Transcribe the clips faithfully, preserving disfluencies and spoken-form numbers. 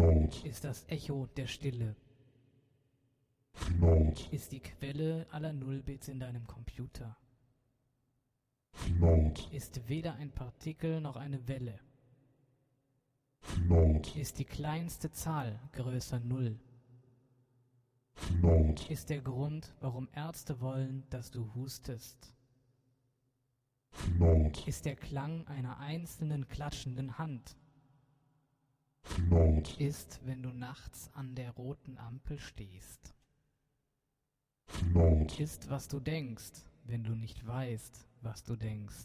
Finalt. Ist das Echo der Stille. Finalt. Ist die Quelle aller Nullbits in deinem Computer. Finalt. Ist weder ein Partikel noch eine Welle. Finalt. Ist die kleinste Zahl größer Null. Finalt. Ist der Grund, warum Ärzte wollen, dass du hustest. Finalt. Ist der Klang einer einzelnen klatschenden Hand. Finalt. Ist, wenn du nachts an der roten Ampel stehst. Finalt. Ist, was du denkst, wenn du nicht weißt, was du denkst.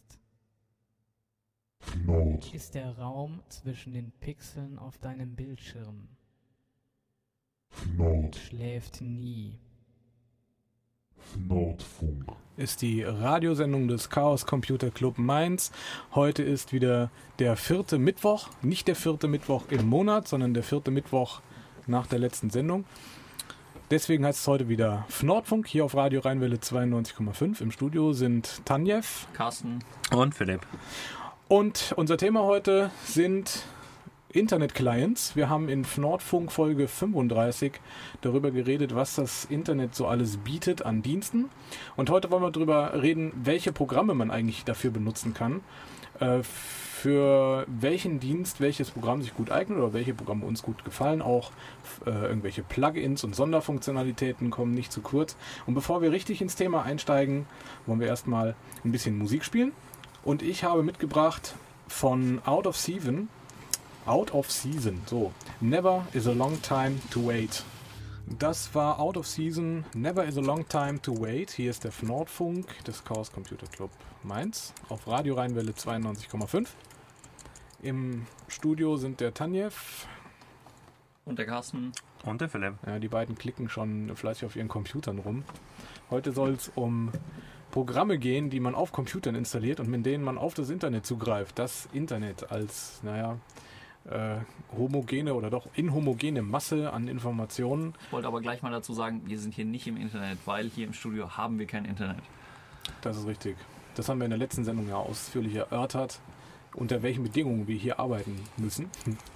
Finalt. Ist der Raum zwischen den Pixeln auf deinem Bildschirm. Finalt. Schläft nie. Finaltfunk. Ist die Radiosendung des Chaos Computer Club Mainz. Heute ist wieder der vierte Mittwoch, nicht der vierte Mittwoch im Monat, sondern der vierte Mittwoch nach der letzten Sendung. Deswegen heißt es heute wieder Fnordfunk, hier auf Radio Rheinwelle zweiundneunzig Komma fünf. Im Studio sind Tanjev, Carsten und Philipp. Und unser Thema heute sind Internet-Clients. Wir haben in Fnordfunk Folge fünfunddreißig darüber geredet, was das Internet so alles bietet an Diensten. Und heute wollen wir darüber reden, welche Programme man eigentlich dafür benutzen kann. Äh, für welchen Dienst welches Programm sich gut eignet oder welche Programme uns gut gefallen. Auch äh, irgendwelche Plugins und Sonderfunktionalitäten kommen nicht zu kurz. Und bevor wir richtig ins Thema einsteigen, wollen wir erstmal ein bisschen Musik spielen. Und ich habe mitgebracht von Out of Season, Out of Season, so, Never is a Long Time to Wait. Das war Out of Season, Never is a Long Time to Wait. Hier ist der Fnordfunk des Chaos Computer Club Mainz auf Radio Rheinwelle zweiundneunzig Komma fünf. Im Studio sind der Tanjev und der Carsten und der Philipp. Ja, die beiden klicken schon fleißig auf ihren Computern rum. Heute soll es um Programme gehen, die man auf Computern installiert und mit denen man auf das Internet zugreift. Das Internet als, naja, äh, homogene oder doch inhomogene Masse an Informationen. Ich wollte aber gleich mal dazu sagen, wir sind hier nicht im Internet, weil hier im Studio haben wir kein Internet. Das ist richtig. Das haben wir in der letzten Sendung ja ausführlich erörtert, unter welchen Bedingungen wir hier arbeiten müssen.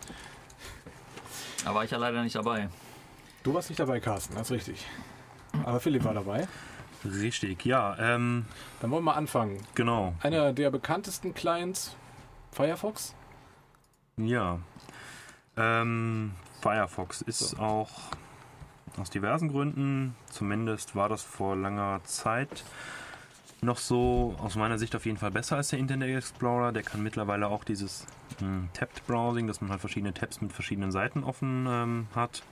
Da war ich ja leider nicht dabei. Du warst nicht dabei, Carsten, das ist richtig. Aber Philipp war dabei. Richtig, ja. Ähm, Dann wollen wir mal anfangen. Genau. Einer der bekanntesten Clients, Firefox. Ja. Ähm, Firefox ist so. Auch aus diversen Gründen, zumindest war das vor langer Zeit noch so, aus meiner Sicht auf jeden Fall besser als der Internet Explorer. Der kann mittlerweile auch dieses mh, Tabbed Browsing, dass man halt verschiedene Tabs mit verschiedenen Seiten offen ähm, hat.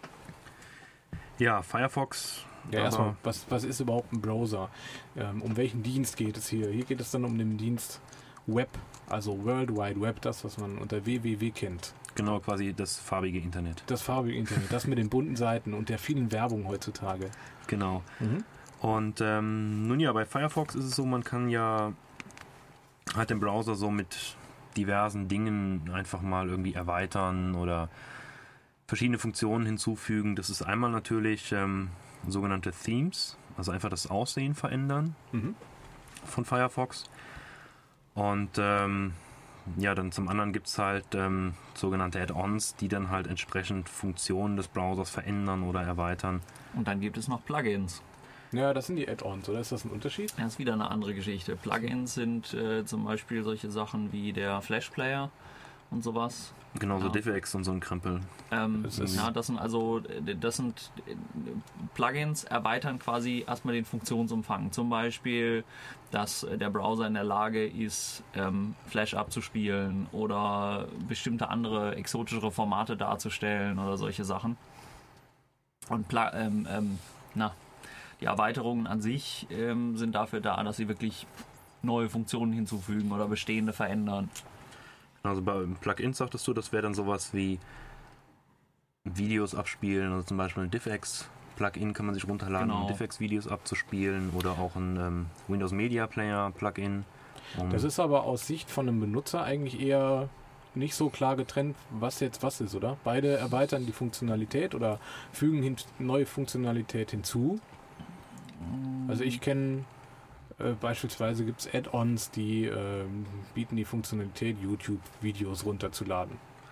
Ja, Firefox. Ja, erstmal, was, was ist überhaupt ein Browser? Ähm, um welchen Dienst geht es hier? Hier geht es dann um den Dienst Web, also World Wide Web, das, was man unter W W W kennt. Genau, quasi das farbige Internet. Das farbige Internet, das mit den bunten Seiten und der vielen Werbung heutzutage. Genau. Mhm. Und ähm, nun ja, bei Firefox ist es so, man kann ja halt den Browser so mit diversen Dingen einfach mal irgendwie erweitern oder verschiedene Funktionen hinzufügen. Das ist einmal natürlich ähm, sogenannte Themes, also einfach das Aussehen verändern mhm. von Firefox. Und ähm, ja, dann zum anderen gibt es halt ähm, sogenannte Add-ons, die dann halt entsprechend Funktionen des Browsers verändern oder erweitern. Und dann gibt es noch Plugins. Ja, das sind die Add-ons, oder ist das ein Unterschied? Das ist wieder eine andere Geschichte. Plugins sind äh, zum Beispiel solche Sachen wie der Flash Player und sowas. Genau, so ja. DivX und so ein Krempel. Ähm, das ist ja, das sind also, das sind Plugins erweitern quasi erstmal den Funktionsumfang. Zum Beispiel, dass der Browser in der Lage ist, ähm, Flash abzuspielen oder bestimmte andere exotischere Formate darzustellen oder solche Sachen. Und Pla- ähm, ähm, na, die Erweiterungen an sich ähm, sind dafür da, dass sie wirklich neue Funktionen hinzufügen oder bestehende verändern. Also bei Plugins sagtest du, das wäre dann sowas wie Videos abspielen, also zum Beispiel ein DivX-Plugin kann man sich runterladen, Genau. um DivX-Videos abzuspielen oder auch ein ähm, Windows Media Player-Plugin. Um Das ist aber aus Sicht von einem Benutzer eigentlich eher nicht so klar getrennt, was jetzt was ist, oder? Beide erweitern die Funktionalität oder fügen hin- neue Funktionalität hinzu. Also ich kenne äh, beispielsweise gibt es Add-ons, die äh, bieten die Funktionalität, YouTube-Videos runterzuladen.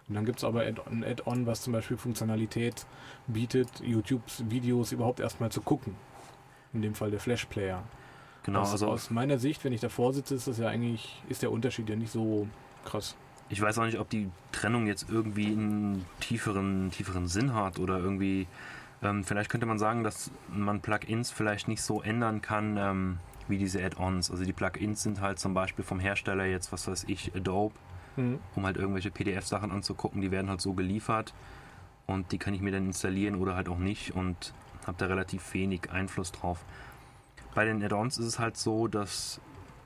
Und dann gibt es aber Add- ein Add-on, was zum Beispiel Funktionalität bietet, YouTube-Videos überhaupt erstmal zu gucken. In dem Fall der Flash-Player. Genau, aus, also aus meiner Sicht, wenn ich davor sitze, ist das ja eigentlich, ist der Unterschied ja nicht so krass. ich weiß auch nicht, ob die Trennung jetzt irgendwie einen tieferen, tieferen Sinn hat oder irgendwie, ähm, vielleicht könnte man sagen, dass man Plugins vielleicht nicht so ändern kann ähm, wie diese Add-ons. Also die Plugins sind halt zum Beispiel vom Hersteller jetzt, was weiß ich, Adobe, Mhm. um halt irgendwelche P D F-Sachen anzugucken, die werden halt so geliefert und die kann ich mir dann installieren oder halt auch nicht und habe da relativ wenig Einfluss drauf. Bei den Add-ons ist es halt so, dass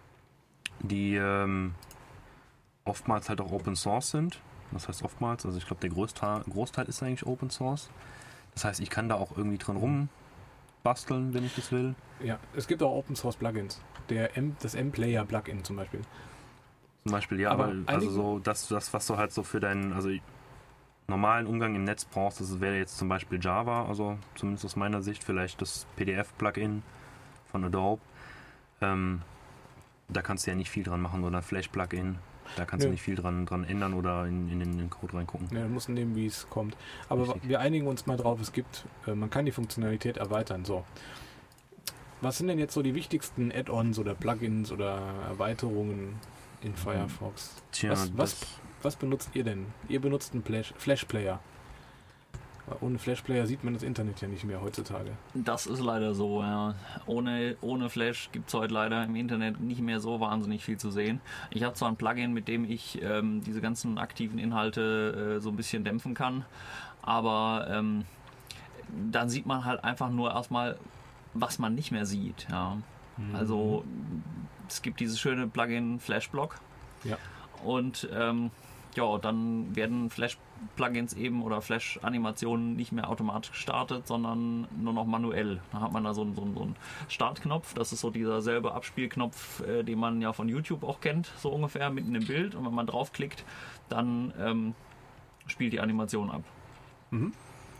die ähm, oftmals halt auch Open Source sind. Das heißt oftmals, also ich glaube der Großteil, Großteil ist eigentlich Open Source. Das heißt, ich kann da auch irgendwie drin rumbasteln, wenn ich das will. Ja, es gibt auch Open Source Plugins. Der M, das M-Player Plugin zum Beispiel. Zum Beispiel, ja, Aber aber also einige- so das, das, was du halt so für deinen also normalen Umgang im Netz brauchst, das wäre jetzt zum Beispiel Java, also zumindest aus meiner Sicht vielleicht das P D F-Plugin von Adobe. Ähm, da kannst du ja nicht viel dran machen oder ein Flash-Plugin. Da kannst Nö. du nicht viel dran, dran ändern oder in, in, den, in den Code reingucken. Ja, wir müssen nehmen, wie es kommt. Aber Richtig. wir einigen uns mal drauf, es gibt, äh, man kann die Funktionalität erweitern. So. Was sind denn jetzt so die wichtigsten Add-ons oder Plugins oder Erweiterungen in Firefox? Tja, Was, was, das, was benutzt ihr denn? Ihr benutzt einen Flash- Flash-Player. Weil ohne Flash-Player sieht man das Internet ja nicht mehr heutzutage. Das ist leider so, ja. Ohne, ohne Flash gibt es heute leider im Internet nicht mehr so wahnsinnig viel zu sehen. Ich habe zwar ein Plugin, mit dem ich ähm, diese ganzen aktiven Inhalte äh, so ein bisschen dämpfen kann, aber ähm, dann sieht man halt einfach nur erstmal, was man nicht mehr sieht. Ja. Also es gibt dieses schöne Plugin Flashblock. Ja. Und ähm, ja, dann werden Flash-Plugins eben oder Flash-Animationen nicht mehr automatisch gestartet, sondern nur noch manuell. Da hat man da so einen, so einen, so einen Startknopf, das ist so dieser selbe Abspielknopf, äh, den man ja von YouTube auch kennt, so ungefähr mitten im Bild. Und wenn man draufklickt, dann ähm, spielt die Animation ab. Mhm.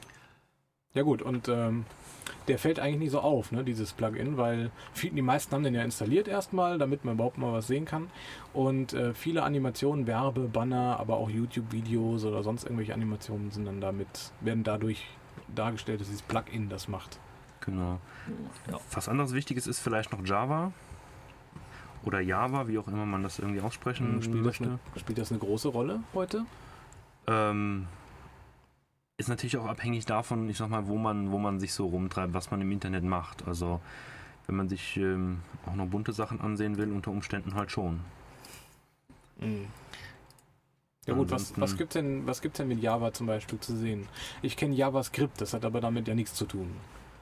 Ja gut, und ähm, der fällt eigentlich nicht so auf, ne, dieses Plugin, weil viel, die meisten haben den ja installiert erstmal, damit man überhaupt mal was sehen kann. Und äh, viele Animationen, Werbe, Banner, aber auch YouTube-Videos oder sonst irgendwelche Animationen sind dann damit, werden dadurch dargestellt, dass dieses Plugin das macht. genau. Ja. Was anderes Wichtiges ist vielleicht noch Java oder Java, wie auch immer man das irgendwie aussprechen Hm, Spielt das, möchte. eine, spielt das eine große Rolle heute? Ähm, ist natürlich auch abhängig davon, ich sag mal, wo man, wo man sich so rumtreibt, was man im Internet macht. Also wenn man sich ähm, auch noch bunte Sachen ansehen will, unter Umständen halt schon. Ja gut, was, Ansonsten- was gibt's denn, was gibt's denn mit Java zum Beispiel zu sehen? Ich kenne JavaScript, das hat aber damit ja nichts zu tun.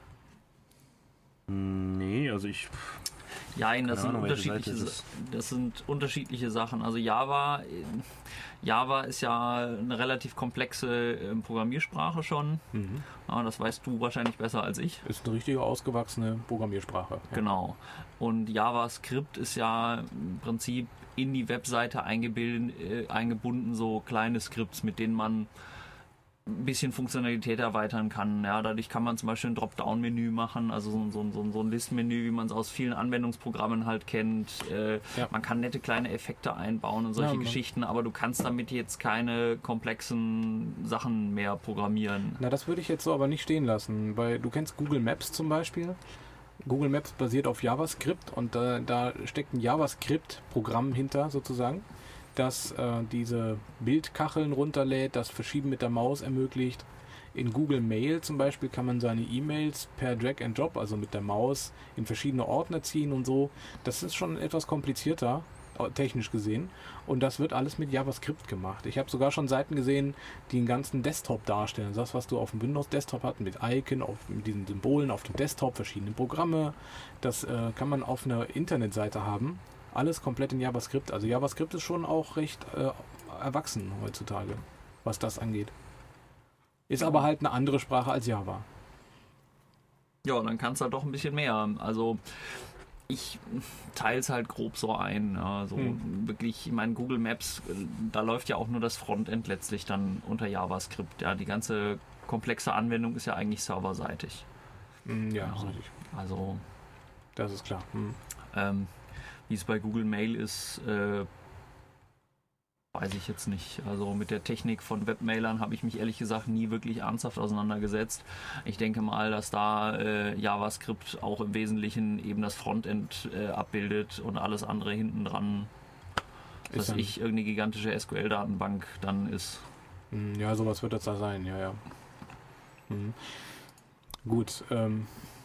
Nee, also ich. Ja, das Keine sind, Ahnung, welche unterschiedliche, Seite es das sind unterschiedliche Sachen. Also Java, äh, Java ist ja eine relativ komplexe äh, Programmiersprache schon. Mhm. Ja, das weißt du wahrscheinlich besser als ich. Ist eine richtige ausgewachsene Programmiersprache. Ja. Genau. Und JavaScript ist ja im Prinzip in die Webseite eingebildet, äh, eingebunden, so kleine Skripts, mit denen man ein bisschen Funktionalität erweitern kann. Ja, dadurch kann man zum Beispiel ein Dropdown-Menü machen, also so, so, so, so ein List-Menü, wie man es aus vielen Anwendungsprogrammen halt kennt. Äh, Ja. Man kann nette kleine Effekte einbauen und solche Ja, man- Geschichten, aber du kannst damit jetzt keine komplexen Sachen mehr programmieren. Na, das würde ich jetzt so aber nicht stehen lassen, weil du kennst Google Maps zum Beispiel. Google Maps basiert auf JavaScript und da, da steckt ein JavaScript-Programm hinter sozusagen, das äh, diese Bildkacheln runterlädt, das Verschieben mit der Maus ermöglicht. In Google Mail zum Beispiel kann man seine E-Mails per Drag and Drop, also mit der Maus, in verschiedene Ordner ziehen und so. Das ist schon etwas komplizierter, äh, technisch gesehen. Und das wird alles mit JavaScript gemacht. Ich habe sogar schon Seiten gesehen, die einen ganzen Desktop darstellen. Das, was du auf dem Windows-Desktop hast, mit Icon, auf, mit diesen Symbolen auf dem Desktop, verschiedene Programme. Das äh, kann man auf einer Internetseite haben. Alles komplett in JavaScript. Also JavaScript ist schon auch recht äh, erwachsen heutzutage, was das angeht. Ist aber halt eine andere Sprache als Java. Ja, dann kannst du halt doch ein bisschen mehr. Also ich teile es halt grob so ein. Also Hm. wirklich, ich meine, Google Maps, äh, da läuft ja auch nur das Frontend letztlich dann unter JavaScript. Ja, die ganze komplexe Anwendung ist ja eigentlich serverseitig. Hm, ja, Ja. ist richtig. Also Das ist klar. Hm. ähm, wie es bei Google Mail ist, äh, Weiß ich jetzt nicht. Also mit der Technik von Webmailern habe ich mich ehrlich gesagt nie wirklich ernsthaft auseinandergesetzt. Ich denke mal, dass da äh, JavaScript auch im Wesentlichen eben das Frontend äh, abbildet und alles andere hinten dran, Ist dass dann- ich irgendeine gigantische S Q L-Datenbank dann ist. Hm, Ja, sowas wird das da sein, ja, ja. Mhm. Gut, ähm,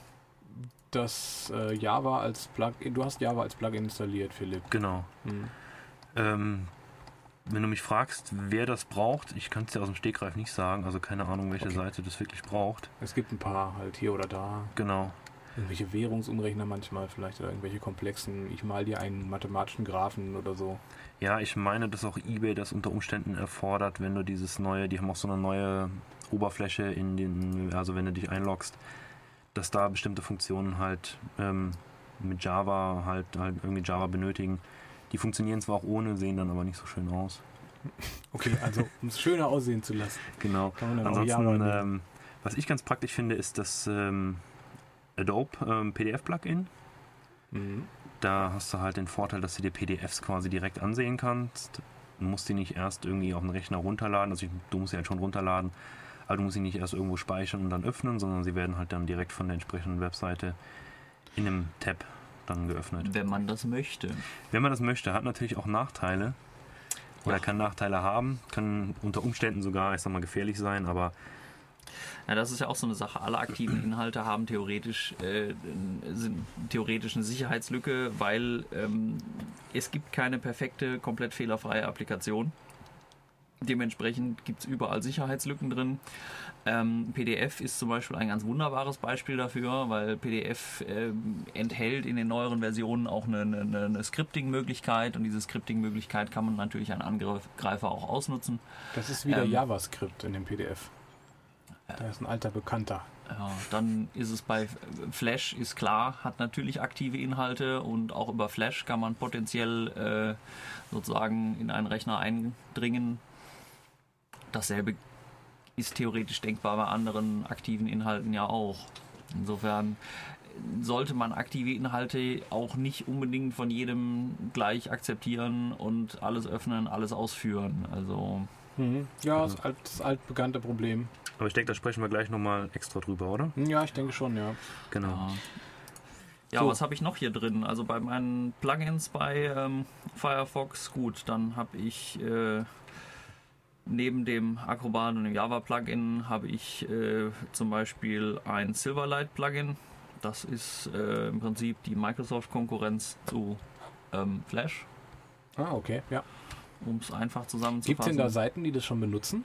das äh, Java als Plugin, du hast Java als Plugin installiert, Philipp. Genau. Mhm. Ähm, wenn du mich fragst, wer das braucht, ich kann es dir aus dem Stegreif nicht sagen, also keine Ahnung, welche Okay. Seite das wirklich braucht. Es gibt ein paar halt hier oder da. Genau. Irgendwelche Währungsumrechner manchmal vielleicht oder irgendwelche komplexen, ich mal dir einen mathematischen Graphen oder so. Ja, ich meine, dass auch eBay das unter Umständen erfordert, wenn du dieses neue, die haben auch so eine neue Oberfläche in den, also wenn du dich einloggst, dass da bestimmte Funktionen halt ähm, mit Java halt, halt irgendwie Java benötigen. Die funktionieren zwar auch ohne, sehen dann aber nicht so schön aus. Okay, also um es schöner aussehen zu lassen. Genau. Kann man dann auch Ansonsten, Java nehmen. ähm, was ich ganz praktisch finde, ist das ähm, Adobe ähm, P D F-Plugin. Mhm. Da hast du halt den Vorteil, dass du dir P D Fs quasi direkt ansehen kannst. Du musst die nicht erst irgendwie auf den Rechner runterladen. Also ich, du musst sie halt schon runterladen, aber du musst sie nicht erst irgendwo speichern und dann öffnen, sondern sie werden halt dann direkt von der entsprechenden Webseite in einem Tab dann geöffnet. Wenn man das möchte. Wenn man das möchte, hat natürlich auch Nachteile. Oder Ja. kann Nachteile haben, können unter Umständen sogar, ich sag mal, gefährlich sein, aber Ja, das ist ja auch so eine Sache. Alle aktiven Inhalte haben theoretisch, äh, sind theoretisch eine Sicherheitslücke, weil ähm, es gibt keine perfekte, komplett fehlerfreie Applikation. Dementsprechend gibt es überall Sicherheitslücken drin. Ähm, P D F ist zum Beispiel ein ganz wunderbares Beispiel dafür, weil P D F ähm, enthält in den neueren Versionen auch eine, eine, eine Scripting-Möglichkeit und diese Scripting-Möglichkeit kann man natürlich einen Angreifer auch ausnutzen. Das ist wieder Ähm, JavaScript in dem P D F. Da ist ein alter Bekannter. Ja, dann ist es bei Flash, ist klar, hat natürlich aktive Inhalte und auch über Flash kann man potenziell äh, sozusagen in einen Rechner eindringen. Dasselbe ist theoretisch denkbar bei anderen aktiven Inhalten ja auch. Insofern sollte man aktive Inhalte auch nicht unbedingt von jedem gleich akzeptieren und alles öffnen, alles ausführen. Also Mhm. Ja, das, alt, das altbekannte Problem. aber ich denke, da sprechen wir gleich nochmal extra drüber, oder? Hm, Ja, ich denke schon, ja. Genau. ja. Ja, So. was habe ich noch hier drin? Also bei meinen Plugins bei ähm, Firefox, gut, dann habe ich äh, neben dem Acrobat und dem Java-Plugin habe ich äh, zum Beispiel ein Silverlight-Plugin. Das ist äh, im Prinzip die Microsoft-Konkurrenz zu ähm, Flash, Ah, okay, ja. um es einfach Gibt zusammenzufassen. es denn da Seiten, die das schon benutzen?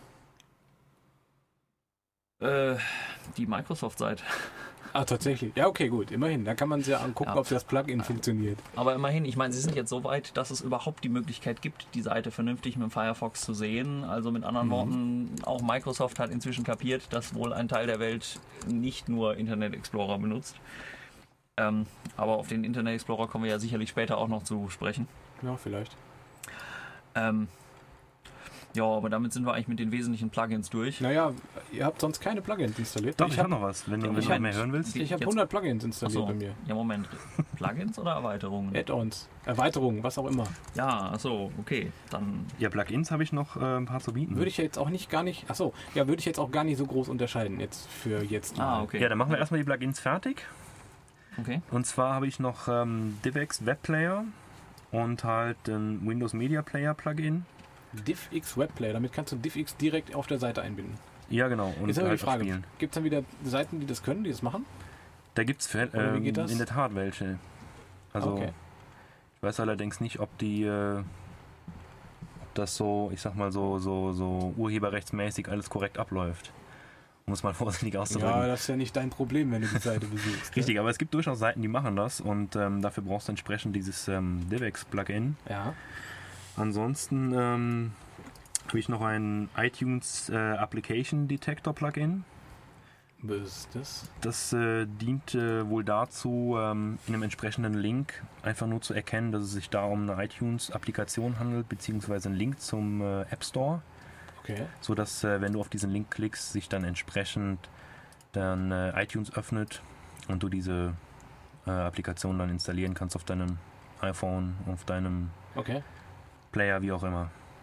Äh, die Microsoft-Seite. Ah, tatsächlich. Ja, okay, gut. Immerhin. Da kann man sich ja angucken, Ja. ob das Plugin funktioniert. Aber immerhin, ich meine, sie sind jetzt so weit, dass es überhaupt die Möglichkeit gibt, die Seite vernünftig mit dem Firefox zu sehen. Also mit anderen Mhm. Worten, auch Microsoft hat inzwischen kapiert, dass wohl ein Teil der Welt nicht nur Internet Explorer benutzt. Ähm, aber auf den Internet Explorer kommen wir ja sicherlich später auch noch zu sprechen. Ja, vielleicht. Ähm, ja, aber damit sind wir eigentlich mit den wesentlichen Plugins durch. Naja, ihr habt sonst keine Plugins installiert. Doch, ich, ich habe habe noch was, wenn du, Ja, wenn ich du hab- mehr hören willst. ich hab jetzt- hundert Plugins installiert Achso, bei mir. ja Moment. Plugins oder Erweiterungen? Add-ons, Erweiterungen, was auch immer. Ja, achso, okay. Dann Ja, Plugins habe ich noch äh, ein paar zu bieten. Würde ich jetzt auch nicht gar nicht, achso, ja, würde ich jetzt auch gar nicht so groß unterscheiden jetzt für jetzt. Ah, mal. okay. Ja, dann machen wir erstmal die Plugins fertig. Okay. Und zwar habe ich noch ähm, DivX Web Player und halt ein Windows Media Player Plugin. DivX Webplayer, damit kannst du DivX direkt auf der Seite einbinden. Ja, genau. Und Jetzt aber die halt auch Frage, spielen. gibt es dann wieder Seiten, die das können, die das machen? Da gibt es Oder wie ähm, geht das? in der Tat welche. Also Okay. ich weiß allerdings nicht, ob die äh, ob das so, ich sag mal so, so, so urheberrechtsmäßig alles korrekt abläuft. Um es mal vorsichtig auszudrücken. Ja, das ist ja nicht dein Problem, wenn du die Seite besuchst. Richtig, aber es gibt durchaus Seiten, die machen das und ähm, dafür brauchst du entsprechend dieses ähm, DivX-Plugin. Ja. Ansonsten ähm, habe ich noch ein iTunes äh, Application Detector Plugin. Was ist das? Das äh, dient äh, wohl dazu, ähm, in einem entsprechenden Link einfach nur zu erkennen, dass es sich da um eine iTunes-Applikation handelt, beziehungsweise einen Link zum äh, App Store, Okay. sodass, äh, wenn du auf diesen Link klickst, sich dann entsprechend dann äh, iTunes öffnet und du diese äh, Applikation dann installieren kannst auf deinem iPhone, auf deinem Okay. Player, wie auch immer.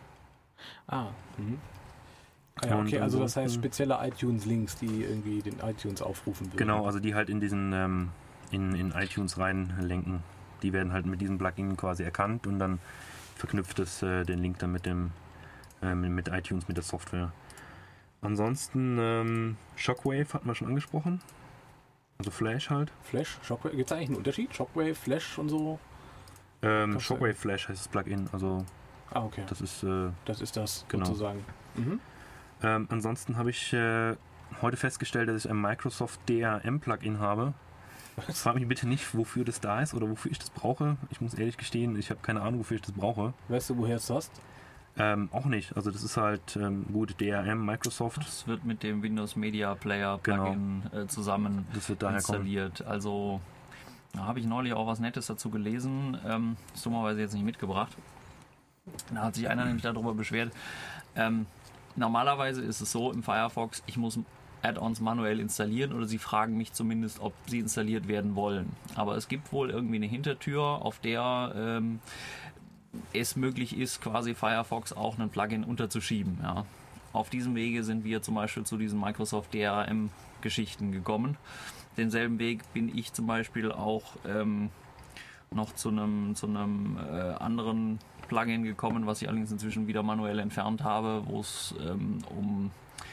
Ah, mhm. Ah ja, Und okay, also das heißt ansonsten- spezielle iTunes-Links, die irgendwie den iTunes aufrufen würden. Genau, also die halt in diesen ähm, in, in iTunes reinlenken. Die werden halt mit diesem Plugin quasi erkannt und dann verknüpft es äh, den Link dann mit dem äh, mit iTunes, mit der Software. Ansonsten ähm, Shockwave hatten wir schon angesprochen. Also Flash halt. Flash, Shockwave, gibt es eigentlich einen Unterschied? Shockwave, Flash und so? Ähm, Das, äh, Shockwave Flash heißt das Plugin. Also Ah, okay. das ist äh, Das ist das, Genau. sozusagen. Mhm. Ähm, ansonsten habe ich äh, heute festgestellt, dass ich ein Microsoft D R M-Plugin habe. Frag mich bitte nicht, wofür das da ist oder wofür ich das brauche. Ich muss ehrlich gestehen, ich habe keine Ahnung, wofür ich das brauche. Weißt du, woher es hast? Ähm, auch nicht. Also das ist halt ähm, gut D R M, Microsoft. Das wird mit dem Windows Media Player Genau. Plugin äh, zusammen Das wird daher kommen. installiert. Also da habe ich neulich auch was Nettes dazu gelesen. Ähm, ist dummerweise jetzt nicht mitgebracht. Da hat sich einer nämlich darüber beschwert. Ähm, normalerweise ist es so im Firefox, ich muss Add-ons manuell installieren oder sie fragen mich zumindest, ob sie installiert werden wollen. Aber es gibt wohl irgendwie eine Hintertür, auf der ähm, es möglich ist, quasi Firefox auch einen Plugin unterzuschieben. Ja. Auf diesem Wege sind wir zum Beispiel zu diesen Microsoft D R M-Geschichten gekommen. Denselben Weg bin ich zum Beispiel auch ähm, noch zu einem zu einem äh, anderen Plugin gekommen, was ich allerdings inzwischen wieder manuell entfernt habe, wo es ähm, um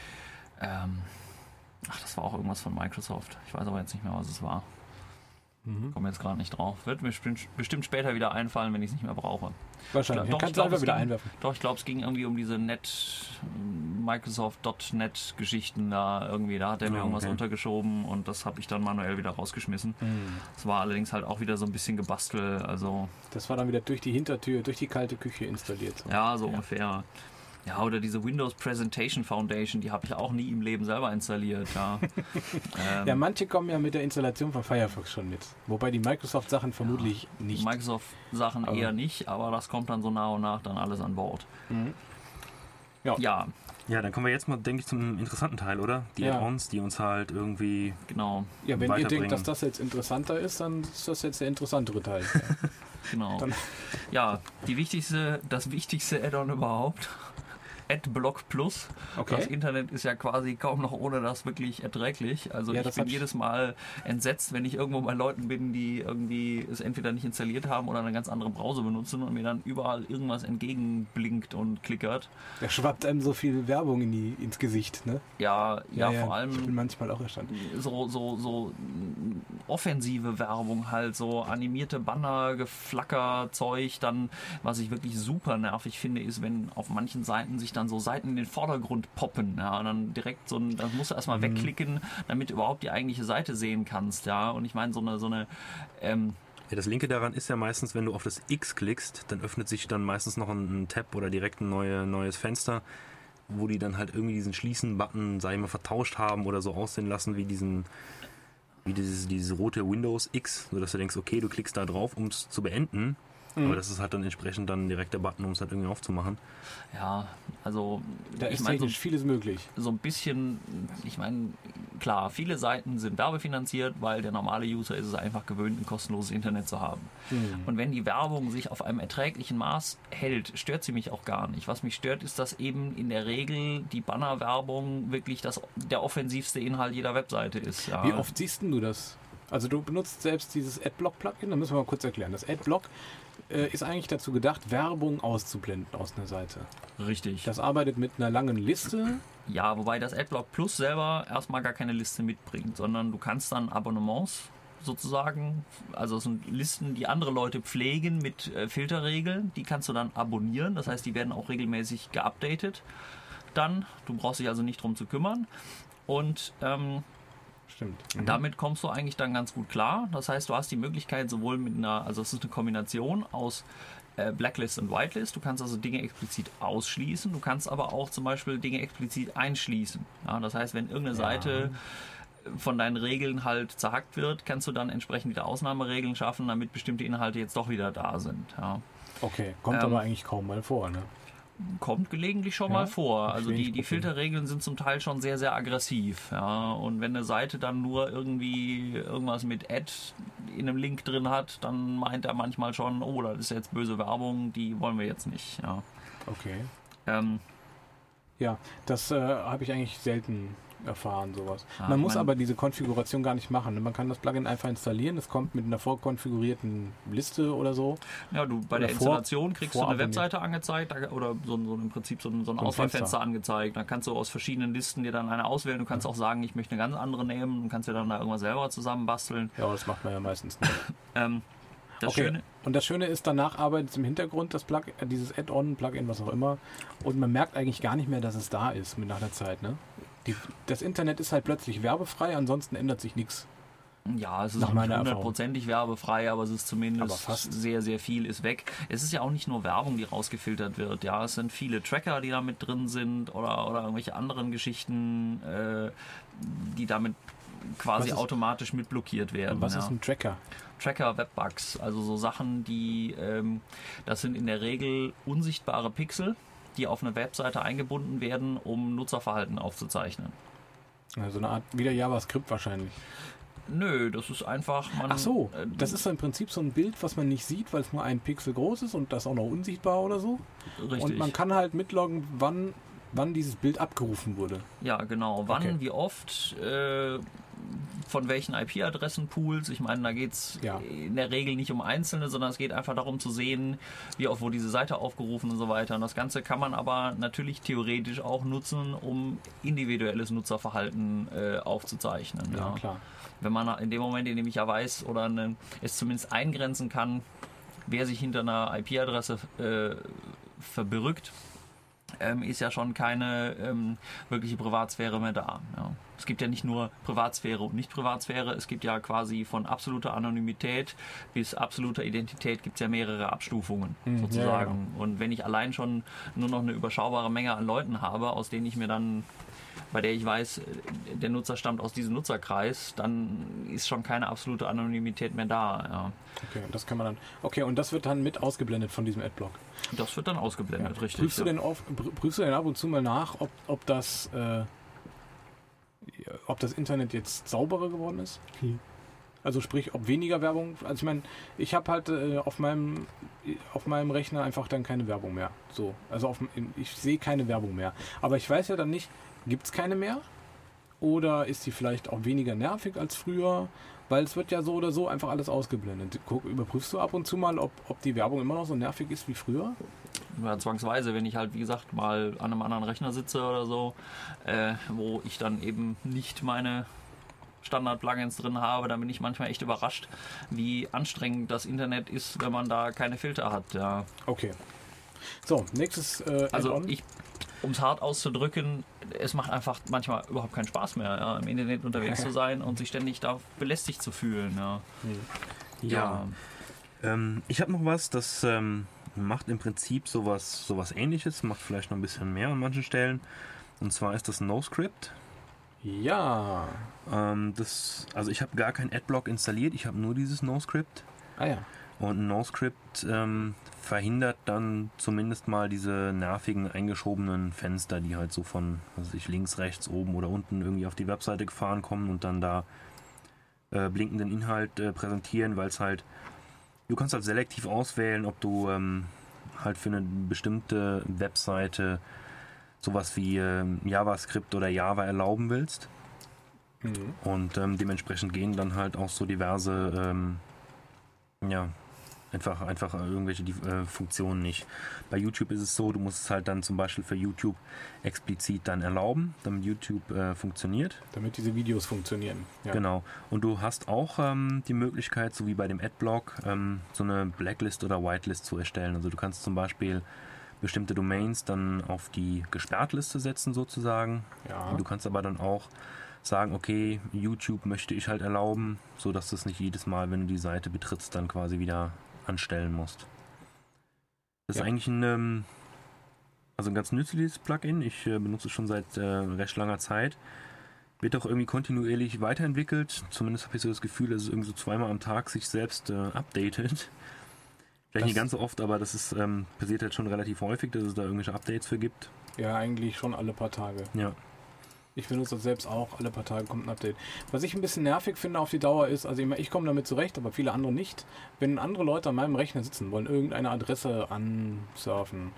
ähm, ach, das war auch irgendwas von Microsoft. Ich weiß aber jetzt nicht mehr, was es war. Mhm. Komme jetzt gerade nicht drauf. Wird mir bestimmt, bestimmt später wieder einfallen, wenn ich es nicht mehr brauche. Wahrscheinlich. Doch, Dann ich kannst du glaub, einfach es wieder ging- einwerfen. Doch, ich glaube, es ging irgendwie um diese Net Microsoft .net Geschichten da irgendwie. Da hat er mir Ja, irgendwas okay. untergeschoben und das habe ich dann manuell wieder rausgeschmissen. Mhm. Es war allerdings halt auch wieder so ein bisschen gebastelt. Also Das war dann wieder durch die Hintertür, durch die kalte Küche installiert. So. ja, so ungefähr. Ja, oder diese Windows Presentation Foundation, die habe ich auch nie im Leben selber installiert. Ja, ähm, Ja, manche kommen ja mit der Installation von Firefox schon mit. Wobei die Microsoft-Sachen vermutlich nicht. Microsoft-Sachen Aber- eher nicht, aber das kommt dann so nach und nach dann alles an Bord. Mhm. Ja, Ja, dann kommen wir jetzt mal, denke ich, zum interessanten Teil, oder? Die Ja. Add-ons, die uns halt irgendwie... genau, Ja, wenn ihr weiterbringen. denkt, dass das jetzt interessanter ist, dann ist das jetzt der interessantere Teil. genau. Dann- Ja, die wichtigste, das wichtigste Add-on überhaupt. Adblock Plus. Das Okay. Internet ist ja quasi kaum noch ohne das wirklich erträglich. Also Ja, ich das bin hab ich- jedes Mal entsetzt, wenn ich irgendwo bei Leuten bin, die irgendwie es entweder nicht installiert haben oder eine ganz andere Browser benutzen und mir dann überall irgendwas entgegenblinkt und klickert. Da schwappt einem so viel Werbung in die, ins Gesicht, ne? Ja, ja, vor Ich bin allem manchmal auch erstaunt. so, so, so mm, offensive Werbung halt, so animierte Banner, Geflacker, Zeug, dann, was ich wirklich super nervig finde, ist, wenn auf manchen Seiten sich dann so Seiten in den Vordergrund poppen, ja, und dann direkt so ein, das musst du erstmal wegklicken, damit du überhaupt die eigentliche Seite sehen kannst, ja, und ich meine, so eine, so eine, ähm, Ja, das Linke daran ist ja meistens, wenn du auf das X klickst, dann öffnet sich dann meistens noch ein, ein Tab oder direkt ein neue, neues Fenster, wo die dann halt irgendwie diesen Schließen-Button, sag ich mal, vertauscht haben oder so aussehen lassen wie diesen, wie dieses, dieses rote Windows X, sodass du denkst, okay, du klickst da drauf, um es zu beenden. Mhm. Aber das ist halt dann entsprechend dann direkt der Button, um es halt irgendwie aufzumachen. ja, also, Da ich ist meine, so technisch vieles möglich. so ein bisschen, ich meine, klar, viele Seiten sind werbefinanziert, weil der normale User ist es einfach gewöhnt, ein kostenloses Internet zu haben. Mhm. Und wenn die Werbung sich auf einem erträglichen Maß hält, stört sie mich auch gar nicht. Was mich stört, ist, dass eben in der Regel die Bannerwerbung wirklich das, der offensivste Inhalt jeder Webseite ist. Ja. Wie oft siehst denn du das? Also du benutzt selbst dieses Adblock-Plugin, da müssen wir mal kurz erklären. Das Adblock äh, ist eigentlich dazu gedacht, Werbung auszublenden aus einer Seite. Richtig. Das arbeitet mit einer langen Liste. Ja, wobei das Adblock Plus selber erstmal gar keine Liste mitbringt, sondern du kannst dann Abonnements sozusagen, also es sind Listen, die andere Leute pflegen mit äh, Filterregeln, die kannst du dann abonnieren, das heißt, die werden auch regelmäßig geupdatet dann, du brauchst dich also nicht drum zu kümmern und ähm, Stimmt. Mhm. damit kommst du eigentlich dann ganz gut klar. Das heißt, du hast die Möglichkeit sowohl mit einer, also es ist eine Kombination aus äh, Blacklist und Whitelist. Du kannst also Dinge explizit ausschließen. Du kannst aber auch zum Beispiel Dinge explizit einschließen. Ja, das heißt, wenn irgendeine Seite von deinen Regeln halt zerhackt wird, kannst du dann entsprechend wieder Ausnahmeregeln schaffen, damit bestimmte Inhalte jetzt doch wieder da sind. Ja. Okay, kommt Ähm, aber eigentlich kaum mal vor, ne? Kommt gelegentlich schon Ja, mal vor. hab ich Also wenig die, die Probleme. Filterregeln sind zum Teil schon sehr, sehr aggressiv. Ja. Und wenn eine Seite dann nur irgendwie irgendwas mit Ad in einem Link drin hat, dann meint er manchmal schon, oh, das ist jetzt böse Werbung, die wollen wir jetzt nicht. Ja. Okay. Ähm, Ja, das äh, habe ich eigentlich selten erfahren, sowas. Ja, Man muss mein- aber diese Konfiguration gar nicht machen. Man kann das Plugin einfach installieren. Es kommt mit einer vorkonfigurierten Liste oder so. Ja, du bei Oder der vor- Installation kriegst du eine vorabonniert. Webseite angezeigt da- oder so, ein- so im Prinzip so ein, so ein So ein Auswahlfenster Fenster. angezeigt. Da kannst du aus verschiedenen Listen dir dann eine auswählen. Du kannst auch sagen, ich möchte eine ganz andere nehmen und kannst dir dann da irgendwas selber zusammenbasteln. Ja, das macht man ja meistens nicht. Ähm, das Okay. Schöne, Und das Schöne ist, danach arbeitet es im Hintergrund, das Plug, äh, dieses Add-on, Plugin, was auch immer. Und man merkt eigentlich gar nicht mehr, dass es da ist mit nach der Zeit. Ne? Die, das Internet ist halt plötzlich werbefrei, ansonsten ändert sich nichts. ja, es ist Nach auch nicht meiner Erfahrung. hundertprozentig werbefrei, aber es ist Aber zumindest fast. sehr, sehr viel ist weg. Es ist ja auch nicht nur Werbung, die rausgefiltert wird. Ja, es sind viele Tracker, die da mit drin sind oder, oder irgendwelche anderen Geschichten, äh, die damit quasi Was ist- automatisch mitblockiert werden. Und was ja. ist ein Tracker? Tracker Webbugs, also so Sachen, die, ähm, das sind in der Regel unsichtbare Pixel, die auf eine Webseite eingebunden werden, um Nutzerverhalten aufzuzeichnen. Also eine Art, wieder JavaScript wahrscheinlich. Nö, das ist einfach, man... Ach so, äh, das ist so im Prinzip so ein Bild, was man nicht sieht, weil es nur ein Pixel groß ist und das auch noch unsichtbar oder so. richtig. Und man kann halt mitloggen, wann, wann dieses Bild abgerufen wurde. Ja, genau. Wann, Okay. wie oft, äh, von welchen I P-Adressen-Pools. Ich meine, da geht es Ja. in der Regel nicht um einzelne, sondern es geht einfach darum zu sehen, wie oft wurde diese Seite aufgerufen und so weiter. Und das Ganze kann man aber natürlich theoretisch auch nutzen, um individuelles Nutzerverhalten äh, aufzuzeichnen. Ja, klar. Wenn man in dem Moment, in dem ich ja weiß oder eine, es zumindest eingrenzen kann, wer sich hinter einer I P-Adresse äh, verbirgt, ähm, ist ja schon keine ähm, wirkliche Privatsphäre mehr da. Ja. Es gibt ja nicht nur Privatsphäre und Nicht-Privatsphäre, es gibt ja quasi von absoluter Anonymität bis absoluter Identität gibt es ja mehrere Abstufungen Mhm, sozusagen. ja, Und wenn ich allein schon nur noch eine überschaubare Menge an Leuten habe, aus denen ich mir dann, bei der ich weiß, der Nutzer stammt aus diesem Nutzerkreis, dann ist schon keine absolute Anonymität mehr da. Ja. Okay, und das kann man dann. Okay, und das wird dann mit ausgeblendet von diesem Adblock. Das wird dann ausgeblendet, richtig. Prüfst, ja. du denn auf, prü- prüfst du denn ab und zu mal nach, ob, ob das äh, ob das Internet jetzt sauberer geworden ist? Also sprich, ob weniger Werbung. Also ich meine, ich habe halt äh, auf meinem auf meinem Rechner einfach dann keine Werbung mehr. So, also auf, dem- ich sehe keine Werbung mehr. Aber ich weiß ja dann nicht, gibt es keine mehr? Oder ist die vielleicht auch weniger nervig als früher? Weil es wird ja so oder so einfach alles ausgeblendet. Guck, überprüfst du ab und zu mal, ob, ob die Werbung immer noch so nervig ist wie früher? Ja, zwangsweise, wenn ich halt, wie gesagt, mal an einem anderen Rechner sitze oder so, äh, wo ich dann eben nicht meine Standard-Plugins drin habe, dann bin ich manchmal echt überrascht, wie anstrengend das Internet ist, wenn man da keine Filter hat. Ja. Okay. So, nächstes äh, Also Add-on. ich, um es hart auszudrücken, es macht einfach manchmal überhaupt keinen Spaß mehr, ja, im Internet unterwegs zu sein und sich ständig da belästigt zu fühlen. Ja. Ja. Ähm, ich habe noch was, das ähm, macht im Prinzip sowas, sowas ähnliches, macht vielleicht noch ein bisschen mehr an manchen Stellen. Und zwar ist das NoScript. Ja. Ähm, das, also ich habe gar kein Adblock installiert, ich habe nur dieses NoScript. Ah ja. Und ein NoScript ähm, verhindert dann zumindest mal diese nervigen eingeschobenen Fenster, die halt so von, was weiß ich, links, rechts, oben oder unten irgendwie auf die Webseite gefahren kommen und dann da äh, blinkenden Inhalt äh, präsentieren, weil es halt, du kannst halt selektiv auswählen, ob du ähm, halt für eine bestimmte Webseite sowas wie ähm, JavaScript oder Java erlauben willst. Mhm. Und ähm, dementsprechend gehen dann halt auch so diverse, ähm, ja, einfach, einfach irgendwelche die, äh, Funktionen nicht. Bei YouTube ist es so, du musst es halt dann zum Beispiel für YouTube explizit dann erlauben, damit YouTube äh, funktioniert. Damit diese Videos funktionieren. Ja. Genau. Und du hast auch ähm, die Möglichkeit, so wie bei dem Adblock, ähm, so eine Blacklist oder Whitelist zu erstellen. Also du kannst zum Beispiel bestimmte Domains dann auf die Gesperrtliste setzen sozusagen. Ja. Du kannst aber dann auch sagen, okay, YouTube möchte ich halt erlauben, so dass du es nicht jedes Mal, wenn du die Seite betrittst, dann quasi wieder anstellen musst. Das Ja. ist eigentlich ein, ähm, also ein ganz nützliches Plugin. Ich äh, benutze es schon seit äh, recht langer Zeit. Wird auch irgendwie kontinuierlich weiterentwickelt. Zumindest habe ich so das Gefühl, dass es irgendwie so zweimal am Tag sich selbst äh, updatet. Vielleicht nicht Das- ganz so oft, aber das ist ähm, passiert halt schon relativ häufig, dass es da irgendwelche Updates für gibt. Ja, eigentlich schon alle paar Tage. Ja. Ich benutze das selbst auch, alle paar Tage kommt ein Update. Was ich ein bisschen nervig finde auf die Dauer ist, also ich, ich komme damit zurecht, aber viele andere nicht. Wenn andere Leute an meinem Rechner sitzen, wollen irgendeine Adresse ansurfen,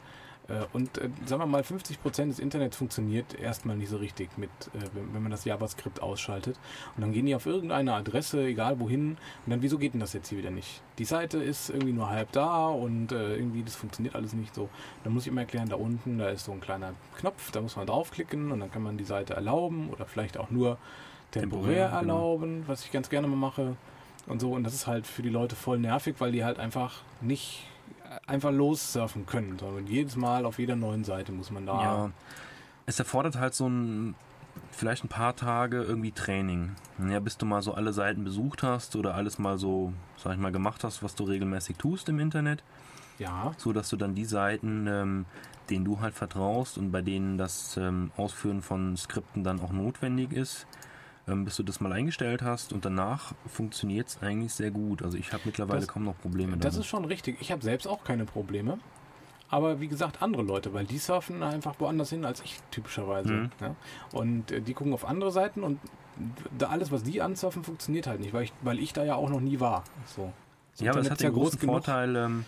Äh, und äh, sagen wir mal, fünfzig Prozent des Internets funktioniert erstmal nicht so richtig, mit, äh, wenn, wenn man das JavaScript ausschaltet. Und dann gehen die auf irgendeine Adresse, egal wohin. Und dann, wieso geht denn das jetzt hier wieder nicht? Die Seite ist irgendwie nur halb da und äh, irgendwie, das funktioniert alles nicht so. Dann muss ich immer erklären, da unten, da ist so ein kleiner Knopf, da muss man draufklicken und dann kann man die Seite erlauben oder vielleicht auch nur temporär, temporär erlauben, genau. Was ich ganz gerne mal mache und so. Und das ist halt für die Leute voll nervig, weil die halt einfach nicht einfach lossurfen können, sondern jedes Mal auf jeder neuen Seite muss man da... Ja, es erfordert halt so ein, vielleicht ein paar Tage irgendwie Training. Ja, bis du mal so alle Seiten besucht hast oder alles mal so, sag ich mal, gemacht hast, was du regelmäßig tust im Internet. Ja. So, dass du dann die Seiten, ähm, denen du halt vertraust und bei denen das ähm, Ausführen von Skripten dann auch notwendig ist, ähm, bis du das mal eingestellt hast und danach funktioniert es eigentlich sehr gut. Also ich habe mittlerweile das, kaum noch Probleme damit. Das ist schon richtig. Ich habe selbst auch keine Probleme. Aber wie gesagt, andere Leute, weil die surfen einfach woanders hin als ich typischerweise. Mhm. Ja? Und äh, die gucken auf andere Seiten und da alles, was die ansurfen, funktioniert halt nicht, weil ich, weil ich da ja auch noch nie war. So. Das ja, aber es Internet hat ist ja den großen genug. Vorteil, ähm,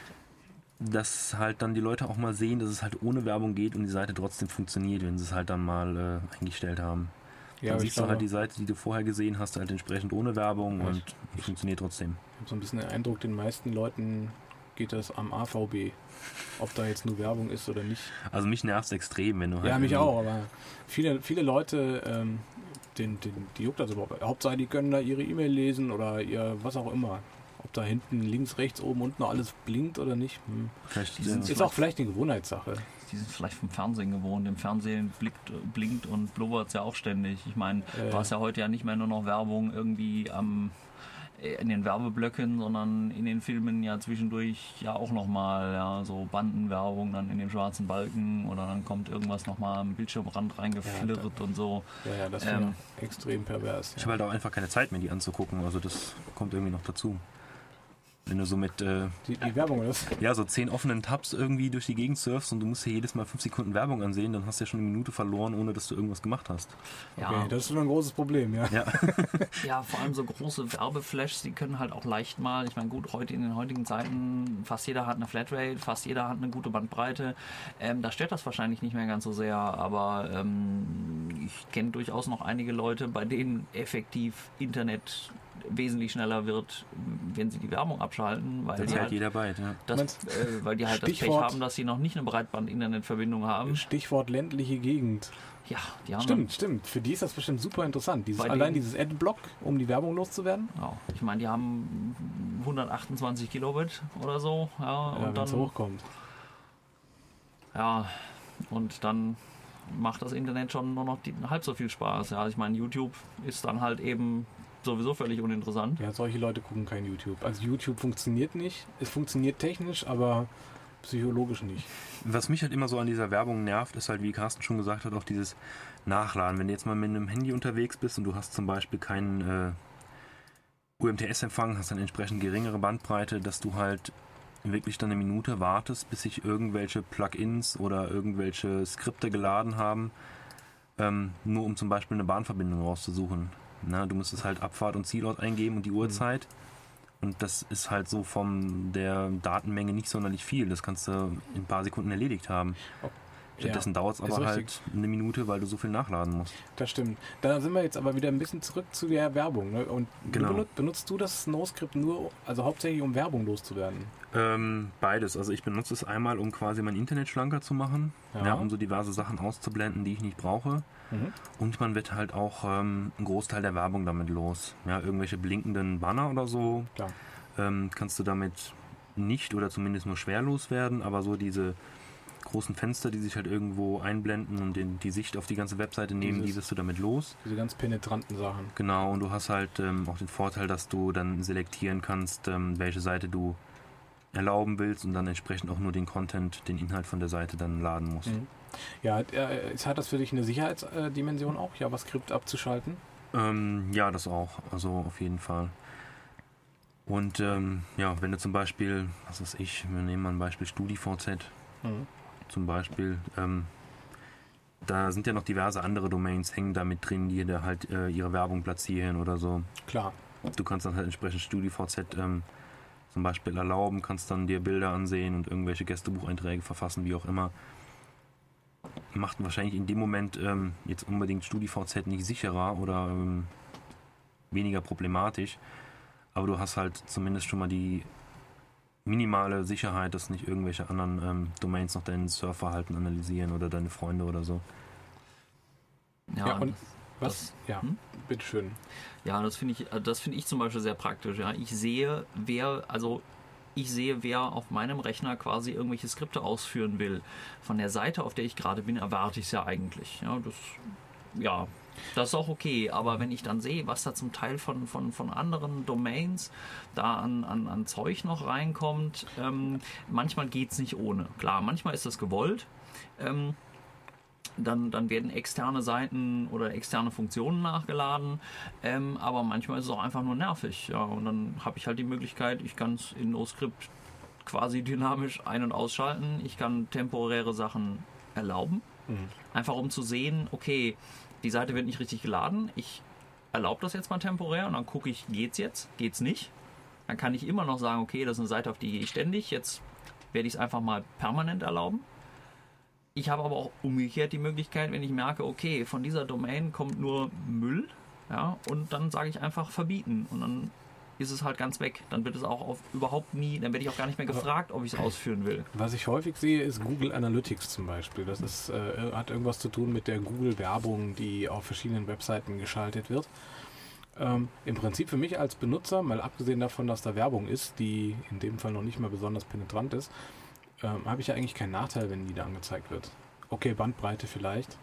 dass halt dann die Leute auch mal sehen, dass es halt ohne Werbung geht und die Seite trotzdem funktioniert, wenn sie es halt dann mal äh, eingestellt haben. Ja, dann aber siehst ich du halt glaube, die Seite, die du vorher gesehen hast, halt entsprechend ohne Werbung Ja, und ich- es funktioniert trotzdem. Ich habe so ein bisschen den Eindruck, den meisten Leuten geht das am A V B. Ob da jetzt nur Werbung ist oder nicht. Also mich nervt es extrem, wenn du halt... Ja, mich irgendwie- auch, aber viele, viele Leute, ähm, den, den, die juckt das überhaupt. Hauptsache, die können da ihre E-Mail lesen oder ihr was auch immer. Ob da hinten, links, rechts, oben, unten noch alles blinkt oder nicht. Hm. Vielleicht, Die sind äh, Ist auch vielleicht eine Gewohnheitssache. Die sind vielleicht vom Fernsehen gewohnt. Im Fernsehen blickt, blinkt und blubbert es ja auch ständig. Ich meine, Äh. du hast ja heute ja nicht mehr nur noch Werbung irgendwie am, in den Werbeblöcken, sondern in den Filmen ja zwischendurch ja auch nochmal ja, so Bandenwerbung dann in dem schwarzen Balken oder dann kommt irgendwas nochmal am Bildschirmrand reingeflirrt und so. Ja, ja, das Ähm. wäre extrem pervers. ich Ja. habe halt auch einfach keine Zeit mehr, die anzugucken. Also das kommt irgendwie noch dazu. Wenn du so mit äh, Die, die Werbung, oder was? ja, so zehn offenen Tabs irgendwie durch die Gegend surfst und du musst dir jedes Mal fünf Sekunden Werbung ansehen, dann hast du ja schon eine Minute verloren, ohne dass du irgendwas gemacht hast. Ja, Okay, das ist schon ein großes Problem, ja. Ja, ja, vor allem so große Werbeflashs, die können halt auch leicht mal, ich meine gut, heute in den heutigen Zeiten, fast jeder hat eine Flatrate, fast jeder hat eine gute Bandbreite. Ähm, da stört das wahrscheinlich nicht mehr ganz so sehr, aber ähm, ich kenne durchaus noch einige Leute, bei denen effektiv Internet wesentlich schneller wird, wenn sie die Werbung abschalten, weil das die hält halt, jeder bei. Ja. das, Meinst- äh, weil die halt das Pech Stichwort- haben, dass sie noch nicht eine Breitband-Internetverbindung haben. Stichwort ländliche Gegend. Ja, die haben Stimmt, stimmt. Für die ist das bestimmt super interessant. Dieses, Bei allein denen- dieses Adblock, um die Werbung loszuwerden. Dann, ja, ich meine, die haben hundertachtundzwanzig Kilobit oder so. Ja, Ja, und wenn es dann hochkommt. Ja, und dann macht das Internet schon nur noch die, halb so viel Spaß. Ja, ich meine, YouTube ist dann halt eben sowieso völlig uninteressant. Ja, solche Leute gucken kein YouTube. Also YouTube funktioniert nicht. Es funktioniert technisch, aber psychologisch nicht. Was mich halt immer so an dieser Werbung nervt, ist halt, wie Carsten schon gesagt hat, auch dieses Nachladen. Wenn du jetzt mal mit einem Handy unterwegs bist und du hast zum Beispiel keinen äh, U M T S-Empfang, hast eine entsprechend geringere Bandbreite, dass du halt wirklich dann eine Minute wartest, bis sich irgendwelche Plugins oder irgendwelche Skripte geladen haben, ähm, nur um zum Beispiel eine Bahnverbindung rauszusuchen. Na, du musst es halt Abfahrt und Zielort eingeben und die Uhrzeit. Und das ist halt so von der Datenmenge nicht sonderlich viel. Das kannst du in ein paar Sekunden erledigt haben. Stattdessen Ja, dauert es ist aber richtig. halt eine Minute, weil du so viel nachladen musst. Das stimmt. Da sind wir jetzt aber wieder ein bisschen zurück zu der Werbung. Ne? Und Genau. du benut, benutzt du das NoScript nur, also hauptsächlich um Werbung loszuwerden? Ähm, beides. Also ich benutze es einmal, um quasi mein Internet schlanker zu machen, Ja. ja, um so diverse Sachen auszublenden, die ich nicht brauche. Mhm. Und man wird halt auch ähm, einen Großteil der Werbung damit los. Ja, irgendwelche blinkenden Banner oder so Klar. ähm, kannst du damit nicht oder zumindest nur schwer loswerden, aber so diese großen Fenster, die sich halt irgendwo einblenden und den, die Sicht auf die ganze Webseite nehmen, Dieses- die wirst du damit los. Diese ganz penetranten Sachen. Genau, und du hast halt ähm, auch den Vorteil, dass du dann selektieren kannst, ähm, welche Seite du erlauben willst und dann entsprechend auch nur den Content, den Inhalt von der Seite dann laden musst. Mhm. Ja, äh, jetzt hat das für dich eine Sicherheitsdimension auch, JavaScript abzuschalten? Ähm, ja, das auch. Also auf jeden Fall. Und ähm, ja, wenn du zum Beispiel, was weiß ich, wir nehmen mal ein Beispiel StudiVZ Mhm. zum Beispiel, ähm, da sind ja noch diverse andere Domains hängen da mit drin, die da halt äh, ihre Werbung platzieren oder so. Klar. Du kannst dann halt entsprechend StudiVZ ähm, zum Beispiel erlauben, kannst dann dir Bilder ansehen und irgendwelche Gästebucheinträge verfassen, wie auch immer. Macht wahrscheinlich in dem Moment ähm, jetzt unbedingt StudiVZ nicht sicherer oder ähm, weniger problematisch, aber du hast halt zumindest schon mal die minimale Sicherheit, dass nicht irgendwelche anderen ähm, Domains noch dein Surfverhalten analysieren oder deine Freunde oder so. Ja, Ja, und das, was? das, Ja, hm? bitteschön. ja, das finde ich, das finde ich zum Beispiel sehr praktisch. Ja, ich sehe, wer, also ich sehe, wer auf meinem Rechner quasi irgendwelche Skripte ausführen will. Von der Seite, auf der ich gerade bin, erwarte ich es ja eigentlich. Ja, das, ja, das ist auch okay. Aber wenn ich dann sehe, was da zum Teil von, von, von anderen Domains da an, an, an Zeug noch reinkommt, ähm, manchmal geht es nicht ohne. Klar, manchmal ist das gewollt. Ähm, Dann, dann werden externe Seiten oder externe Funktionen nachgeladen, ähm, aber manchmal ist es auch einfach nur nervig. Ja, und dann habe ich halt die Möglichkeit, ich kann es in NoScript quasi dynamisch ein- und ausschalten. Ich kann temporäre Sachen erlauben, Mhm. einfach um zu sehen, okay, die Seite wird nicht richtig geladen. Ich erlaube das jetzt mal temporär und dann gucke ich, geht's jetzt, geht's nicht. Dann kann ich immer noch sagen, okay, das ist eine Seite, auf die gehe ich ständig. Jetzt werde ich es einfach mal permanent erlauben. Ich habe aber auch umgekehrt die Möglichkeit, wenn ich merke, okay, von dieser Domain kommt nur Müll, ja, und dann sage ich einfach verbieten und dann ist es halt ganz weg. Dann wird es auch auf überhaupt nie, dann werde ich auch gar nicht mehr gefragt, ob ich es ausführen will. Was ich häufig sehe, ist Google Analytics zum Beispiel. Das ist, äh, hat irgendwas zu tun mit der Google-Werbung, die auf verschiedenen Webseiten geschaltet wird. Ähm, Im Prinzip für mich als Benutzer, mal abgesehen davon, dass da Werbung ist, die in dem Fall noch nicht mal besonders penetrant ist, ähm, habe ich ja eigentlich keinen Nachteil, wenn die da angezeigt wird. Okay, Bandbreite vielleicht.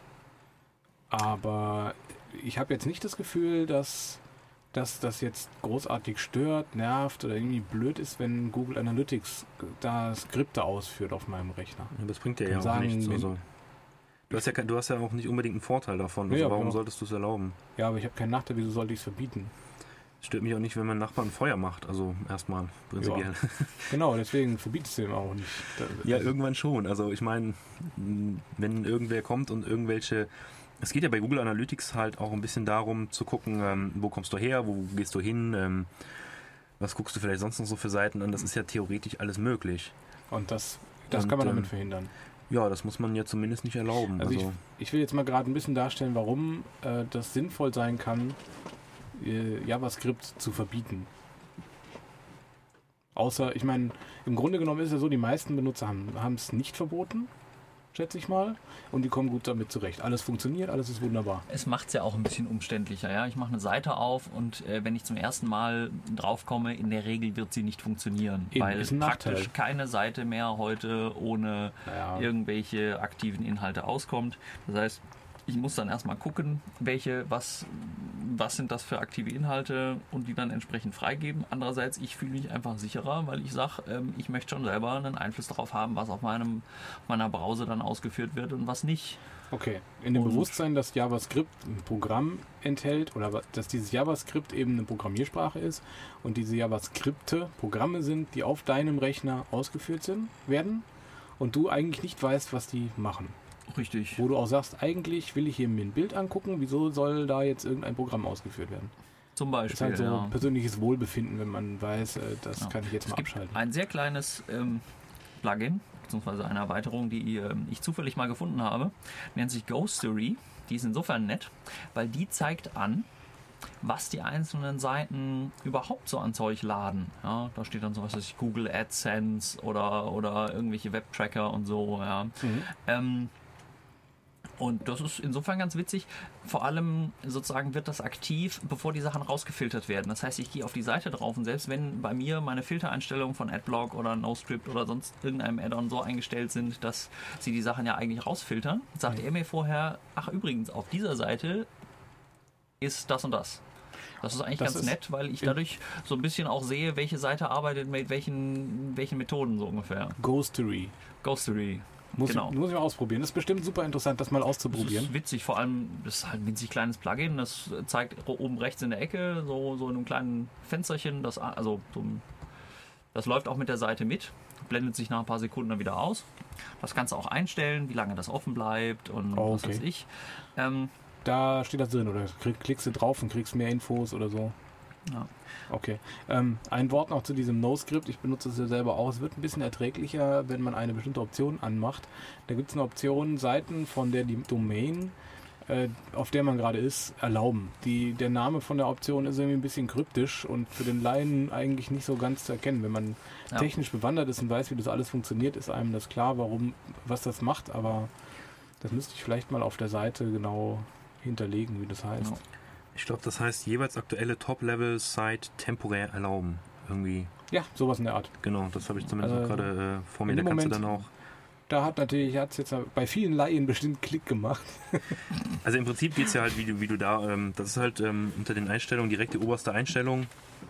Aber ich habe jetzt nicht das Gefühl, dass, dass das jetzt großartig stört, nervt oder irgendwie blöd ist, wenn Google Analytics da Skripte ausführt auf meinem Rechner. Ja, das bringt dir Kann ja auch sagen, nichts. wenn- Also, du, hast ja, kein- du hast ja auch nicht unbedingt einen Vorteil davon. Also Ja, warum genau. solltest du es erlauben? Ja, aber ich habe keinen Nachteil, wieso sollte ich es verbieten? Stört mich auch nicht, wenn mein Nachbar ein Feuer macht. Also erstmal prinzipiell. Genau, deswegen verbietest du ihm auch nicht. Da- Ja, also- irgendwann schon. Also ich meine, wenn irgendwer kommt und irgendwelche... Es geht ja bei Google Analytics halt auch ein bisschen darum zu gucken, ähm, wo kommst du her, wo gehst du hin, ähm, was guckst du vielleicht sonst noch so für Seiten an. Das ist ja theoretisch alles möglich. Und das, das Und, kann man damit ähm, verhindern. Ja, das muss man ja zumindest nicht erlauben. Also Also, Ich will jetzt mal gerade ein bisschen darstellen, warum äh, das sinnvoll sein kann, äh, JavaScript zu verbieten. Außer, ich meine, im Grunde genommen ist es ja so, die meisten Benutzer haben es nicht verboten, schätze ich mal, und die kommen gut damit zurecht. Alles funktioniert, alles ist wunderbar. Es macht es ja auch ein bisschen umständlicher. Ja? Ich mache eine Seite auf und äh, wenn ich zum ersten Mal draufkomme, in der Regel wird sie nicht funktionieren, Eben, weil ist ein praktisch Nachteil. keine Seite mehr heute ohne Ja. irgendwelche aktiven Inhalte auskommt. Das heißt, ich muss dann erstmal gucken, welche, was, was sind das für aktive Inhalte und die dann entsprechend freigeben. Andererseits, ich fühle mich einfach sicherer, weil ich sage, ähm, ich möchte schon selber einen Einfluss darauf haben, was auf meinem, auf meiner Browser dann ausgeführt wird und was nicht. Okay, in dem Und- Bewusstsein, dass JavaScript ein Programm enthält oder wa- dass dieses JavaScript eben eine Programmiersprache ist und diese JavaScripte Programme sind, die auf deinem Rechner ausgeführt sind, werden und du eigentlich nicht weißt, was die machen. Richtig. Wo du auch sagst, eigentlich will ich hier mir ein Bild angucken, wieso soll da jetzt irgendein Programm ausgeführt werden? Zum Das ist Beispiel. halt so ja. persönliches Wohlbefinden, wenn man weiß, äh, das Ja. kann ich jetzt Es mal gibt abschalten. ein sehr kleines ähm, Plugin, beziehungsweise eine Erweiterung, die ähm, ich zufällig mal gefunden habe, nennt sich Ghostery. Die ist insofern nett, weil die zeigt an, was die einzelnen Seiten überhaupt so an Zeug laden. Ja, da steht dann sowas wie Google AdSense oder, oder irgendwelche Webtracker und so. Ja. Mhm. Ähm, und das ist insofern ganz witzig. Vor allem sozusagen wird das aktiv, bevor die Sachen rausgefiltert werden. Das heißt, ich gehe auf die Seite drauf und selbst wenn bei mir meine Filtereinstellungen von Adblock oder NoScript oder sonst irgendeinem Add-on so eingestellt sind, dass sie die Sachen ja eigentlich rausfiltern, sagt Mhm. er mir vorher, ach übrigens, auf dieser Seite ist das und das. Das ist eigentlich Das ganz ist nett, weil ich in- dadurch so ein bisschen auch sehe, welche Seite arbeitet mit welchen, welchen Methoden so ungefähr. Ghostery. Ghostery. Muss, Genau. ich, muss ich mal ausprobieren. Das ist bestimmt super interessant, das mal Das auszuprobieren. ist witzig, vor allem, das ist halt ein winzig kleines Plugin, das zeigt oben rechts in der Ecke, so, so in einem kleinen Fensterchen, das, also so ein, das läuft auch mit der Seite mit, blendet sich nach ein paar Sekunden dann wieder aus. Das kannst du auch einstellen, wie lange das offen bleibt und Oh, was okay. weiß ich. Ähm, Da steht das drin, oder klick- klickst du drauf und kriegst mehr Infos oder so. Ja. Okay. Ähm, ein Wort noch zu diesem No-Script. Ich benutze es ja selber auch. Es wird ein bisschen erträglicher, wenn man eine bestimmte Option anmacht. Da gibt es eine Option, Seiten von der die Domain, äh, auf der man gerade ist, erlauben. Die, der Name von der Option ist irgendwie ein bisschen kryptisch und für den Laien eigentlich nicht so ganz zu erkennen. Wenn man Ja. technisch bewandert ist und weiß, wie das alles funktioniert, ist einem das klar, warum, was das macht. Aber das müsste ich vielleicht mal auf der Seite genau hinterlegen, wie das heißt. Ja. Ich glaube, das heißt jeweils aktuelle Top-Level-Site temporär erlauben. Irgendwie, Ja, sowas in der Art. genau, das habe ich zumindest Äh, auch gerade äh, vor mir. in Da dem kannst du Moment- dann auch. Da hat natürlich, hat es jetzt bei vielen Laien bestimmt Klick gemacht. Also im Prinzip geht es ja halt, wie du, wie du da, ähm, das ist halt ähm, unter den Einstellungen direkt die oberste Einstellung.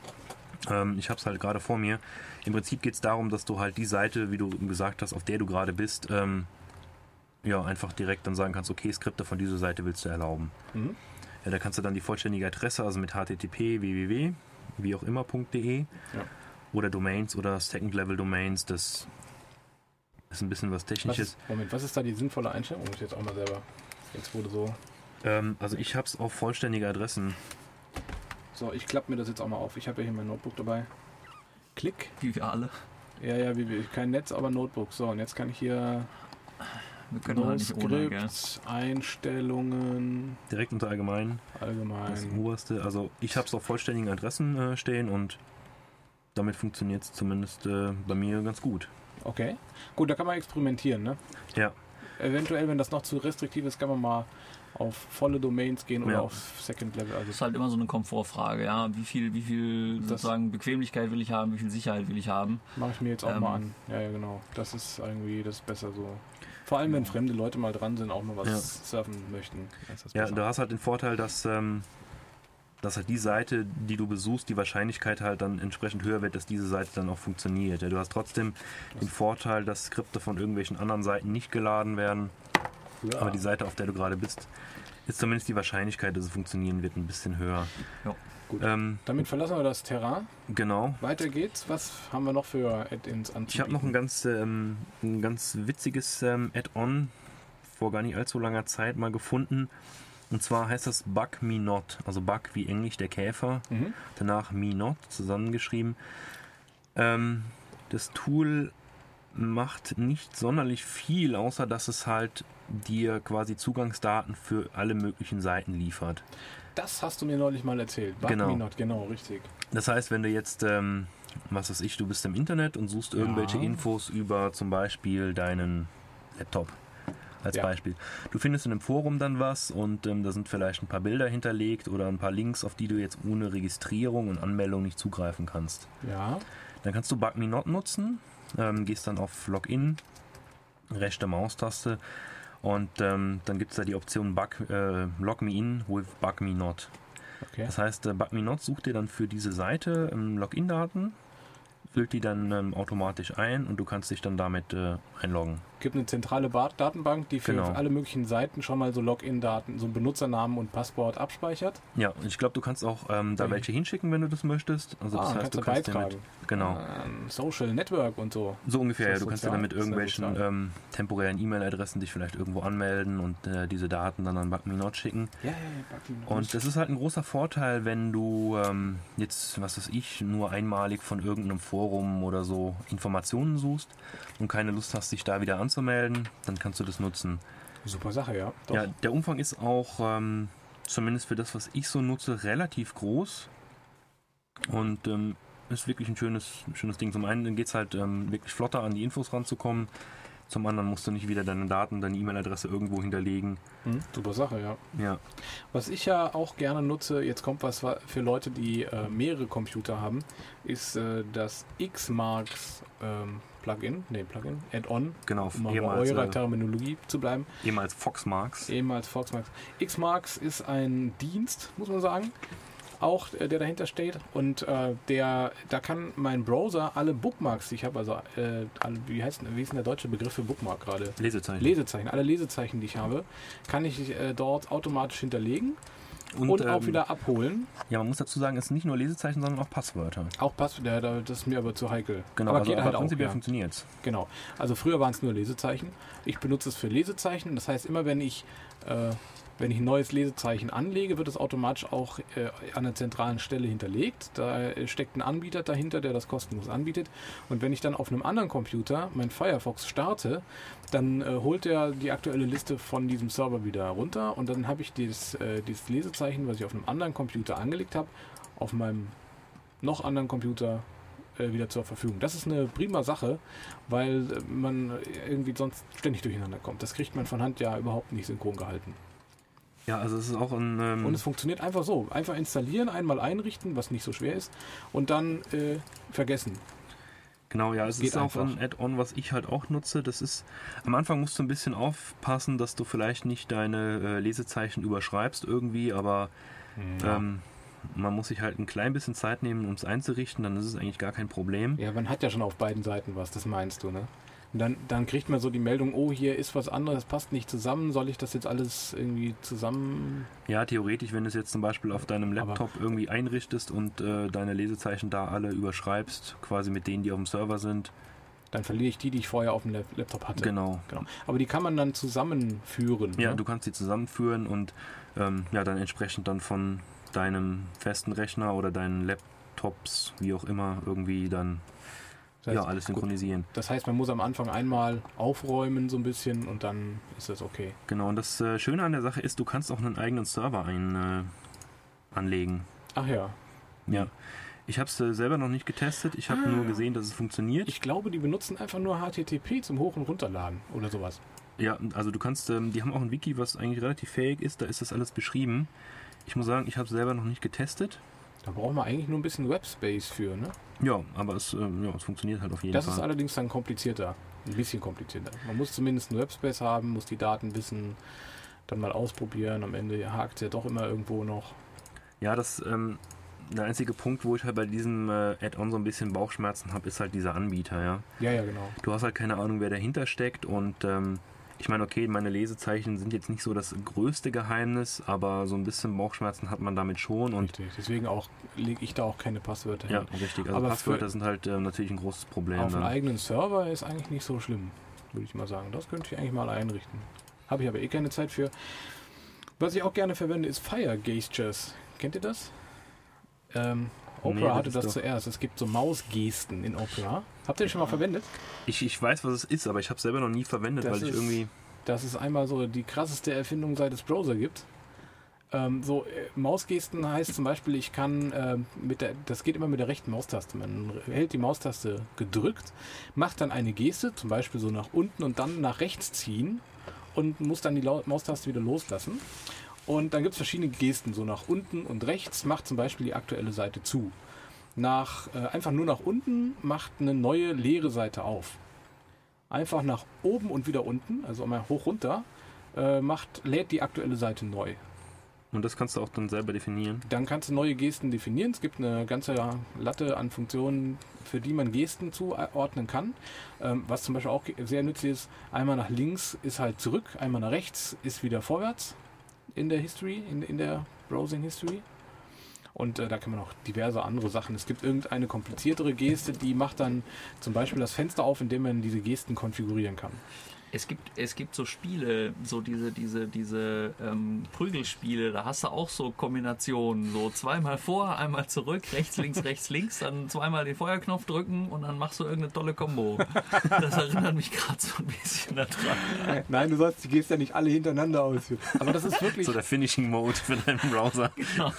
Ähm, ich habe es halt gerade vor mir. Im Prinzip geht es darum, dass du halt die Seite, wie du gesagt hast, auf der du gerade bist, ähm, ja, einfach direkt dann sagen kannst, okay, Skripte von dieser Seite willst du erlauben. Mhm. Ja, da kannst du dann die vollständige Adresse, also mit H T T P, www, wie auch immer, .de Ja. oder Domains oder Second Level Domains, das ist ein bisschen was Was Technisches. ist, Moment, was ist da die sinnvolle Einstellung? Muss ich jetzt auch mal selber. Jetzt wurde so. Ähm, also ich habe es auf vollständige Adressen. So, ich klappe mir das jetzt auch mal auf. Ich habe ja hier mein Notebook dabei. Klick. Wie wir alle. Ja, ja, wie, wie, kein Netz, aber Notebook. So, und jetzt kann ich hier Wir können halt nicht ohne, gell? No-Script, Einstellungen, Direkt unter allgemein, das allgemein. oberste. Also ich habe es auf vollständigen Adressen äh, stehen und damit funktioniert es zumindest äh, bei mir ganz gut. Okay. Gut, da kann man experimentieren, ne? Ja, Eventuell, wenn das noch zu restriktiv ist, kann man mal auf volle Domains gehen oder Ja. auf Second Level. Also Das ist halt immer so eine Komfortfrage, ja. Wie viel, wie viel Das- sozusagen Bequemlichkeit will ich haben, wie viel Sicherheit will ich haben? mache ich mir jetzt auch Ähm. mal an. Ja, ja, genau. Das ist irgendwie das ist besser so. Vor allem, wenn fremde Leute mal dran sind, auch mal was Ja. surfen möchten. Ist das ja, besser. du hast halt den Vorteil, dass, ähm, dass halt die Seite, die du besuchst, die Wahrscheinlichkeit halt dann entsprechend höher wird, dass diese Seite dann auch funktioniert. Ja, du hast trotzdem den Vorteil, dass Skripte von irgendwelchen anderen Seiten nicht geladen werden, ja. aber die Seite, auf der du gerade bist, ist zumindest die Wahrscheinlichkeit, dass es funktionieren wird, ein bisschen höher. Ja. Gut. Ähm, Damit verlassen wir das Terrain. genau. Weiter geht's. Was haben wir noch für Add-ins anzubieten? Ich habe noch ein ganz, ähm, ein ganz witziges ähm, Add-on vor gar nicht allzu langer Zeit mal gefunden. Und zwar heißt das Bug Me Not. Also Bug wie Englisch der Käfer. Mhm. Danach Me Not zusammengeschrieben. Ähm, das Tool macht nicht sonderlich viel, außer dass es halt dir quasi Zugangsdaten für alle möglichen Seiten liefert. Das hast du mir neulich mal erzählt. Bug Genau. Me Not, genau, richtig. Das heißt, wenn du jetzt, ähm, was weiß ich, du bist im Internet und suchst irgendwelche Ja. Infos über zum Beispiel deinen Laptop als Ja. Beispiel. Du findest in einem Forum dann was und ähm, da sind vielleicht ein paar Bilder hinterlegt oder ein paar Links, auf die du jetzt ohne Registrierung und Anmeldung nicht zugreifen kannst. Ja. Dann kannst du Bug Me Not nutzen, ähm, gehst dann auf Login, rechte Maustaste und ähm, dann gibt es da die Option Bug, äh, Log Me In with Bug Me Not. Okay. Das heißt, äh, Bug Me Not sucht dir dann für diese Seite ähm, Login-Daten, füllt die dann ähm, automatisch ein und du kannst dich dann damit äh, einloggen. Gibt eine zentrale Ba- Datenbank, die für Genau. alle möglichen Seiten schon mal so Login-Daten, so einen Benutzernamen und Passwort abspeichert. Ja, und ich glaube, du kannst auch ähm, da Okay. welche hinschicken, wenn du das möchtest. Also das Ah, heißt, kannst du du kannst dir beitragen. mit, genau, Ähm, Social Network und so. so ungefähr, Ist ja, das du kannst dir sozial? dann mit Ist das irgendwelchen sozial? ähm, temporären E-Mail-Adressen dich vielleicht irgendwo anmelden und äh, diese Daten dann an Bug Me Not schicken. Ja, ja, ja. Bug Me Not. Und das ist halt ein großer Vorteil, wenn du ähm, jetzt, was weiß ich, nur einmalig von irgendeinem Forum oder so Informationen suchst und keine Lust hast, dich da wieder anzumelden, dann kannst du das nutzen. Super Sache, ja. Doch. Ja, der Umfang ist auch, ähm, zumindest für das, was ich so nutze, relativ groß und ähm, ist wirklich ein schönes, schönes Ding. Zum einen geht es halt ähm, wirklich flotter an die Infos ranzukommen, zum anderen musst du nicht wieder deine Daten, deine E-Mail-Adresse irgendwo hinterlegen. Hm, super Sache, ja. Ja, Was ich ja auch gerne nutze, jetzt kommt was für Leute, die äh, mehrere Computer haben, ist äh, das Xmarks ähm, Plugin, nee, Plugin, Add-on, genau, um mal bei ehemals, eurer äh, Terminologie zu bleiben. ehemals Foxmarks. Ehemals Foxmarks. Xmarks ist ein Dienst, muss man sagen, auch äh, der dahinter steht und äh, der, da kann mein Browser alle Bookmarks, die ich habe, also äh, alle, wie heißt wie ist denn der deutsche Begriff für Bookmark gerade? Lesezeichen. Lesezeichen, alle Lesezeichen, die ich habe, kann ich äh, dort automatisch hinterlegen und, auch ähm, wieder abholen. Ja, man muss dazu sagen, es sind nicht nur Lesezeichen, sondern auch Passwörter. Auch Passwort, ja, da- das ist mir aber zu heikel. Genau, aber also geht aber halt auch. prinzipiell Ja. funktioniert's. Genau. Also früher waren es nur Lesezeichen. Ich benutze es für Lesezeichen. Das heißt, immer wenn ich äh, Wenn ich ein neues Lesezeichen anlege, wird es automatisch auch äh, an der zentralen Stelle hinterlegt. Da äh, steckt ein Anbieter dahinter, der das kostenlos anbietet. Und wenn ich dann auf einem anderen Computer mein Firefox starte, dann äh, holt er die aktuelle Liste von diesem Server wieder runter und dann habe ich dieses, äh, dieses Lesezeichen, was ich auf einem anderen Computer angelegt habe, auf meinem noch anderen Computer äh, wieder zur Verfügung. Das ist eine prima Sache, weil äh, man irgendwie sonst ständig durcheinander kommt. Das kriegt man von Hand ja überhaupt nicht synchron gehalten. Ja, also es ist auch ein... Ähm Und es funktioniert einfach so. Einfach installieren, einmal einrichten, was nicht so schwer ist, und dann äh, vergessen. Genau, ja, es Geht ist auch einfach. ein Add-on, was ich halt auch nutze. Das ist, am Anfang musst du ein bisschen aufpassen, dass du vielleicht nicht deine äh, Lesezeichen überschreibst irgendwie, aber Ja. ähm, man muss sich halt ein klein bisschen Zeit nehmen, um es einzurichten, dann ist es eigentlich gar kein Problem. Ja, man hat ja schon auf beiden Seiten was, das meinst du, ne? Und dann, dann kriegt man so die Meldung, oh, hier ist was anderes, passt nicht zusammen, soll ich das jetzt alles irgendwie zusammen... Ja, theoretisch, wenn du es jetzt zum Beispiel auf deinem Laptop Aber- irgendwie einrichtest und äh, deine Lesezeichen da alle überschreibst, quasi mit denen, die auf dem Server sind. Dann verliere ich die, die ich vorher auf dem Lap- Laptop hatte. Genau. Genau. Aber die kann man dann zusammenführen. Ja, ne? du kannst die zusammenführen und ähm, ja, dann entsprechend dann von deinem festen Rechner oder deinen Laptops, wie auch immer, irgendwie dann Das heißt, ja, alles gut, synchronisieren. das heißt, man muss am Anfang einmal aufräumen so ein bisschen und dann ist das okay. Genau, und das äh, Schöne an der Sache ist, du kannst auch einen eigenen Server ein, äh, anlegen. Ach ja, Ja. Ich habe es äh, selber noch nicht getestet, ich habe Ah. nur gesehen, dass es funktioniert. ich glaube, die benutzen einfach nur H T T P zum Hoch- und Runterladen oder sowas. Ja, also du kannst, ähm, die haben auch ein Wiki, was eigentlich relativ fähig ist, da ist das alles beschrieben. Ich muss sagen, ich habe es selber noch nicht getestet. Da braucht man eigentlich nur ein bisschen Webspace für, ne? Ja, aber es, äh, ja, es funktioniert halt auf jeden Das Fall. ist allerdings dann komplizierter. Ein bisschen komplizierter. Man muss zumindest einen Webspace haben, muss die Daten wissen, dann mal ausprobieren. Am Ende hakt es ja doch immer irgendwo noch. Ja, das, ähm, der einzige Punkt, wo ich halt bei diesem äh, Add-on so ein bisschen Bauchschmerzen habe, ist halt dieser Anbieter, ja. Ja, ja, genau. Du hast halt keine Ahnung, wer dahinter steckt und ähm, ich meine, okay, meine Lesezeichen sind jetzt nicht so das größte Geheimnis, aber so ein bisschen Bauchschmerzen hat man damit schon und Richtig. Deswegen auch lege ich da auch keine Passwörter hin. ja, richtig. Also Aber Passwörter für- sind halt ähm, natürlich ein großes Problem. Auf einem Dann. eigenen Server ist eigentlich nicht so schlimm, würde ich mal sagen. Das könnte ich eigentlich mal einrichten. Habe ich aber eh keine Zeit für. Was ich auch gerne verwende, ist Fire Gestures. Kennt ihr das? Ähm, Opera Nee, das hatte ist das doch- zuerst. Es gibt so Mausgesten in Opera. Habt ihr das schon mal verwendet? Ich, ich weiß, was es ist, aber ich habe es selber noch nie verwendet, Das weil ich ist- irgendwie... Das ist einmal so die krasseste Erfindung, seit es Browser gibt. Ähm, so äh, Mausgesten heißt zum Beispiel, ich kann ähm, mit der, das geht immer mit der rechten Maustaste. Man hält die Maustaste gedrückt, macht dann eine Geste, zum Beispiel so nach unten und dann nach rechts ziehen und muss dann die Lau- Maustaste wieder loslassen. Und dann gibt es verschiedene Gesten, so nach unten und rechts macht zum Beispiel die aktuelle Seite zu. Nach, äh, einfach nur nach unten macht eine neue leere Seite auf. Einfach nach oben und wieder unten, also mal hoch runter, äh, macht, lädt die aktuelle Seite neu. Und das kannst du auch dann selber definieren. Dann kannst du neue Gesten definieren. Es gibt eine ganze Latte an Funktionen, für die man Gesten zuordnen kann. Ähm, was zum Beispiel auch sehr nützlich ist, einmal nach links ist halt zurück, einmal nach rechts ist wieder vorwärts in der History, in, in der Browsing History. Und äh, da kann man auch diverse andere Sachen. Es gibt irgendeine kompliziertere Geste, die macht dann zum Beispiel das Fenster auf, in dem man diese Gesten konfigurieren kann. Es gibt, es gibt so Spiele, so diese, diese, diese ähm, Prügelspiele, da hast du auch so Kombinationen, so zweimal vor, einmal zurück, rechts, links, rechts, links, dann zweimal den Feuerknopf drücken und dann machst du irgendeine tolle Kombo. Das erinnert mich gerade so ein bisschen daran. Nein, du sollst die Gesten ja nicht alle hintereinander ausführen. Aber das ist wirklich So der Finishing Mode für deinen Browser.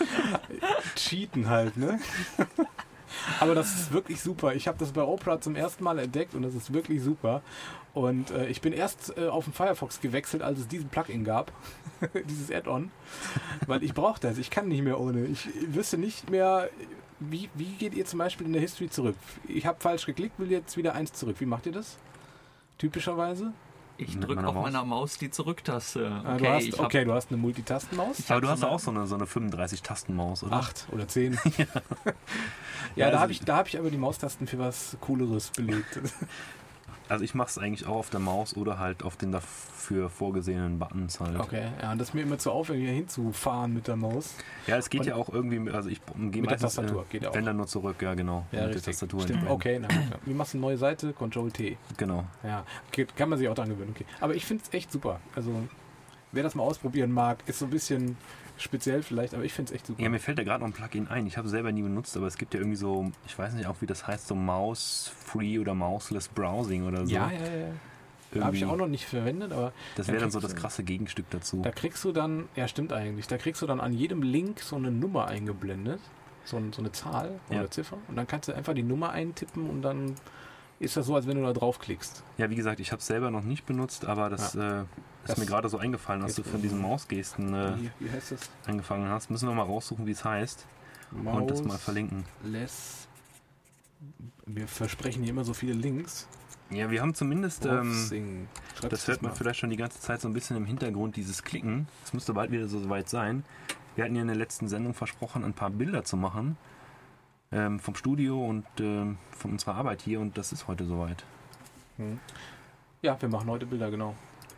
Cheaten halt, ne? Aber das ist wirklich super. Ich habe das bei Opera zum ersten Mal entdeckt und das ist wirklich super. Und äh, ich bin erst äh, auf den Firefox gewechselt, als es diesen Plugin gab, dieses Add-on, weil ich brauche das. Ich kann nicht mehr ohne. Ich wüsste nicht mehr, wie, wie geht ihr zum Beispiel in der History zurück? Ich habe falsch geklickt, will jetzt wieder eins zurück. Wie macht ihr das? Typischerweise? Ich Mit drücke meiner auf Maus? meiner Maus die Zurücktaste. Ah, Okay, du hast, ich hab, okay, du hast eine Multitastenmaus. Ich Aber hab du so hast eine- auch so eine, so eine fünfunddreißig-Tasten-Maus, oder? Acht oder zehn. ja, Ja, da also habe ich, da hab ich aber die Maustasten für was Cooleres belegt. Also ich mache es eigentlich auch auf der Maus oder halt auf den dafür vorgesehenen Buttons halt. Okay, ja, und das ist mir immer zu aufwendig, hier hinzufahren mit der Maus. Ja, es geht Und- ja auch irgendwie, mit- also ich gehe Mit der meistens, Tastatur äh, geht auch. wenn dann nur zurück, ja genau. Ja, mit der richtig. Tastatur. Stimmt, entsprechend. okay. Na, gut, ja. Wie machst du eine neue Seite? Control T. Genau. Ja, geht, kann man sich auch dran gewöhnen. Okay. Aber ich finde es echt super. Also wer das mal ausprobieren mag, ist so ein bisschen speziell vielleicht, aber ich finde es echt super. Ja, mir fällt da gerade noch ein Plugin ein. Ich habe es selber nie benutzt, aber es gibt ja irgendwie so, ich weiß nicht auch, wie das heißt, so Mouse-Free oder Mouseless Browsing oder so. Ja, ja, ja. Da habe ich auch noch nicht verwendet, aber das wäre dann so das krasse Gegenstück dazu. Da kriegst du dann, ja stimmt eigentlich, da kriegst du dann an jedem Link so eine Nummer eingeblendet, so, ein, so eine Zahl oder ja. Ziffer und dann kannst du einfach die Nummer eintippen und dann ist das so, als wenn du da draufklickst. Ja, wie gesagt, ich habe es selber noch nicht benutzt, aber das ja. äh, ist das mir gerade so eingefallen, als du von diesen Mausgesten äh, wie, wie heißt das? angefangen hast. Müssen wir mal raussuchen, wie es heißt Maus und das mal verlinken. Less. Wir versprechen hier immer so viele Links. Ja, wir haben zumindest, ähm, das, das hört man mal. vielleicht schon die ganze Zeit so ein bisschen im Hintergrund, dieses Klicken. Es müsste bald wieder so weit sein. Wir hatten ja in der letzten Sendung versprochen, ein paar Bilder zu machen ähm, vom Studio und ähm, von unserer Arbeit hier und das ist heute soweit. Hm. Ja, wir machen heute Bilder, genau.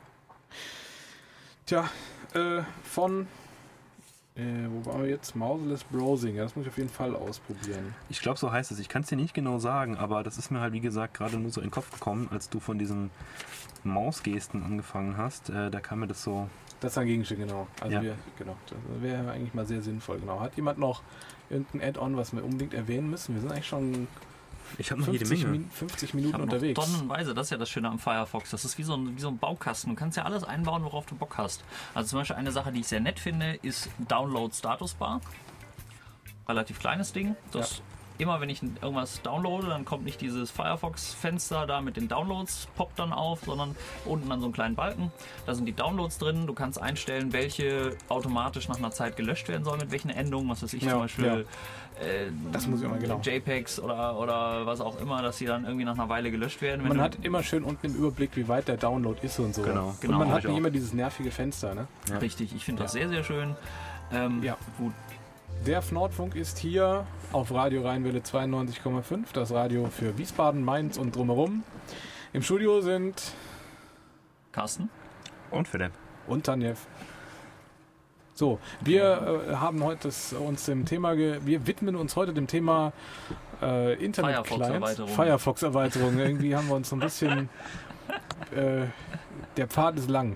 Tja, äh, von... Äh, wo waren wir jetzt? Mouseless Browsing. Ja, das muss ich auf jeden Fall ausprobieren. Ich glaube, so heißt es. Ich kann es dir nicht genau sagen, aber das ist mir halt, wie gesagt, gerade nur so in den Kopf gekommen, als du von diesen Mausgesten angefangen hast. Äh, da kam mir das so... Das ist ein Gegenstück, genau. Also ja. wir, genau. Das wäre eigentlich mal sehr sinnvoll, genau. Hat jemand noch irgendein Add-on, was wir unbedingt erwähnen müssen? Wir sind eigentlich schon... Ich habe noch jede fünfzig, Menge. Min- fünfzig Minuten ich hab unterwegs. Noch tonnenweise, das ist ja das Schöne am Firefox. Das ist wie so, ein, wie so ein Baukasten. Du kannst ja alles einbauen, worauf du Bock hast. Also zum Beispiel eine Sache, die ich sehr nett finde, ist Download Status Bar. Relativ kleines Ding. Das Ja. Immer wenn ich irgendwas downloade, dann kommt nicht dieses Firefox-Fenster da mit den Downloads, poppt dann auf, sondern unten an so einen kleinen Balken. Da sind die Downloads drin. Du kannst einstellen, welche automatisch nach einer Zeit gelöscht werden sollen, mit welchen Endungen. Was weiß ich, Ja, zum Beispiel ja. äh, Das muss ich immer genau. JPEGs oder, oder was auch immer, dass sie dann irgendwie nach einer Weile gelöscht werden. Wenn Man du, hat immer schön unten im Überblick, wie weit der Download ist und so. Genau. Und Genau, man hab hat ich nicht auch. immer dieses nervige Fenster, ne? Ja. Richtig, ich finde Ja. das sehr, sehr schön. Ähm, Ja. Gut. Der Nordfunk ist hier auf Radio Rheinwelle zweiundneunzig Komma fünf, das Radio für Wiesbaden, Mainz und drumherum. Im Studio sind Carsten? Und Philipp. und Tanjev. So, wir äh, haben heute das, uns dem Thema, ge- wir widmen uns heute dem Thema äh, Internet-Clients. Firefox-Erweiterung. Firefox-Erweiterung. Irgendwie haben wir uns so ein bisschen, äh, der Pfad ist lang.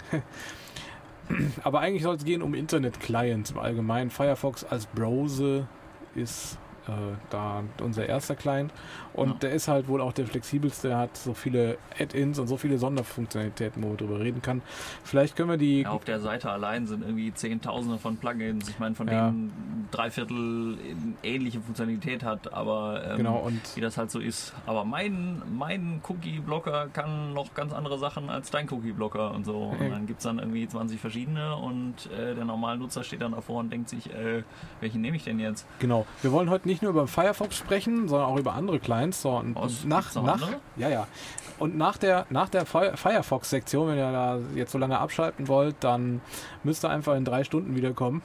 Aber eigentlich soll es gehen um Internet-Clients im Allgemeinen. Firefox als Browser ist äh, da unser erster Client und Ja. der ist halt wohl auch der flexibelste. Er hat so viele Add-ins und so viele Sonderfunktionalitäten, wo man drüber reden kann. Vielleicht können wir die... Ja, auf der Seite allein sind irgendwie Zehntausende von Plugins. Ich meine, von Ja. denen drei Viertel ähnliche Funktionalität hat, aber ähm, Genau, und wie das halt so ist. Aber mein, mein Cookie-Blocker kann noch ganz andere Sachen als dein Cookie-Blocker und so. Und dann gibt es dann irgendwie zwanzig verschiedene und äh, der normale Nutzer steht dann davor und denkt sich, äh, welchen nehme ich denn jetzt? genau. Wir wollen heute nicht nur über Firefox sprechen, sondern auch über andere Clients. So, und Was? nach, Gibt's noch nach, andere? ja, ja. Und nach der, nach der Fi- Firefox-Sektion, wenn ihr da jetzt so lange abschalten wollt, dann müsst ihr einfach in drei Stunden wiederkommen.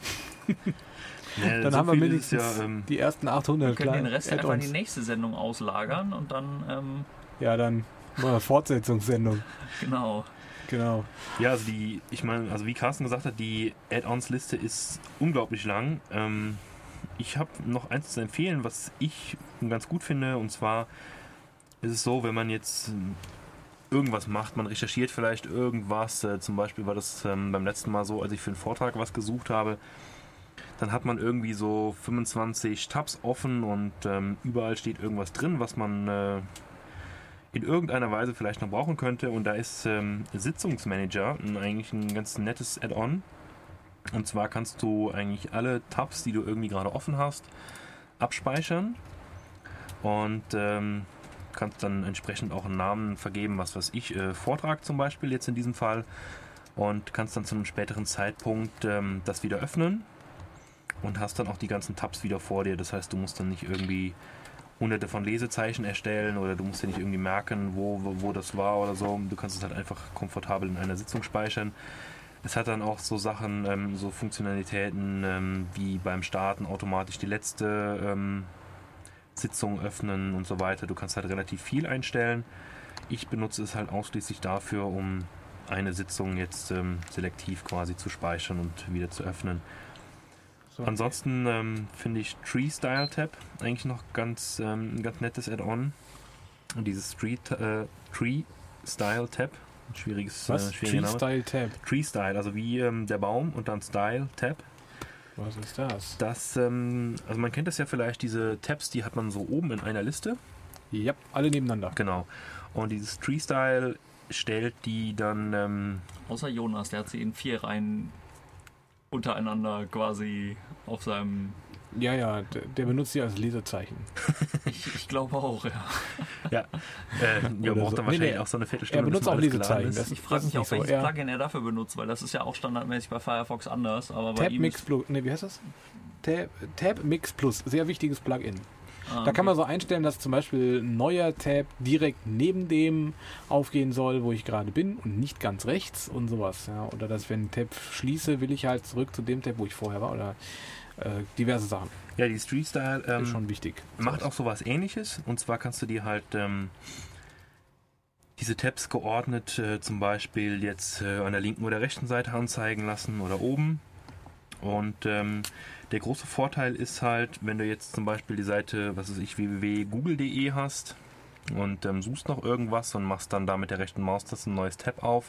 Ja, Dann so haben wir viel ist mindestens es ja, ähm, die ersten achthundert Wir können den kleinen Rest einfach in die Add-ons. nächste Sendung auslagern und dann, ähm, Ja, dann machen wir eine Fortsetzungssendung. genau. Genau. Ja, also die, ich meine, also wie Carsten gesagt hat, die Add-ons-Liste ist unglaublich lang. Ähm, ich habe noch eins zu empfehlen, was ich ganz gut finde, und zwar ist es so, wenn man jetzt ähm, irgendwas macht, man recherchiert vielleicht irgendwas, äh, zum Beispiel war das ähm, beim letzten Mal so, als ich für einen Vortrag was gesucht habe, dann hat man irgendwie so fünfundzwanzig Tabs offen und ähm, überall steht irgendwas drin, was man äh, in irgendeiner Weise vielleicht noch brauchen könnte, und da ist ähm, Sitzungsmanager ein, eigentlich ein ganz nettes Add-on. Und zwar kannst du eigentlich alle Tabs, die du irgendwie gerade offen hast, abspeichern und ähm, kannst dann entsprechend auch einen Namen vergeben, was weiß ich, äh, Vortrag zum Beispiel jetzt in diesem Fall, und kannst dann zu einem späteren Zeitpunkt ähm, das wieder öffnen und hast dann auch die ganzen Tabs wieder vor dir. Das heißt, du musst dann nicht irgendwie hunderte von Lesezeichen erstellen oder du musst dir nicht irgendwie merken, wo, wo, wo das war oder so. Du kannst es halt einfach komfortabel in einer Sitzung speichern. Es hat dann auch so Sachen, ähm, so Funktionalitäten ähm, wie beim Starten automatisch die letzte ähm, Sitzung öffnen und so weiter. Du kannst halt relativ viel einstellen. Ich benutze es halt ausschließlich dafür, um eine Sitzung jetzt ähm, selektiv quasi zu speichern und wieder zu öffnen. So. Ansonsten ähm, finde ich Tree Style Tab eigentlich noch ganz, ähm, ein ganz nettes Add-on. Und dieses Tree, äh, Tree Style Tab Ein schwieriges, Was? äh, schwieriger Name. Tree Style Tab. Tree Style, also wie ähm, der Baum und dann Style Tab. Was ist das? Das, ähm, also man kennt das ja vielleicht, diese Tabs, die hat man so oben in einer Liste. Ja, alle nebeneinander. Genau. Und dieses Tree Style stellt die dann, ähm, Außer Jonas, der hat sie in vier Reihen untereinander quasi auf seinem... Ja, ja, der, der benutzt sie als Lesezeichen. Ich, ich glaube auch, ja. ja, äh, ja, Oder braucht so. dann Nee, wahrscheinlich nee, auch so eine Viertelstunde. er benutzt bis auch alles geladen Lesezeichen, ist. das- Ich frage mich ist auch, nicht so. welches Er- Plugin er dafür benutzt, weil das ist ja auch standardmäßig bei Firefox anders. Aber bei Tab ihm Mix ist, Plus, ne, wie heißt das? Tab, Tab Mix Plus, sehr wichtiges Plugin. ah, Da kann man okay. so einstellen, dass zum Beispiel ein neuer Tab direkt neben dem aufgehen soll, wo ich gerade bin und nicht ganz rechts und sowas. Ja. Oder dass, wenn ich einen Tab schließe, will ich halt zurück zu dem Tab, wo ich vorher war. Oder äh, diverse Sachen. Ja, die Tree Style ähm, Ist schon wichtig. macht Sowas. auch sowas Ähnliches. Und zwar kannst du dir halt ähm, diese Tabs geordnet äh, zum Beispiel jetzt äh, an der linken oder rechten Seite anzeigen lassen oder oben. Und ähm, der große Vorteil ist halt, wenn du jetzt zum Beispiel die Seite, was weiß ich, w w w punkt google punkt d e hast und ähm, suchst noch irgendwas und machst dann da mit der rechten Maustaste ein neues Tab auf,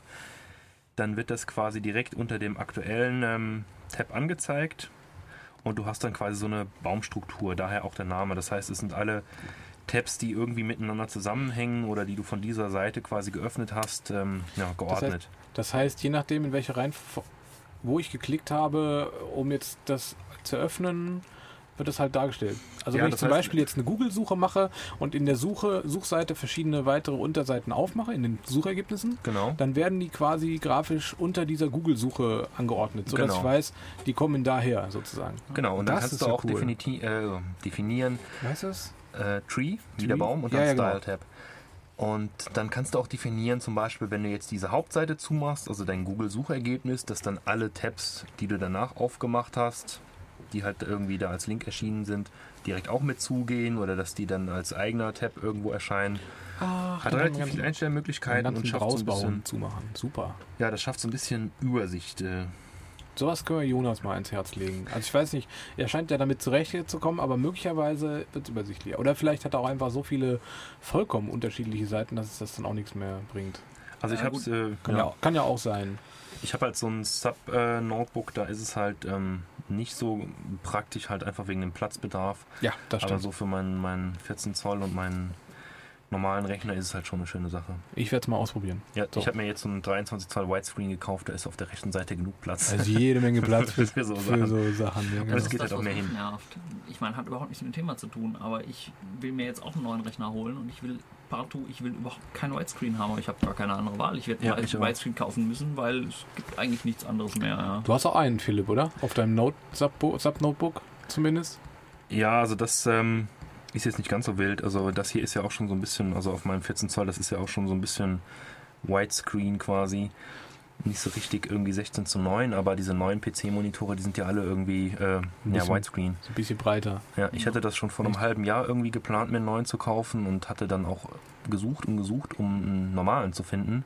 dann wird das quasi direkt unter dem aktuellen ähm, Tab angezeigt und du hast dann quasi so eine Baumstruktur, daher auch der Name. Das heißt, es sind alle Tabs, die irgendwie miteinander zusammenhängen oder die du von dieser Seite quasi geöffnet hast, ähm, ja, geordnet. Das heißt, je nachdem, in welche Reihenfolge, wo ich geklickt habe, um jetzt das zu öffnen, wird das halt dargestellt. Also Ja, wenn ich das zum heißt- Beispiel jetzt eine Google-Suche mache und in der Suche, Suchseite verschiedene weitere Unterseiten aufmache, in den Suchergebnissen, Genau. dann werden die quasi grafisch unter dieser Google-Suche angeordnet, sodass Genau. ich weiß, die kommen daher sozusagen. Genau, und dann Das kannst ist du ja auch cool. definiti äh, definieren, Weißt du es? äh, Tree, wie Tree? der Baum, und Ja, dann ja, genau. Style Tab. Und dann kannst du auch definieren, zum Beispiel, wenn du jetzt diese Hauptseite zumachst, also dein Google-Suchergebnis, dass dann alle Tabs, die du danach aufgemacht hast, die halt irgendwie da als Link erschienen sind, direkt auch mit zugehen oder dass die dann als eigener Tab irgendwo erscheinen. Ach, Hat relativ viele Einstellmöglichkeiten und ganzen schafft so ein Browsbaum bisschen, zumachen. Super. ja, das schafft so ein bisschen Übersicht. Äh, Sowas können wir Jonas mal ins Herz legen. Also ich weiß nicht, er scheint ja damit zurechtzukommen, aber möglicherweise wird es übersichtlicher. Oder vielleicht hat er auch einfach so viele vollkommen unterschiedliche Seiten, dass es das dann auch nichts mehr bringt. also ich Ja, habe gut. äh, Kann ja, ja, kann ja auch sein. ich habe halt so ein Sub-Notebook, da ist es halt ähm, nicht so praktisch, halt einfach wegen dem Platzbedarf. Ja, das Aber stimmt. so für meinen, meinen vierzehn Zoll und meinen normalen Rechner ist es halt schon eine schöne Sache. Ich werde es mal ausprobieren. Ja, So. ich habe mir jetzt so einen dreiundzwanzig Zoll Widescreen gekauft, da ist auf der rechten Seite genug Platz. Also jede Menge Platz für, Für so für Sachen. so Sachen. Ja, genau. Das geht Das, halt auch was mehr mich hin. nervt. Ich meine, hat überhaupt nichts mit dem Thema zu tun, aber ich will mir jetzt auch einen neuen Rechner holen und ich will partout, ich will überhaupt kein Widescreen haben, aber ich habe gar keine andere Wahl. Ich werde Ja, einen ich auch. Widescreen kaufen müssen, weil es gibt eigentlich nichts anderes mehr. Ja. Du hast auch einen, Philipp, oder? Auf deinem Note Sub- Sub-Notebook zumindest? Ja, also das ähm, ist jetzt nicht ganz so wild. Also das hier ist ja auch schon so ein bisschen, also auf meinem vierzehn Zoll, das ist ja auch schon so ein bisschen Widescreen quasi. Nicht so richtig irgendwie sechzehn zu neun, aber diese neuen P C-Monitore, die sind ja alle irgendwie äh, ja, bisschen. Widescreen. So ein bisschen breiter. Ja, ich hatte das schon vor einem halben Jahr irgendwie geplant, mir einen neuen zu kaufen und hatte dann auch gesucht und gesucht, um einen normalen zu finden.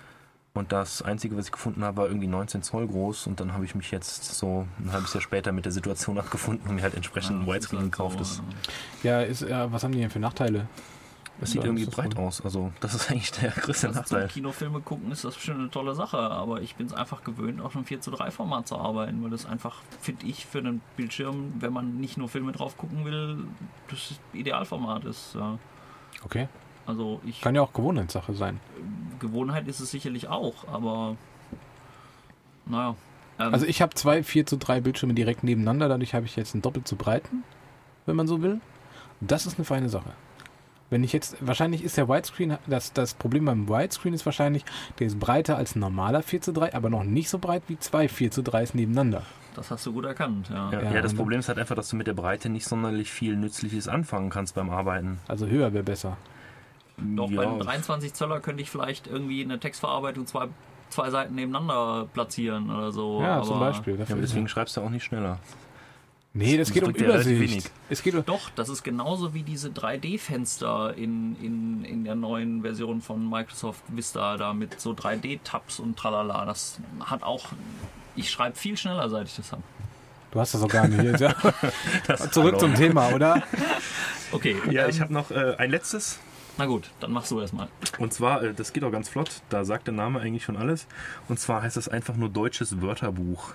Und das Einzige, was ich gefunden habe, war irgendwie neunzehn Zoll groß. Und dann habe ich mich jetzt so ein halbes Jahr später mit der Situation abgefunden und mir halt entsprechend einen Ja, Widescreen das ist halt gekauft. Das, so, Ja, ist, ja, was haben die denn für Nachteile? das sieht Ja, irgendwie das ist breit wohl- aus. Also das ist eigentlich der größte Also zum Nachteil. Kinofilme gucken ist das bestimmt eine tolle Sache, aber ich bin es einfach gewöhnt, auf einem vier zu drei Format zu arbeiten, weil das einfach, finde ich, für einen Bildschirm, wenn man nicht nur Filme drauf gucken will, das Idealformat ist. Ja. Okay. Also ich, Kann ja auch Gewohnheitssache sein. Gewohnheit ist es sicherlich auch, aber naja. Ähm, Also ich habe zwei vier zu drei Bildschirme direkt nebeneinander, dadurch habe ich jetzt einen doppelt so breiten, wenn man so will. Das ist eine feine Sache. Wenn ich jetzt, wahrscheinlich ist der Widescreen, das, das Problem beim Widescreen ist wahrscheinlich, der ist breiter als ein normaler vier zu drei, aber noch nicht so breit wie zwei vier zu dreis nebeneinander. das hast du gut erkannt, ja. Ja, Ja, ja, das und- Problem ist halt einfach, dass du mit der Breite nicht sonderlich viel Nützliches anfangen kannst beim Arbeiten. Also höher wäre besser. Doch ja, bei einem dreiundzwanzig Zöller könnte ich vielleicht irgendwie eine Textverarbeitung zwei, zwei Seiten nebeneinander platzieren oder so. Ja, aber zum Beispiel. ja, Dafür aber ist deswegen ja. schreibst du auch nicht schneller. Nee, das das geht um bringt ja relativ Übersicht. wenig. Es geht um, Doch, das ist genauso wie diese drei D-Fenster in, in, in der neuen Version von Microsoft Vista, da mit so drei D-Tabs und tralala. Das hat auch, ich schreibe viel schneller, seit ich das habe. du hast das auch gar nicht. Jetzt, ja. Das- Zurück hallo. zum Thema, oder? Okay, Ja, ähm, ich habe noch äh, ein letztes Na gut, dann machst du erstmal. Und zwar, äh, das geht auch ganz flott, da sagt der Name eigentlich schon alles. Und zwar heißt das einfach nur deutsches Wörterbuch.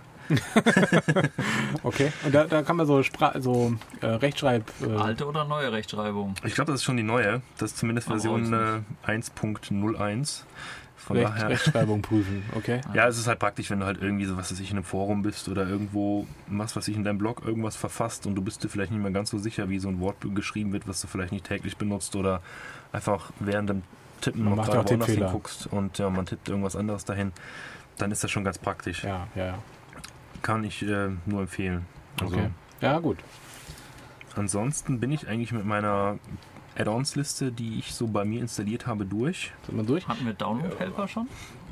Okay, und da, da kann man so, Spra so äh, Rechtschreib... Äh, Alte oder neue Rechtschreibung? Ich glaube, das ist schon die neue. Das ist zumindest Aber Version auch äh, eins Punkt null eins. Von Recht, daher. Rechtschreibung prüfen, okay. Ja, es ist halt praktisch, wenn du halt irgendwie so, was weiß ich, in einem Forum bist oder irgendwo machst, was ich in deinem Blog irgendwas verfasst und du bist dir vielleicht nicht mehr ganz so sicher, wie so ein Wort geschrieben wird, was du vielleicht nicht täglich benutzt oder einfach während dem Tippen Man noch macht gerade auch den woanders Fehler. hinguckst und ja, man tippt irgendwas anderes dahin, dann ist das schon ganz praktisch. Ja, ja, ja. Kann ich äh, nur empfehlen. Also, Okay. Ja, gut. ansonsten bin ich eigentlich mit meiner Add-ons-Liste, die ich so bei mir installiert habe, durch. Sind wir durch? Hatten wir Download-Helper schon?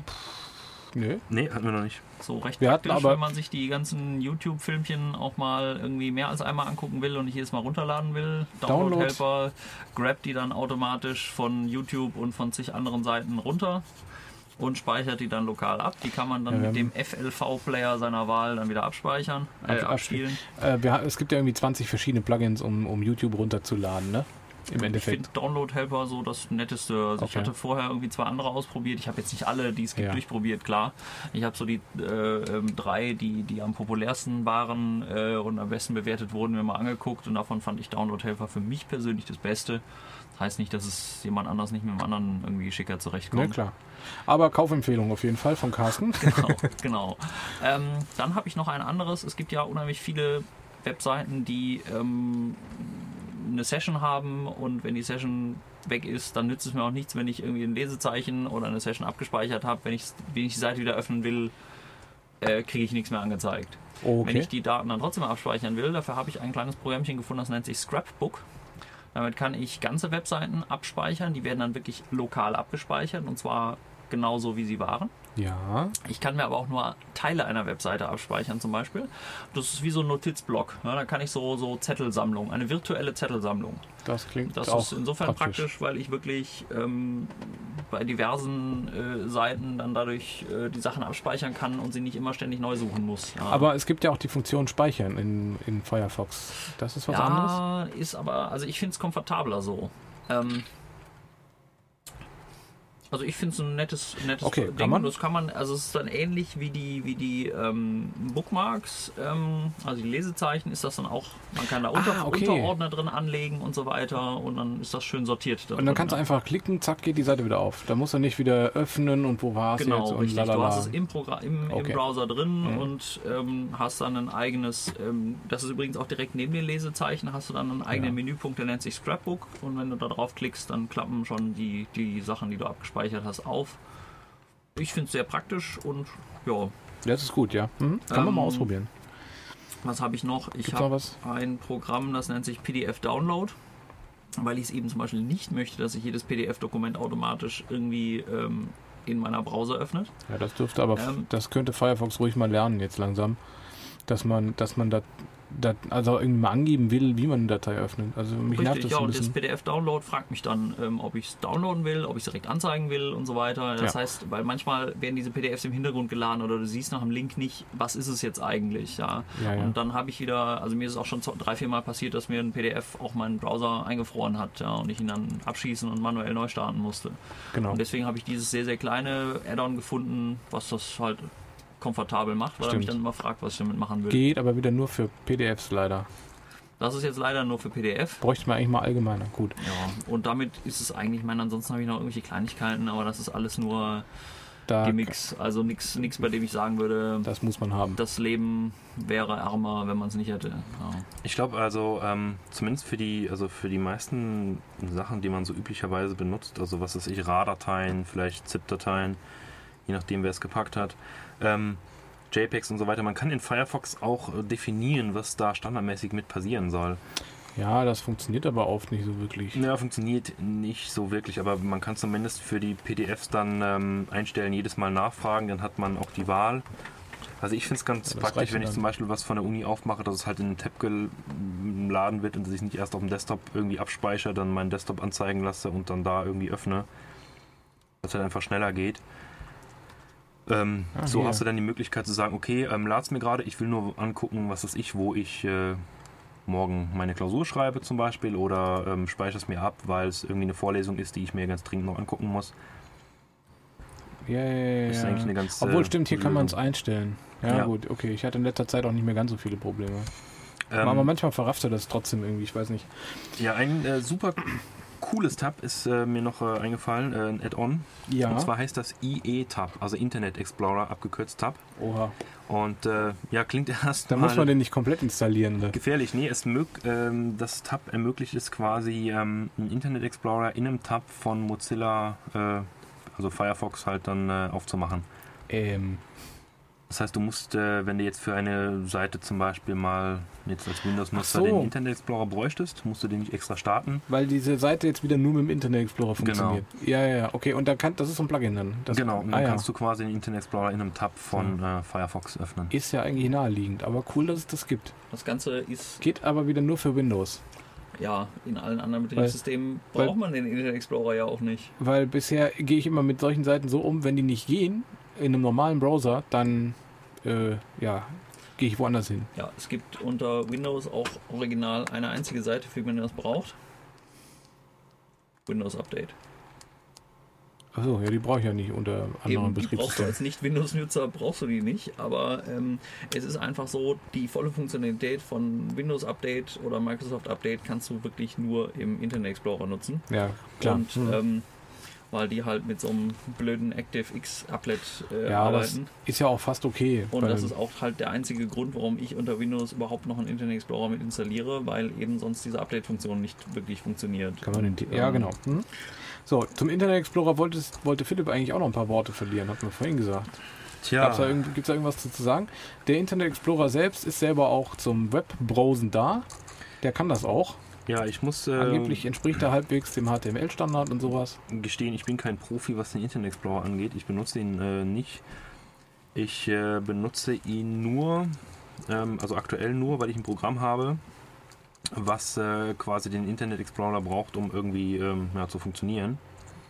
Nö. Nee, hatten wir noch nicht. So recht Wir hatten praktisch, aber- wenn man sich die ganzen YouTube-Filmchen auch mal irgendwie mehr als einmal angucken will und nicht jedes Mal runterladen will. Download-Helper grabt die dann automatisch von YouTube und von zig anderen Seiten runter und speichert die dann lokal ab. Die kann man dann Ja, wir mit dem haben- F L V-Player seiner Wahl dann wieder abspeichern, äh, Ab- abspielen. Äh, wir, ha- es gibt ja irgendwie zwanzig verschiedene Plugins, um, um YouTube runterzuladen, ne? Im Ich Endeffekt. finde Download-Helper so das Netteste. Also ich Okay. hatte vorher irgendwie zwei andere ausprobiert. Ich habe jetzt nicht alle, die es gibt, Ja. durchprobiert, klar. Ich habe so die äh, ähm, drei, die, die am populärsten waren äh, und am besten bewertet wurden, mir mal angeguckt. Und davon fand ich Download-Helper für mich persönlich das Beste. Das heißt nicht, dass es jemand anders nicht mit dem anderen irgendwie schicker Ne, zurechtkommt. klar. Aber Kaufempfehlung auf jeden Fall von Carsten. Genau, genau. Ähm, dann habe ich noch ein anderes. Es gibt ja unheimlich viele Webseiten, die ähm, eine Session haben und wenn die Session weg ist, dann nützt es mir auch nichts, wenn ich irgendwie ein Lesezeichen oder eine Session abgespeichert habe. Wenn ich, wenn ich die Seite wieder öffnen will, äh, kriege ich nichts mehr angezeigt. Wenn Okay. ich die Daten dann trotzdem abspeichern will, dafür habe ich ein kleines Programmchen gefunden, das nennt sich Scrapbook. Damit kann ich ganze Webseiten abspeichern, die werden dann wirklich lokal abgespeichert und zwar genauso wie sie waren. Ja. Ich kann mir aber auch nur Teile einer Webseite abspeichern zum Beispiel. Das ist wie so ein Notizblock. Ja, da kann ich so, so Zettelsammlung, eine virtuelle Zettelsammlung. Das klingt Das auch ist insofern praktisch, weil ich wirklich ähm, bei diversen äh, Seiten dann dadurch äh, die Sachen abspeichern kann und sie nicht immer ständig neu suchen muss. Ja. Aber es gibt ja auch die Funktion Speichern in, in Firefox. Das ist was anderes? ja, ist aber, also ich finde es komfortabler so. Ähm, Also ich finde es ein nettes, nettes Okay, Ding. kann man? Das kann man, also es ist dann ähnlich wie die, wie die ähm, Bookmarks, ähm, also die Lesezeichen ist das dann auch, man kann da unter, Ah, okay. Unterordner drin anlegen und so weiter und dann ist das schön sortiert. Da Und dann drin, kannst du ne? einfach klicken, zack, geht die Seite wieder auf. Da musst du nicht wieder öffnen und wo war es Genau, jetzt und richtig. Du lalala. hast es im, Programm, im, Okay. im Browser drin Mhm. und ähm, hast dann ein eigenes, ähm, das ist übrigens auch direkt neben den Lesezeichen, hast du dann einen eigenen Ja. Menüpunkt, der nennt sich Scrapbook und wenn du da drauf klickst, dann klappen schon die, die Sachen, die du abgespeichert hast, auf. Ich finde es sehr praktisch und ja, Das ist gut, ja. Mhm. Kann man Ähm, mal ausprobieren. was habe ich noch? Ich Gibt's noch habe was? ein Programm, das nennt sich P D F Download, weil ich es eben zum Beispiel nicht möchte, dass sich jedes P D F-Dokument automatisch irgendwie ähm, in meiner Browser öffnet. Ja, das dürfte aber, Ähm, das könnte Firefox ruhig mal lernen jetzt langsam, dass man, dass man da, da also irgendwie mal angeben will, wie man eine Datei öffnet. Also mich nervt Richtig, das ja, ein und das bisschen. P D F-Download fragt mich dann, ähm, ob ich es downloaden will, ob ich es direkt anzeigen will und so weiter. Das Ja. heißt, weil manchmal werden diese P D Fs im Hintergrund geladen oder du siehst nach dem Link nicht, was ist es jetzt eigentlich, ja. Ja, ja. Und dann habe ich wieder, also mir ist es auch schon zo- drei, vier Mal passiert, dass mir ein P D F auch meinen Browser eingefroren hat, ja, und ich ihn dann abschießen und manuell neu starten musste. Genau. Und deswegen habe ich dieses sehr, sehr kleine Add-on gefunden, was das halt komfortabel macht, weil er mich Stimmt. dann immer fragt, was ich damit machen will. Geht aber wieder nur für P D Fs leider. Das ist jetzt leider nur für P D F. Bräuchte man eigentlich mal allgemeiner. Gut. Ja, und damit ist es eigentlich, ich meine, ansonsten habe ich noch irgendwelche Kleinigkeiten, aber das ist alles nur Da, Gimmicks, also nichts, nichts, bei dem ich sagen würde, das muss man haben. das Leben wäre ärmer, wenn man es nicht hätte. Ja. Ich glaube also, ähm, zumindest für die, also für die meisten Sachen, die man so üblicherweise benutzt, also was weiß ich, RAR-Dateien, vielleicht ZIP-Dateien, je nachdem wer es gepackt hat, ähm, JPEGs und so weiter, man kann in Firefox auch äh, definieren, was da standardmäßig mit passieren soll. Ja, das funktioniert aber oft nicht so wirklich. Ja, funktioniert nicht so wirklich, aber man kann zumindest für die P D Fs dann ähm, einstellen, jedes Mal nachfragen, dann hat man auch die Wahl. Also ich finde es ganz Ja, das praktisch, reicht wenn ich dann. zum Beispiel was von der Uni aufmache, dass es halt in einen Tab geladen wird und dass ich nicht erst auf dem Desktop irgendwie abspeichere, dann meinen Desktop anzeigen lasse und dann da irgendwie öffne. Dass es halt einfach schneller geht. Ähm, Ah, so hier. hast du dann die Möglichkeit zu sagen, okay, ähm, lad's mir gerade, ich will nur angucken, was weiß ich, wo ich, äh, morgen meine Klausur schreibe zum Beispiel oder ähm, speichere es mir ab, weil es irgendwie eine Vorlesung ist, die ich mir ganz dringend noch angucken muss. Ja, ja, ja. Das ist eigentlich eine ganz, Obwohl, äh, stimmt, hier gute kann man es Lösung. einstellen. Ja, Ja. gut, okay. Ich hatte in letzter Zeit auch nicht mehr ganz so viele Probleme. Ähm, Aber manchmal verrafft er das trotzdem irgendwie, ich weiß nicht. Ja, ein äh, super cooles Tab ist äh, mir noch äh, eingefallen, äh, ein Add-on. Ja. Und zwar heißt das I E-Tab, also Internet Explorer, abgekürzt Tab. Oha. Und äh, ja, klingt erst Da mal muss man den nicht komplett installieren. Ne? gefährlich. Nee, es mög, ähm, das Tab ermöglicht es quasi, ähm, einen Internet Explorer in einem Tab von Mozilla, äh, also Firefox halt dann äh, aufzumachen. Ähm, Das heißt, du musst, äh, wenn du jetzt für eine Seite zum Beispiel mal jetzt als Windows-Nutzer Ach so. den Internet Explorer bräuchtest, musst du den nicht extra starten. weil diese Seite jetzt wieder nur mit dem Internet Explorer funktioniert. Ja, ja, ja. Okay, und da kann, das ist so ein Plugin dann. Das, genau, und ah, dann ja. kannst du quasi den Internet Explorer in einem Tab von äh, Firefox öffnen. Ist ja eigentlich naheliegend, aber cool, dass es das gibt. Das Ganze ist, Geht aber wieder nur für Windows. ja, in allen anderen Betriebssystemen weil- braucht man den Internet Explorer ja auch nicht. Weil bisher gehe ich immer mit solchen Seiten so um, wenn die nicht gehen, in einem normalen Browser, dann äh, ja, gehe ich woanders hin. Ja, es gibt unter Windows auch original eine einzige Seite, für die man das braucht. Windows Update. Achso, ja, die brauche ich ja nicht unter anderen Eben, die brauchst du Betriebssystemen. als Nicht-Windows-Nutzer, brauchst du die nicht, aber ähm, es ist einfach so, die volle Funktionalität von Windows Update oder Microsoft Update kannst du wirklich nur im Internet Explorer nutzen. Ja, klar. Und Hm. ähm, weil die halt mit so einem blöden ActiveX-Applet äh, ja, das arbeiten. ist ja auch fast okay. Und weil- das ist auch halt der einzige Grund, warum ich unter Windows überhaupt noch einen Internet Explorer mit installiere, weil eben sonst diese Update-Funktion nicht wirklich funktioniert. Kann man den, Und, ja, ähm, genau. Hm. So, zum Internet Explorer wolltest, wollte Philipp eigentlich auch noch ein paar Worte verlieren, hat man vorhin gesagt. Tja, Gibt es da irgendwas zu, zu sagen? Der Internet Explorer selbst ist selber auch zum Webbrowsen da. Der kann das auch. ja, ich muss äh, Angeblich entspricht er halbwegs dem H T M L-Standard und sowas. gestehen, ich bin kein Profi, was den Internet Explorer angeht. Ich benutze ihn äh, nicht. Ich äh, benutze ihn nur, ähm, also aktuell nur, weil ich ein Programm habe, was äh, quasi den Internet Explorer braucht, um irgendwie ähm, ja, zu funktionieren.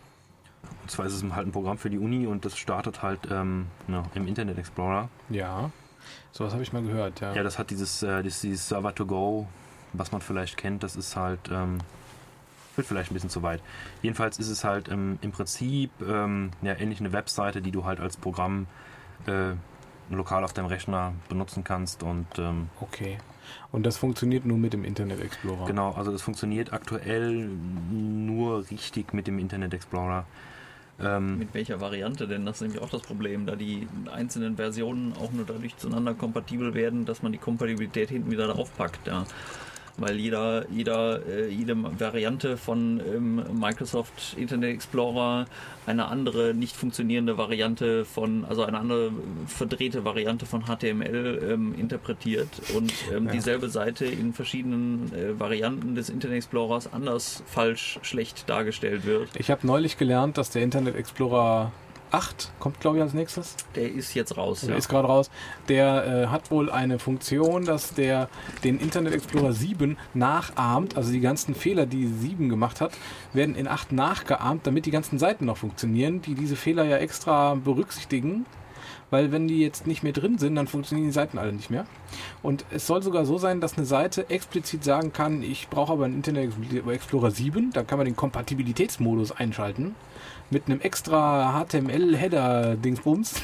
Und zwar ist es halt ein Programm für die Uni und das startet halt ähm, ja, im Internet Explorer. Ja, sowas habe ich mal gehört, ja. Ja, das hat dieses, äh, dieses, dieses Server to Go, was man vielleicht kennt. Das ist halt, ähm, wird vielleicht ein bisschen zu weit. Jedenfalls ist es halt ähm, im Prinzip ähm, ja, ähnlich eine Webseite, die du halt als Programm äh, lokal auf deinem Rechner benutzen kannst. Und ähm, Okay. Und das funktioniert nur mit dem Internet Explorer. genau, also das funktioniert aktuell nur richtig mit dem Internet Explorer. Ähm, Mit welcher Variante denn? Das ist nämlich auch das Problem, da die einzelnen Versionen auch nur dadurch zueinander kompatibel werden, dass man die Kompatibilität hinten wieder draufpackt. Ja. Weil jeder, jeder, äh, jede Variante von ähm, Microsoft Internet Explorer eine andere nicht funktionierende Variante von, also eine andere verdrehte Variante von H T M L ähm, interpretiert und ähm, Ja. dieselbe Seite in verschiedenen äh, Varianten des Internet Explorers anders, falsch, schlecht dargestellt wird. Ich habe neulich gelernt, dass der Internet Explorer acht kommt, glaube ich, als nächstes. Der ist jetzt raus. Der Ja. ist gerade raus. Der äh, hat wohl eine Funktion, dass der den Internet Explorer sieben nachahmt. Also die ganzen Fehler, die sieben gemacht hat, werden in acht nachgeahmt, damit die ganzen Seiten noch funktionieren, die diese Fehler ja extra berücksichtigen. Weil wenn die jetzt nicht mehr drin sind, dann funktionieren die Seiten alle nicht mehr. Und es soll sogar so sein, dass eine Seite explizit sagen kann, ich brauche aber einen Internet Explorer sieben. Da kann man den Kompatibilitätsmodus einschalten. Mit einem extra H T M L-Header-Dingsbums.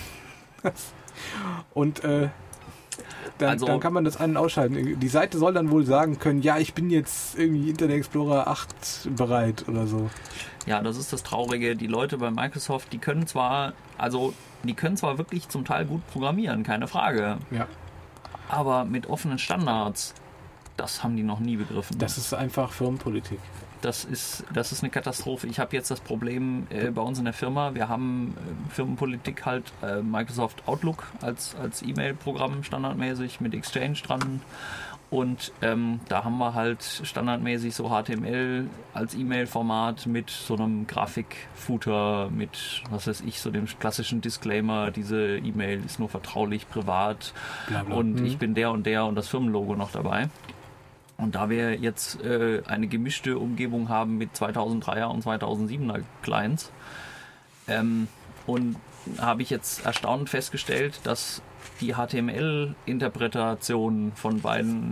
Und äh, dann, Also- dann kann man das an- und ausschalten. Die Seite soll dann wohl sagen können, ja, ich bin jetzt irgendwie Internet Explorer acht bereit oder so. Ja, das ist das Traurige. Die Leute bei Microsoft, die können zwar, also die können zwar wirklich zum Teil gut programmieren, keine Frage, Ja, aber mit offenen Standards, das haben die noch nie begriffen. das ist einfach Firmenpolitik. Das ist, das ist eine Katastrophe. Ich habe jetzt das Problem äh, bei uns in der Firma, wir haben äh, Firmenpolitik halt äh, Microsoft Outlook als, als E-Mail-Programm standardmäßig mit Exchange dran. Und ähm, da haben wir halt standardmäßig so H T M L als E-Mail-Format mit so einem Grafik-Footer, mit, was weiß ich, so dem klassischen Disclaimer, diese E-Mail ist nur vertraulich, privat Bla, bla. und Hm. ich bin der und der und das Firmenlogo noch dabei. Und da wir jetzt äh, eine gemischte Umgebung haben mit zweitausenddreier und zweitausendsiebener Clients, ähm, und habe ich jetzt erstaunend festgestellt, dass die H T M L-Interpretation von beiden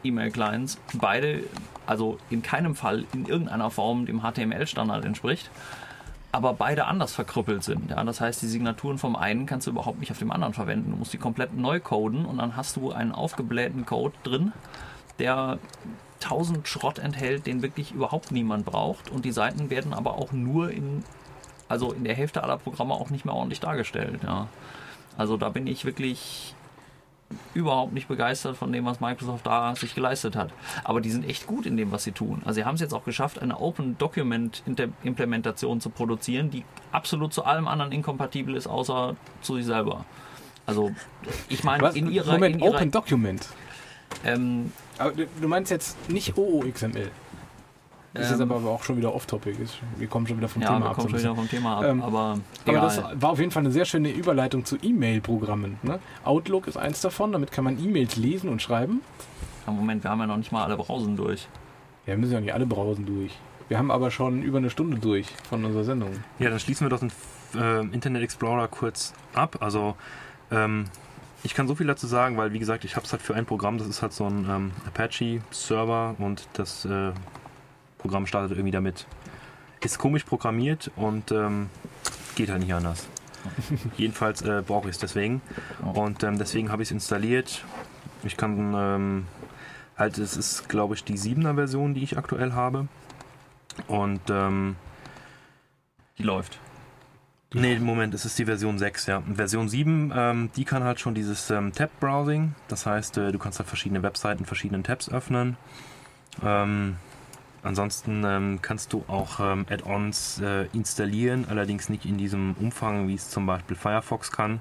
E-Mail-Clients beide, also in keinem Fall in irgendeiner Form dem H T M L-Standard entspricht, aber beide anders verkrüppelt sind. Ja, das heißt, die Signaturen vom einen kannst du überhaupt nicht auf dem anderen verwenden. Du musst die komplett neu coden und dann hast du einen aufgeblähten Code drin, der tausend Schrott enthält, den wirklich überhaupt niemand braucht, und die Seiten werden aber auch nur in, also in der Hälfte aller Programme auch nicht mehr ordentlich dargestellt. Ja. Also da bin ich wirklich überhaupt nicht begeistert von dem, was Microsoft da sich geleistet hat. Aber die sind echt gut in dem, was sie tun. Also sie haben es jetzt auch geschafft, eine Open Document Implementation zu produzieren, die absolut zu allem anderen inkompatibel ist, außer zu sich selber. Also ich meine, in ihrer... Moment, in ihrer, Open Document? Ähm, aber du meinst jetzt nicht O O X M L? Das ist ähm, aber auch schon wieder off-topic. Wir kommen schon wieder vom ja, Thema wir ab. kommen schon wieder vom Thema ab, Ähm, aber Aber egal. das war auf jeden Fall eine sehr schöne Überleitung zu E-Mail-Programmen. Ne? Outlook ist eins davon, damit kann man E-Mails lesen und schreiben. Ja, Moment, wir haben ja noch nicht mal alle Browsen durch. Ja, wir müssen ja nicht alle Browsen durch. Wir haben aber schon über eine Stunde durch von unserer Sendung. Ja, dann schließen wir doch den äh, Internet Explorer kurz ab. Also ähm, ich kann so viel dazu sagen, weil wie gesagt, ich habe es halt für ein Programm, das ist halt so ein ähm, Apache-Server und das äh, Programm startet irgendwie damit. Ist komisch programmiert und ähm, geht halt nicht anders. Jedenfalls äh, brauche ich es deswegen. Und ähm, deswegen habe ich es installiert. Ich kann ähm, halt, es ist glaube ich die siebener Version, die ich aktuell habe. Und ähm, Die läuft. nee, Moment, es ist die Version sechs, ja. Und Version sieben, ähm, die kann halt schon dieses ähm, Tab-Browsing. Das heißt, äh, du kannst halt verschiedene Webseiten, verschiedene Tabs öffnen. Ähm, Ansonsten ähm, kannst du auch ähm, Add-ons äh, installieren, allerdings nicht in diesem Umfang, wie es zum Beispiel Firefox kann.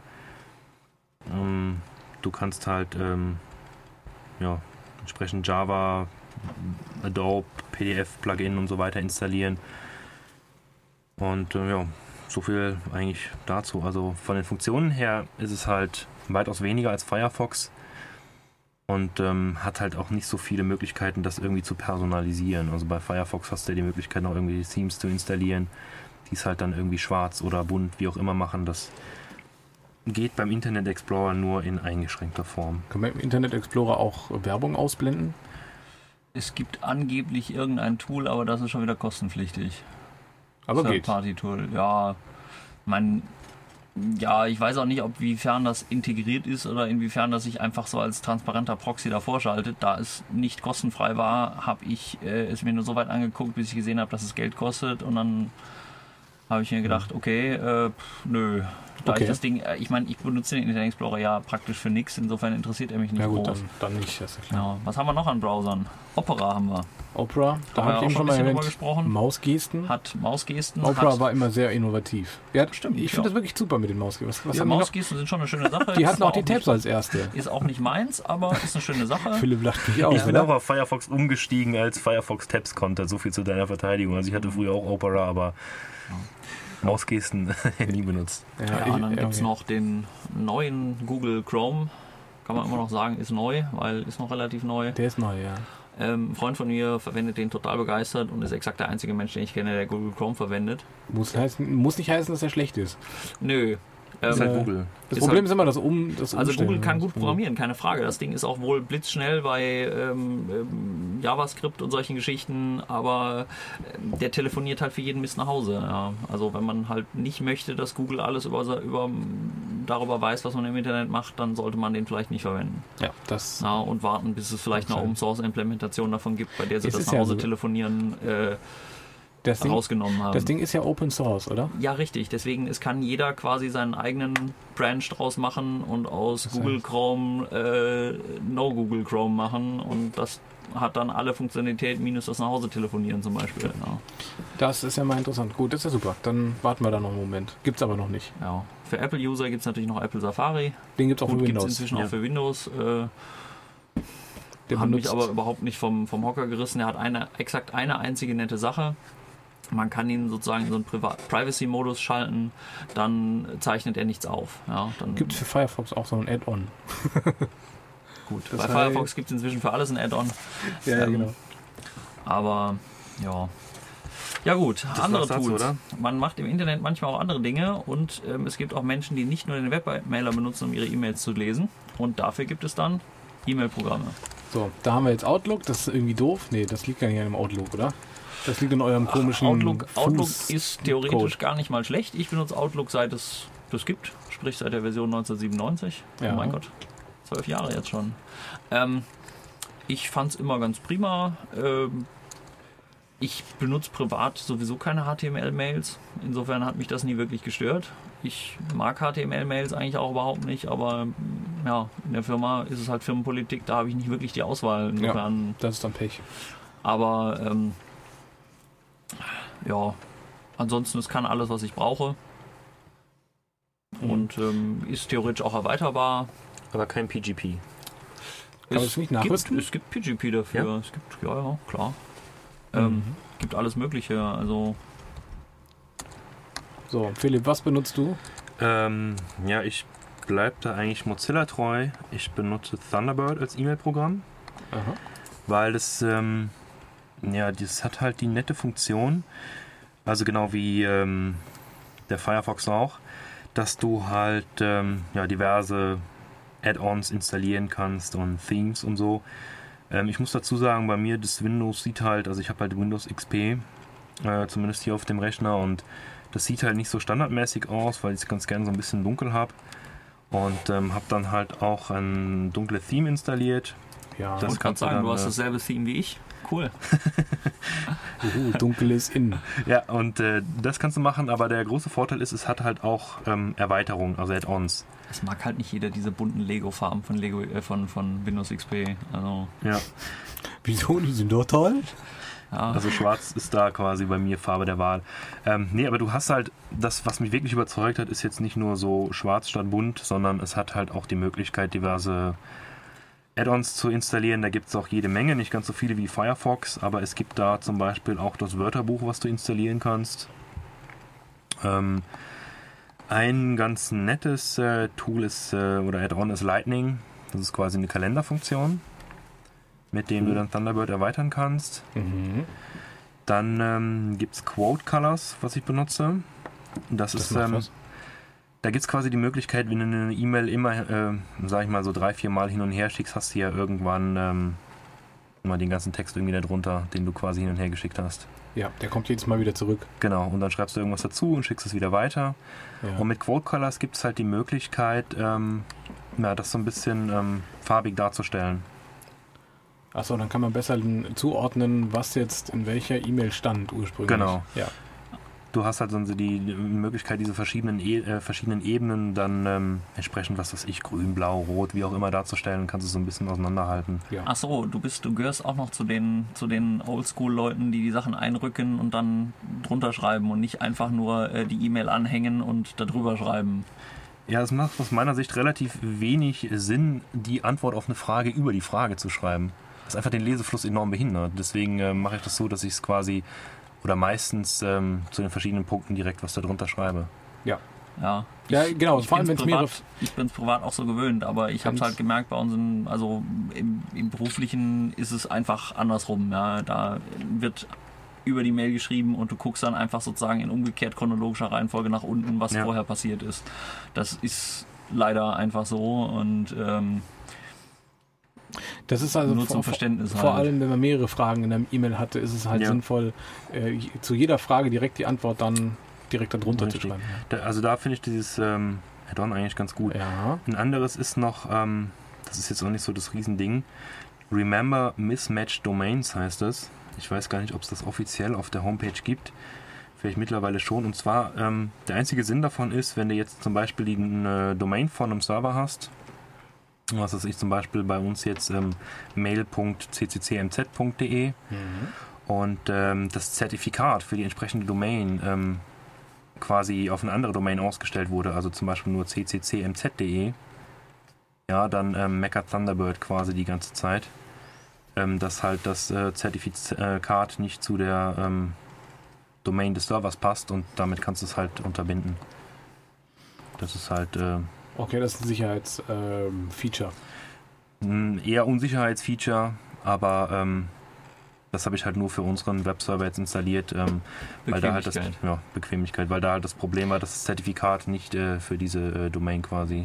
Ähm, du kannst halt ähm, ja, entsprechend Java, Adobe, P D F-Plugin und so weiter installieren. Und äh, ja, so viel eigentlich dazu. Also von den Funktionen her ist es halt weitaus weniger als Firefox. Und ähm, hat halt auch nicht so viele Möglichkeiten, das irgendwie zu personalisieren. Also bei Firefox hast du ja die Möglichkeit, noch irgendwie Themes zu installieren, die es halt dann irgendwie schwarz oder bunt, wie auch immer machen. Das geht beim Internet Explorer nur in eingeschränkter Form. Kann man im Internet Explorer auch Werbung ausblenden? Es gibt angeblich irgendein Tool, aber das ist schon wieder kostenpflichtig. Aber geht. Party-Tool, ja. Mein, ja, ich weiß auch nicht, ob inwiefern das integriert ist oder inwiefern das sich einfach so als transparenter Proxy davor schaltet. Da es nicht kostenfrei war, habe ich äh, es mir nur so weit angeguckt, bis ich gesehen habe, dass es Geld kostet, und dann habe ich mir gedacht, okay, äh, pff, nö. Da Okay. ich das Ding, äh, ich meine, ich benutze den Internet Explorer ja praktisch für nichts, insofern interessiert er mich nicht Ja gut, groß. dann, dann nicht, das ist ja klar. Ja, was haben wir noch an Browsern? Opera haben wir. Opera, da Haben wir habe ich auch eben schon schon ein mal bisschen drüber erwähnt. gesprochen. Mausgesten. Hat Mausgesten. Opera hat, war immer sehr innovativ. Ja, Stimmt, ich ja. finde das wirklich super mit den Mausgesten. Was, was ja, haben die noch? Mausgesten sind schon eine schöne Sache. Die Ist hatten auch die nicht- Tabs als erste. Ist auch nicht meins, aber ist eine schöne Sache. Philipp lacht mich aus, Ich bin oder? auch auf Firefox umgestiegen, als Firefox Tabs konnte. So viel zu deiner Verteidigung. Also ich hatte früher auch Opera, aber Mausgesten nie benutzt. Ja, ich- und dann ja, gibt es okay. noch den neuen Google Chrome. Kann man immer noch sagen, ist neu, weil ist noch relativ neu. Der ist neu, ja. Ähm, ein Freund von mir verwendet den total begeistert und ist exakt der einzige Mensch, den ich kenne, der Google Chrome verwendet. Muss, heißen, muss nicht heißen, dass er schlecht ist. Nö. Ist Ähm, halt Google. Das Ist Problem halt- ist immer das Um. Das Also Umstellen. Google kann gut programmieren, keine Frage. Das Ding ist auch wohl blitzschnell bei ähm, ähm, JavaScript und solchen Geschichten, aber ähm, der telefoniert halt für jeden Mist nach Hause. Ja. Also wenn man halt nicht möchte, dass Google alles über, über, darüber weiß, was man im Internet macht, dann sollte man den vielleicht nicht verwenden. Ja, das. Ja, und warten, bis es vielleicht eine Open-Source-Implementation davon gibt, bei der sie Es das ist nach ja Hause so- telefonieren äh, Das Ding, rausgenommen haben. das Ding ist ja Open Source, oder? Ja, richtig. Deswegen, es kann jeder quasi seinen eigenen Branch draus machen und aus Das Google heißt- Chrome äh, No Google Chrome machen, und das hat dann alle Funktionalitäten minus das nach Hause telefonieren zum Beispiel. Ja. Das ist ja mal interessant. Gut, das ist ja super. Dann warten wir da noch einen Moment. Gibt's aber noch nicht. Ja. Für Apple-User gibt es natürlich noch Apple Safari. Den gibt's auch Gut, für gibt es Windows. inzwischen Ja. auch für Windows. Äh, Der hat mich benutzt- aber überhaupt nicht vom, vom Hocker gerissen. Er hat eine, exakt eine einzige nette Sache. Man kann ihn sozusagen in so einen Priva- Privacy-Modus schalten, dann zeichnet er nichts auf. Ja, dann Gibt für Firefox auch so ein Add-on. gut. das Bei heißt- Firefox gibt es inzwischen für alles ein Add-on. Ja, Ähm, genau. Aber ja. Ja gut, andere war's dazu, Tools. oder? Man macht im Internet manchmal auch andere Dinge, und ähm, es gibt auch Menschen, die nicht nur den Webmailer benutzen, um ihre E-Mails zu lesen. Und dafür gibt es dann E-Mail-Programme. So, da haben wir jetzt Outlook. Das ist irgendwie doof. Nee, das liegt gar nicht an dem Outlook, oder? Das liegt in eurem komischen Outlook, Outlook Fuß- ist theoretisch Code. gar nicht mal schlecht. Ich benutze Outlook seit es das gibt, sprich seit der Version neunzehnhundertsiebenundneunzig. Ja. Oh mein Gott, zwölf Jahre jetzt schon. Ähm, ich fand es immer ganz prima. Ähm, ich benutze privat sowieso keine H T M L-Mails. Insofern hat mich das nie wirklich gestört. Ich mag H T M L-Mails eigentlich auch überhaupt nicht, aber ja, in der Firma ist es halt Firmenpolitik, da habe ich nicht wirklich die Auswahl. Insofern, Das ist dann Pech. aber ähm, ja, ansonsten es kann alles, was ich brauche. Und ähm, ist theoretisch auch erweiterbar. Aber kein P G P. Kann man Es das nicht gibt, nachrüsten? es gibt P G P dafür. Ja? Es gibt, ja, ja, klar. Ähm, Mhm. gibt alles Mögliche. Also So, Philipp, was benutzt du? Ähm, ja, ich bleibe da eigentlich Mozilla treu. Ich benutze Thunderbird als E-Mail-Programm, Aha. weil das, ähm, ja, das hat halt die nette Funktion, also genau wie ähm, der Firefox auch, dass du halt ähm, ja, diverse Add-ons installieren kannst und Themes und so. Ähm, ich muss dazu sagen, bei mir das Windows sieht halt, also ich habe halt Windows X P, äh, zumindest hier auf dem Rechner, und das sieht halt nicht so standardmäßig aus, weil ich es ganz gerne so ein bisschen dunkel habe. Und ähm, habe dann halt auch ein dunkles Theme installiert. Ja, Das ich kann kannst du sagen, dann, du hast äh, dasselbe Theme wie ich. Cool. Uhu, dunkel ist in. Ja, und äh, das kannst du machen, aber der große Vorteil ist, es hat halt auch ähm, Erweiterungen, also Add-ons. Es mag halt nicht jeder diese bunten Lego-Farben von Lego äh, von, von Windows X P. Also, Ja, Wieso? Die sind doch toll. ja. also schwarz ist da quasi bei mir Farbe der Wahl. Ähm, nee, aber du hast halt, das, was mich wirklich überzeugt hat, ist jetzt nicht nur so schwarz statt bunt, sondern es hat halt auch die Möglichkeit, diverse Add-ons zu installieren. Da gibt es auch jede Menge, nicht ganz so viele wie Firefox, aber es gibt da zum Beispiel auch das Wörterbuch, was du installieren kannst. Ähm, ein ganz nettes äh, Tool ist, äh, oder Add-on ist Lightning. Das ist quasi eine Kalenderfunktion, mit dem du dann Thunderbird erweitern kannst. Mhm. Dann ähm, gibt es Quote Colors, was ich benutze. Das, Das ist, macht ähm, was. da gibt es quasi die Möglichkeit, wenn du eine E-Mail immer, äh, sag ich mal, so drei, vier Mal hin und her schickst, hast du ja irgendwann ähm, mal den ganzen Text irgendwie da drunter, den du quasi hin und her geschickt hast. Ja, der kommt jedes Mal wieder zurück. Genau, und dann schreibst du irgendwas dazu und schickst es wieder weiter. Ja. Und mit Quote Colors gibt es halt die Möglichkeit, ähm, ja, das so ein bisschen ähm, farbig darzustellen. Achso, dann kann man besser zuordnen, was jetzt in welcher E-Mail stand ursprünglich. Genau. Ja. Du hast halt so die Möglichkeit, diese verschiedenen, e äh, verschiedenen Ebenen dann ähm, entsprechend, was weiß ich, grün, blau, rot, wie auch immer darzustellen, kannst du so ein bisschen auseinanderhalten. Ja. Ach so, du bist, du gehörst auch noch zu den, zu den Oldschool-Leuten, die die Sachen einrücken und dann drunter schreiben und nicht einfach nur äh, die E-Mail anhängen und da drüber schreiben. Ja, es macht aus meiner Sicht relativ wenig Sinn, die Antwort auf eine Frage über die Frage zu schreiben. Das einfach den Lesefluss enorm behindert. Deswegen äh, mache ich das so, dass ich es quasi oder meistens ähm, zu den verschiedenen Punkten direkt was da drunter schreibe. Ja. Ja, Ja, ich, genau, ich vor allem, bin's wenn's mehrere- privat, ich bin es privat auch so gewöhnt, aber ich habe es Ganz- halt gemerkt, bei uns, in, also im, im Beruflichen ist es einfach andersrum. Ja, da wird über die Mail geschrieben und du guckst dann einfach sozusagen in umgekehrt chronologischer Reihenfolge nach unten, was Ja. vorher passiert ist. Das ist leider einfach so und ähm, Das ist also nur vor, zum Verständnis vor halt. allem, wenn man mehrere Fragen in einem E-Mail hatte, ist es halt Ja. sinnvoll, äh, zu jeder Frage direkt die Antwort dann direkt darunter zu Richtig. schreiben. Da, also da finde ich dieses ähm, Add-on eigentlich ganz gut. Ja. Ein anderes ist noch, ähm, das ist jetzt auch nicht so das Riesending, Remember Mismatched Domains heißt es. Ich weiß gar nicht, ob es das offiziell auf der Homepage gibt. Vielleicht mittlerweile schon. Und zwar, ähm, der einzige Sinn davon ist, wenn du jetzt zum Beispiel die äh, Domain von einem Server hast, was weiß ich zum Beispiel bei uns jetzt ähm, mail punkt c c c m z punkt d e Mhm. und ähm, das Zertifikat für die entsprechende Domain ähm, quasi auf eine andere Domain ausgestellt wurde, also zum Beispiel nur c c c m z punkt d e, ja, dann ähm, meckert Thunderbird quasi die ganze Zeit, ähm, dass halt das äh, Zertifikat nicht zu der ähm, Domain des Servers passt und damit kannst du es halt unterbinden. Das ist halt äh, Okay, das ist ein Sicherheitsfeature. ein eher Unsicherheitsfeature, aber ähm, das habe ich halt nur für unseren Webserver jetzt installiert, ähm, weil da halt das Bequemlichkeit. ja, Bequemlichkeit, weil da halt das Problem war, dass das Zertifikat nicht äh, für diese äh, Domain quasi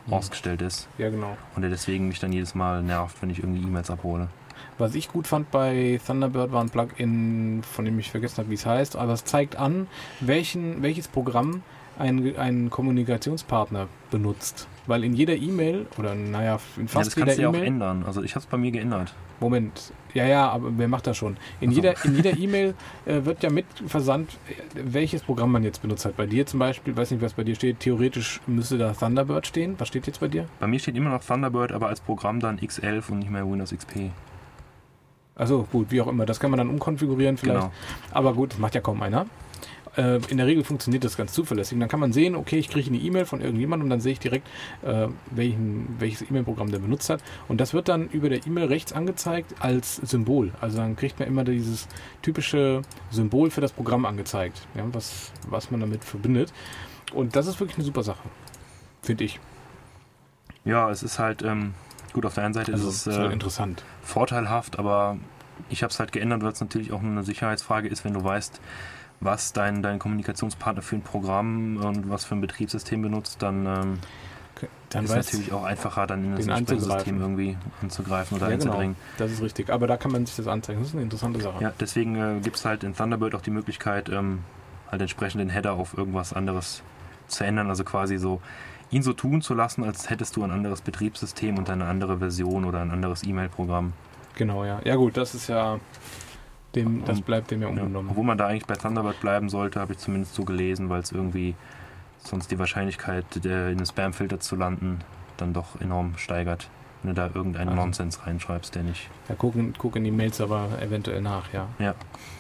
mhm. ausgestellt ist. Ja, genau. Und der deswegen mich dann jedes Mal nervt, wenn ich irgendwie E-Mails abhole. Was ich gut fand bei Thunderbird war ein Plugin, von dem ich vergessen habe, wie es heißt, aber es zeigt an, welchen, welches Programm ein, ein Kommunikationspartner benutzt. Weil in jeder E-Mail, oder naja, in fast ja, das jeder kannst du ja E-Mail... auch ändern. Also ich habe es bei mir geändert. Moment, ja, ja, aber wer macht das schon? In Ach so. jeder in jeder E-Mail äh, wird ja mit versandt, äh, welches Programm man jetzt benutzt hat. Bei dir zum Beispiel, weiß nicht, was bei dir steht, theoretisch müsste da Thunderbird stehen. Was steht jetzt bei dir? Bei mir steht immer noch Thunderbird, aber als Programm dann X elf und nicht mehr Windows X P. Also gut, wie auch immer, das kann man dann umkonfigurieren vielleicht. Genau. Aber gut, das macht ja kaum einer. Äh, in der Regel funktioniert das ganz zuverlässig. Und dann kann man sehen, okay, ich kriege eine E-Mail von irgendjemandem und dann sehe ich direkt, äh, welchen, welches E-Mail-Programm der benutzt hat. Und das wird dann über der E-Mail rechts angezeigt als Symbol. Also dann kriegt man immer dieses typische Symbol für das Programm angezeigt, ja, was, was man damit verbindet. Und das ist wirklich eine super Sache, finde ich. Ja, es ist halt, ähm, gut, auf der einen Seite Also ist es ist äh, halt interessant. vorteilhaft, aber ich habe es halt geändert, weil es natürlich auch eine Sicherheitsfrage ist, wenn du weißt, was dein, dein Kommunikationspartner für ein Programm und was für ein Betriebssystem benutzt, dann, ähm, Dann ist es natürlich auch einfacher, dann in das den entsprechende System anzugreifen. irgendwie anzugreifen oder Ja, genau, einzudringen. das ist richtig. Aber da kann man sich das anzeigen. Das ist eine interessante Sache. Ja, deswegen äh, gibt es halt in Thunderbird auch die Möglichkeit, ähm, halt entsprechend den Header auf irgendwas anderes zu ändern, also quasi so ihn so tun zu lassen, als hättest du ein anderes Betriebssystem und eine andere Version oder ein anderes E-Mail-Programm. Genau, ja. Ja gut, das ist ja, dem, das Und- bleibt dem ja Ja, unbenommen. obwohl man da eigentlich bei Thunderbird bleiben sollte, habe ich zumindest so gelesen, weil es irgendwie sonst die Wahrscheinlichkeit, der in den Spam-Filter zu landen, dann doch enorm steigert, wenn du da irgendeinen Also. Nonsens reinschreibst, der nicht... Ja, gucken, gucken die Mails aber eventuell nach, ja. Ja.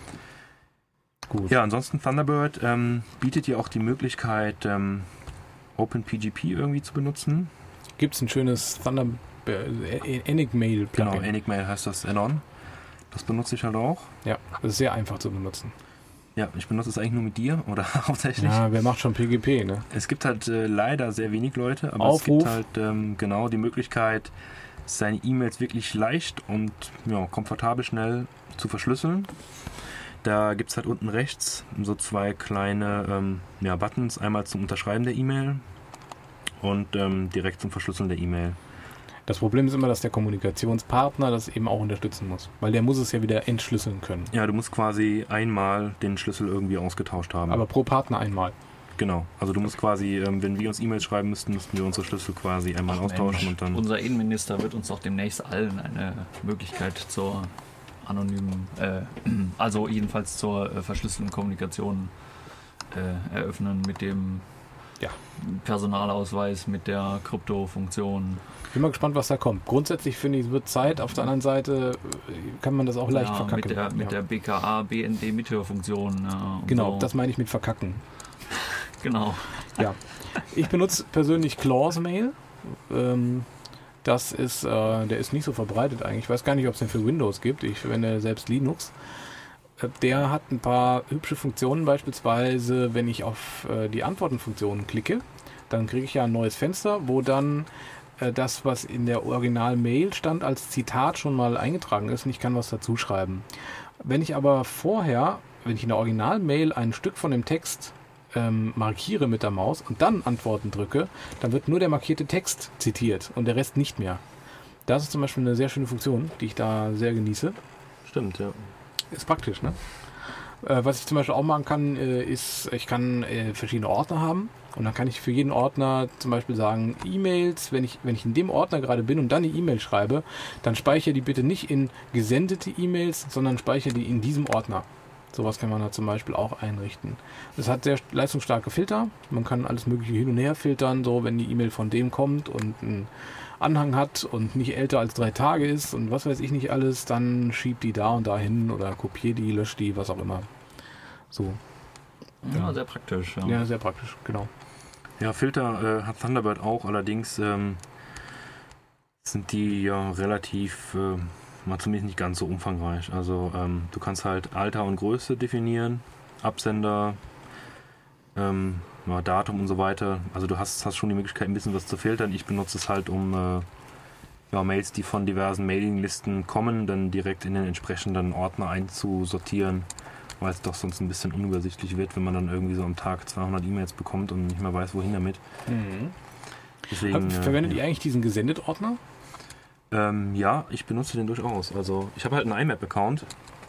Gut. Ja, ansonsten Thunderbird ähm, bietet dir auch die Möglichkeit, ähm, OpenPGP irgendwie zu benutzen. Gibt es ein schönes Thunder äh, Enigmail Genau, Plugin? Enigmail heißt das Add-on. Das benutze ich halt auch. Ja, das ist sehr einfach zu benutzen. Ja, ich benutze es eigentlich nur mit dir oder hauptsächlich. Ja, wer macht schon P G P, ne? Es gibt halt äh, leider sehr wenig Leute, aber Aufruf. es gibt halt ähm, genau die Möglichkeit, seine E-Mails wirklich leicht und ja, komfortabel schnell zu verschlüsseln. Da gibt es halt unten rechts so zwei kleine ähm, ja, Buttons, einmal zum Unterschreiben der E-Mail und ähm, direkt zum Verschlüsseln der E-Mail. Das Problem ist immer, dass der Kommunikationspartner das eben auch unterstützen muss. Weil der muss es ja wieder entschlüsseln können. Ja, du musst quasi einmal den Schlüssel irgendwie ausgetauscht haben. Aber pro Partner einmal. Genau, also du musst quasi, ähm, wenn wir uns E-Mails schreiben müssten, müssten wir unsere Schlüssel quasi einmal Ach, austauschen Mensch, und dann... unser Innenminister wird uns doch demnächst allen eine Möglichkeit zur anonymen, äh, also jedenfalls zur äh, verschlüsselten Kommunikation äh, eröffnen mit dem Ja. Personalausweis, mit der Krypto-Funktion. Ich bin mal gespannt, was da kommt. Grundsätzlich finde ich, es wird Zeit. Auf der anderen Seite äh, kann man das auch leicht Ja, verkacken. mit der, mit ja. der B K A, B N D-Mithörfunktion. Ja, und Genau, so. das meine ich mit verkacken. Genau. Ja. Ich benutze persönlich Claws Mail. Ähm, das ist, äh, der ist nicht so verbreitet eigentlich. Ich weiß gar nicht, ob es den für Windows gibt. Ich verwende selbst Linux. Äh, Der hat ein paar hübsche Funktionen, beispielsweise, wenn ich auf äh, die Antworten-Funktion klicke, dann kriege ich ja ein neues Fenster, wo dann äh, das, was in der Original-Mail stand, als Zitat schon mal eingetragen ist und ich kann was dazu schreiben. Wenn ich aber vorher, wenn ich in der Original-Mail ein Stück von dem Text ähm, markiere mit der Maus und dann Antworten drücke, dann wird nur der markierte Text zitiert und der Rest nicht mehr. Das ist zum Beispiel eine sehr schöne Funktion, die ich da sehr genieße. Stimmt, ja. Ist praktisch, ne? Äh, was ich zum Beispiel auch machen kann, äh, ist, ich kann äh, verschiedene Ordner haben und dann kann ich für jeden Ordner zum Beispiel sagen, E-Mails, wenn ich, wenn ich in dem Ordner gerade bin und dann die E-Mail schreibe, dann speichere die bitte nicht in gesendete E-Mails, sondern speichere die in diesem Ordner. Sowas kann man da zum Beispiel auch einrichten. Es hat sehr leistungsstarke Filter. Man kann alles mögliche hin und her filtern, so wenn die E-Mail von dem kommt und einen Anhang hat und nicht älter als drei Tage ist und was weiß ich nicht alles, dann schiebt die da und da hin oder kopiert die, löscht die, was auch immer. So. Ja, sehr praktisch. Ja. Ja, sehr praktisch, genau. Ja, Filter äh, hat Thunderbird auch, allerdings ähm, sind die ja relativ, äh, mal zumindest nicht ganz so umfangreich. Also ähm, du kannst halt Alter und Größe definieren, Absender, ähm, ja, Datum und so weiter. Also du hast, hast schon die Möglichkeit, ein bisschen was zu filtern. Ich benutze es halt, um äh, ja, Mails, die von diversen Mailinglisten kommen, dann direkt in den entsprechenden Ordner einzusortieren, weil es doch sonst ein bisschen unübersichtlich wird, wenn man dann irgendwie so am Tag zweihundert E-Mails bekommt und nicht mehr weiß, wohin damit. Mhm. Deswegen, Verwendet äh, ihr eigentlich diesen Gesendet-Ordner? Ähm, ja, ich benutze den durchaus. Also ich habe halt einen I M A P-Account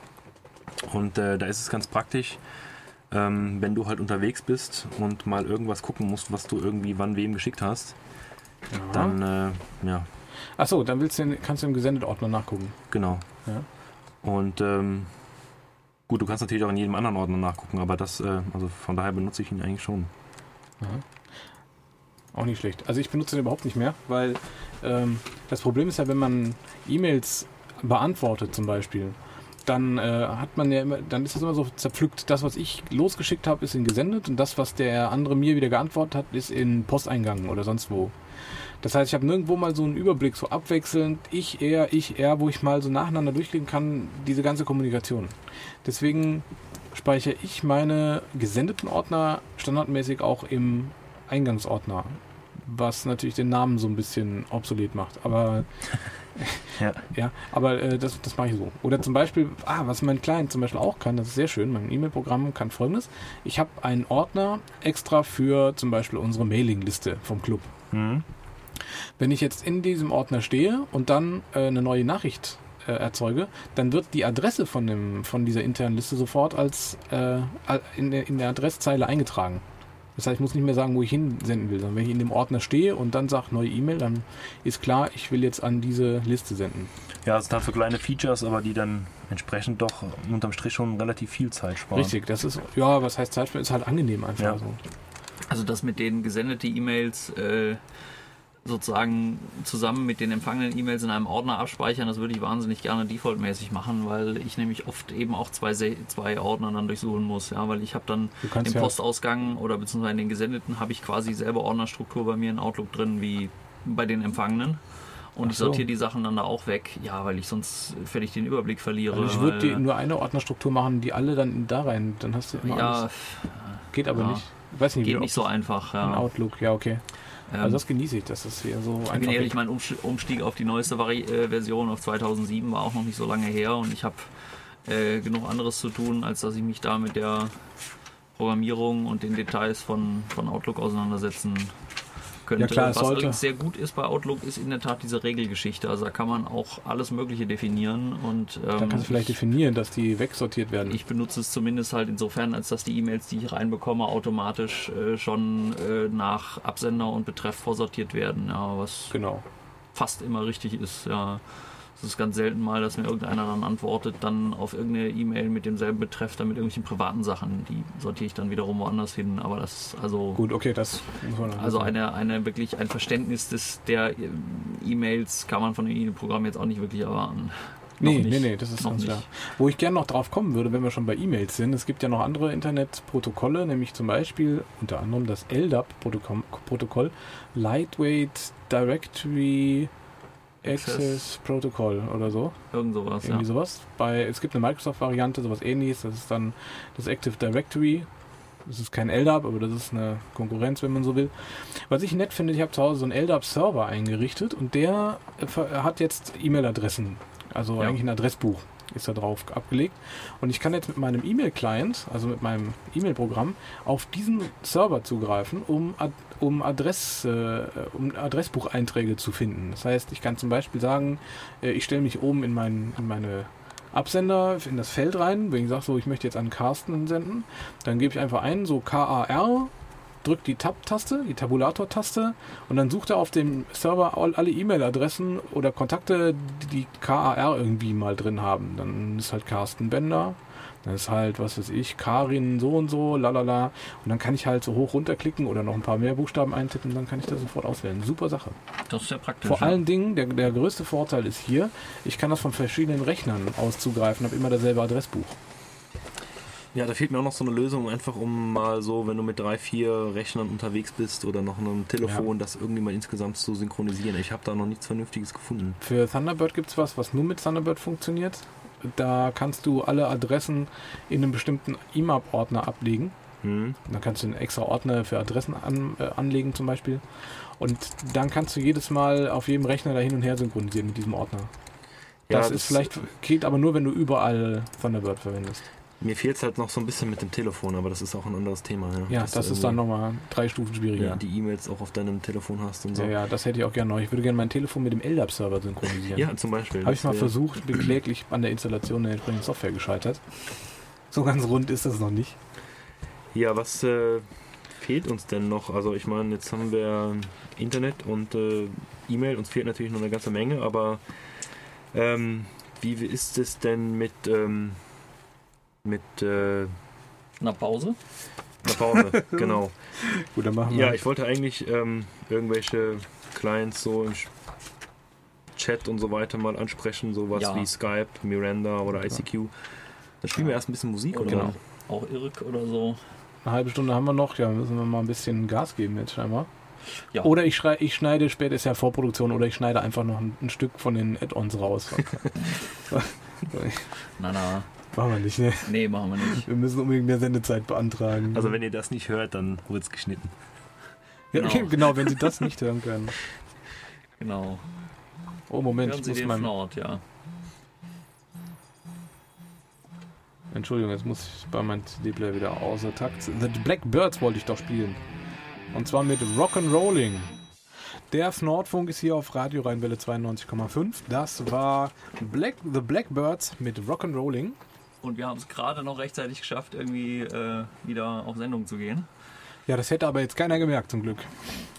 und äh, da ist es ganz praktisch, ähm, wenn du halt unterwegs bist und mal irgendwas gucken musst, was du irgendwie wann wem geschickt hast, Ja. dann, äh, ja, Achso, dann willst du, kannst du im Gesendet-Ordner nachgucken. genau. Ja. Und ähm, gut, du kannst natürlich auch in jedem anderen Ordner nachgucken, aber das, äh, also von daher benutze ich ihn eigentlich schon. Aha. Auch nicht schlecht. Also ich benutze den überhaupt nicht mehr, weil ähm, das Problem ist ja, wenn man E-Mails beantwortet zum Beispiel, dann äh, hat man ja immer, dann ist das immer so zerpflückt. Das, was ich losgeschickt habe, ist in gesendet und das, was der andere mir wieder geantwortet hat, ist in Posteingang oder sonst wo. Das heißt, ich habe nirgendwo mal so einen Überblick, so abwechselnd, ich, er, ich, er, wo ich mal so nacheinander durchgehen kann, diese ganze Kommunikation. Deswegen speichere ich meine gesendeten Ordner standardmäßig auch im Eingangsordner, was natürlich den Namen so ein bisschen obsolet macht. Aber Ja. ja, aber äh, das, das mache ich so. Oder zum Beispiel, ah, was mein Client zum Beispiel auch kann, das ist sehr schön, mein E-Mail-Programm kann Folgendes. Ich habe einen Ordner extra für zum Beispiel unsere Mailingliste vom Club. Mhm. Wenn ich jetzt in diesem Ordner stehe und dann äh, eine neue Nachricht äh, erzeuge, dann wird die Adresse von, dem, von dieser internen Liste sofort als äh, in, der, in der Adresszeile eingetragen. Das heißt, ich muss nicht mehr sagen, wo ich hinsenden will, sondern wenn ich in dem Ordner stehe und dann sage neue E-Mail, dann ist klar, ich will jetzt an diese Liste senden. Ja, es sind halt so kleine Features, aber die dann entsprechend doch unterm Strich schon relativ viel Zeit sparen. Richtig, das ist, ja, was heißt Zeitsparen, ist halt angenehm einfach Ja. so. Also das mit den gesendeten E-Mails äh, sozusagen zusammen mit den empfangenen E-Mails in einem Ordner abspeichern, das würde ich wahnsinnig gerne defaultmäßig machen, weil ich nämlich oft eben auch zwei, Se- zwei Ordner dann durchsuchen muss, ja, weil ich habe dann Du kannst im ja, Postausgang oder beziehungsweise in den gesendeten habe ich quasi dieselbe Ordnerstruktur bei mir in Outlook drin wie bei den empfangenen. Und Ach ich so. sortiere die Sachen dann da auch weg, ja, weil ich sonst völlig den Überblick verliere. also ich würde weil- dir nur eine Ordnerstruktur machen, die alle dann da rein, dann hast du immer ja, alles. Geht aber ja. nicht. Ich weiß nicht, geht wie nicht so einfach. in Ja. Outlook, ja, okay. Ähm, Also das genieße ich, dass das hier so Ich einfach bin ehrlich, geht. mein Umst- Umstieg auf die neueste Vari äh, Version auf zweitausendsieben war auch noch nicht so lange her und ich habe äh, genug anderes zu tun, als dass ich mich da mit der Programmierung und den Details von, von Outlook auseinandersetzen könnte. Ja, klar, es Was sollte- übrigens sehr gut ist bei Outlook, ist in der Tat diese Regelgeschichte. Also da kann man auch alles Mögliche definieren und ähm, Dann kannst du vielleicht ich, definieren, dass die wegsortiert werden. ich benutze es zumindest halt insofern, als dass die E-Mails, die ich reinbekomme, automatisch äh, schon äh, nach Absender und Betreff vorsortiert werden. Ja, was Genau. fast immer richtig ist. Ja. Es ist ganz selten mal, dass mir irgendeiner dann antwortet, dann auf irgendeine E-Mail mit demselben Betreff, dann mit irgendwelchen privaten Sachen. Die sortiere ich dann wiederum woanders hin. Aber das ist also, Gut, okay, das muss man dann also wissen. eine, eine wirklich ein Verständnis des, der E-Mails kann man von dem E-Mail-Programm jetzt auch nicht wirklich erwarten. Nee, Noch nicht. nee, nee, das ist Noch ganz nicht. klar. Wo ich gerne noch drauf kommen würde, wenn wir schon bei E-Mails sind, es gibt ja noch andere Internetprotokolle, nämlich zum Beispiel unter anderem das L D A P-Protokoll, Lightweight Directory Access, Access. Protocol oder so. Irgend sowas, ja. Irgendwie sowas. Bei, es gibt eine Microsoft-Variante, sowas ähnliches, das ist dann das Active Directory. Das ist kein L D A P, aber das ist eine Konkurrenz, wenn man so will. Was ich nett finde, ich habe zu Hause so einen L D A P-Server eingerichtet und der äh, ver- hat jetzt E-Mail-Adressen. Also Ja. eigentlich ein Adressbuch ist da drauf abgelegt. Und ich kann jetzt mit meinem E-Mail-Client, also mit meinem E-Mail-Programm, auf diesen Server zugreifen, um, Ad um, Adress, äh, um Adressbucheinträge zu finden. Das heißt, ich kann zum Beispiel sagen, äh, ich stelle mich oben in, mein, in meine Absender, in das Feld rein, wenn ich sage, so, ich möchte jetzt an Carsten senden, dann gebe ich einfach ein, so K A R, drücke die Tab-Taste, die Tabulator-Taste und dann sucht er auf dem Server all, alle E-Mail-Adressen oder Kontakte, die die K A R irgendwie mal drin haben. Dann ist halt Carsten Bender, dann ist halt, was weiß ich, Karin so und so, lalala. Und dann kann ich halt so hoch runterklicken oder noch ein paar mehr Buchstaben eintippen und dann kann ich das sofort auswählen. Super Sache. Das ist ja praktisch. Vor ja. allen Dingen, der, der größte Vorteil ist hier, ich kann das von verschiedenen Rechnern aus zugreifen, habe immer dasselbe Adressbuch. Ja, da fehlt mir auch noch so eine Lösung, einfach um mal so, wenn du mit drei, vier Rechnern unterwegs bist oder noch einem Telefon, das irgendwie mal insgesamt zu synchronisieren. Ich habe da noch nichts Vernünftiges gefunden. Für Thunderbird gibt es was, was nur mit Thunderbird funktioniert. Da kannst du alle Adressen in einem bestimmten I M A P-Ordner ablegen. Hm. Dann kannst du einen extra Ordner für Adressen an, äh, anlegen zum Beispiel. Und dann kannst du jedes Mal auf jedem Rechner da hin und her synchronisieren mit diesem Ordner. Ja, Das, das ist vielleicht, geht aber nur, wenn du überall Thunderbird verwendest. Mir fehlt es halt noch so ein bisschen mit dem Telefon, aber das ist auch ein anderes Thema. Ja, Ja, Dass das du ist dann irgendwie, nochmal drei Stufen schwieriger. ja, die E-Mails auch auf deinem Telefon hast und so. Ja, ja, das hätte ich auch gerne noch. Ich würde gerne mein Telefon mit dem L D A P-Server synchronisieren. Ja, zum Beispiel. Habe ich mal Das wär- versucht, bin kläglich an der Installation der entsprechenden Software gescheitert. So ganz rund ist das noch nicht. Ja, was äh, fehlt uns denn noch? Also ich meine, jetzt haben wir Internet und äh, E-Mail, uns fehlt natürlich noch eine ganze Menge, aber ähm, wie, wie ist es denn mit, ähm, mit äh, Na, Pause? einer Pause? Genau. Gut, dann machen wir. Ja, ich wollte eigentlich ähm, irgendwelche Clients so im Sch- Chat und so weiter mal ansprechen, sowas Ja. wie Skype, Miranda oder I C Q. Dann spielen wir erst ein bisschen Musik und Oder dann auch Irk oder so. Eine halbe Stunde haben wir noch. Ja, müssen wir mal ein bisschen Gas geben jetzt scheinbar. Ja. Oder ich, schrei, ich schneide, später ist ja Vorproduktion, oder ich schneide einfach noch ein, ein Stück von den Add-ons raus. Na, na. Machen wir nicht, ne? Nee, machen wir nicht. Wir müssen unbedingt mehr Sendezeit beantragen. Also wenn ihr das nicht hört, dann wird's geschnitten. ja, genau. genau, wenn Sie das nicht hören können. Genau. Oh, Moment, Hören ich Sie muss den mein, Fnord, ja. Entschuldigung, jetzt muss ich bei meinem C D-Player wieder außer Takt. The Blackbirds wollte ich doch spielen. Und zwar mit Rock'n'Rolling. Der Nordfunk ist hier auf Radio Rheinwelle zweiundneunzig Komma fünf. Das war Black, The Blackbirds mit Rock'n'Rolling. Und wir haben es gerade noch rechtzeitig geschafft, irgendwie äh, wieder auf Sendung zu gehen. Ja, das hätte aber jetzt keiner gemerkt, zum Glück.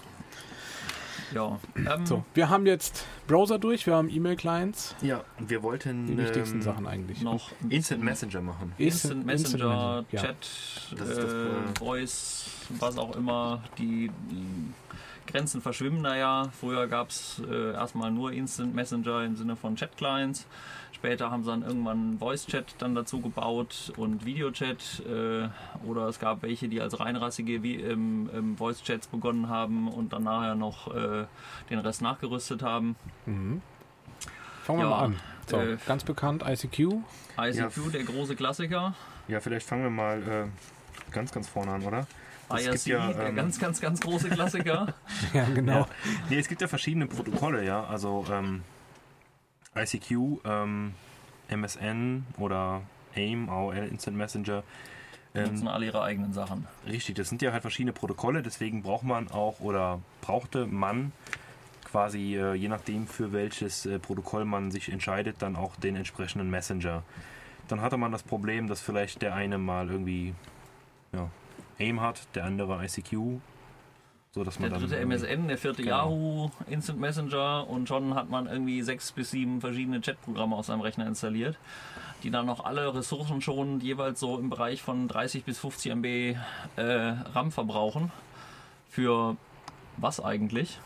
Ja. Ähm, So, wir haben jetzt Browser durch, wir haben E-Mail-Clients. Ja, wir wollten Die wichtigsten ähm, Sachen eigentlich. noch Instant Messenger machen. Instant Messenger, ja. Chat, Das ist das, äh, äh, Voice, was auch immer. Die, die Grenzen verschwimmen da ja. Früher gab es äh, erstmal nur Instant Messenger im Sinne von Chat-Clients. Später haben sie dann irgendwann Voice-Chat dann dazu gebaut und Video-Chat. Äh, oder es gab welche, die als reinrassige wie, ähm, ähm, Voice-Chats begonnen haben und dann nachher noch äh, den Rest nachgerüstet haben. Mhm. Fangen wir Ja, mal an. So, äh, ganz bekannt, I C Q. I C Ja. Q, der große Klassiker. Ja, vielleicht fangen wir mal äh, ganz, ganz vorne an, oder? Es I gibt R C, ja, der ähm, ganz, ganz, ganz große Klassiker. Ja, genau. Ja. Nee, es gibt ja verschiedene Protokolle, ja. Also ähm, I C Q, ähm, M S N oder AIM, A O L, Instant Messenger. Die nutzen Ähm, alle ihre eigenen Sachen. richtig, das sind ja halt verschiedene Protokolle, deswegen braucht man auch oder brauchte man quasi, äh, je nachdem für welches äh, Protokoll man sich entscheidet, dann auch den entsprechenden Messenger. Dann hatte man das Problem, dass vielleicht der eine mal irgendwie ja, AIM hat, der andere I C Q. So, dass man Der dann dritte M S N, der vierte Genau. Yahoo Instant Messenger und schon hat man irgendwie sechs bis sieben verschiedene Chatprogramme auf seinem Rechner installiert, die dann noch alle ressourcenschonend jeweils so im Bereich von dreißig bis fünfzig Megabyte äh, RAM verbrauchen. Für was eigentlich?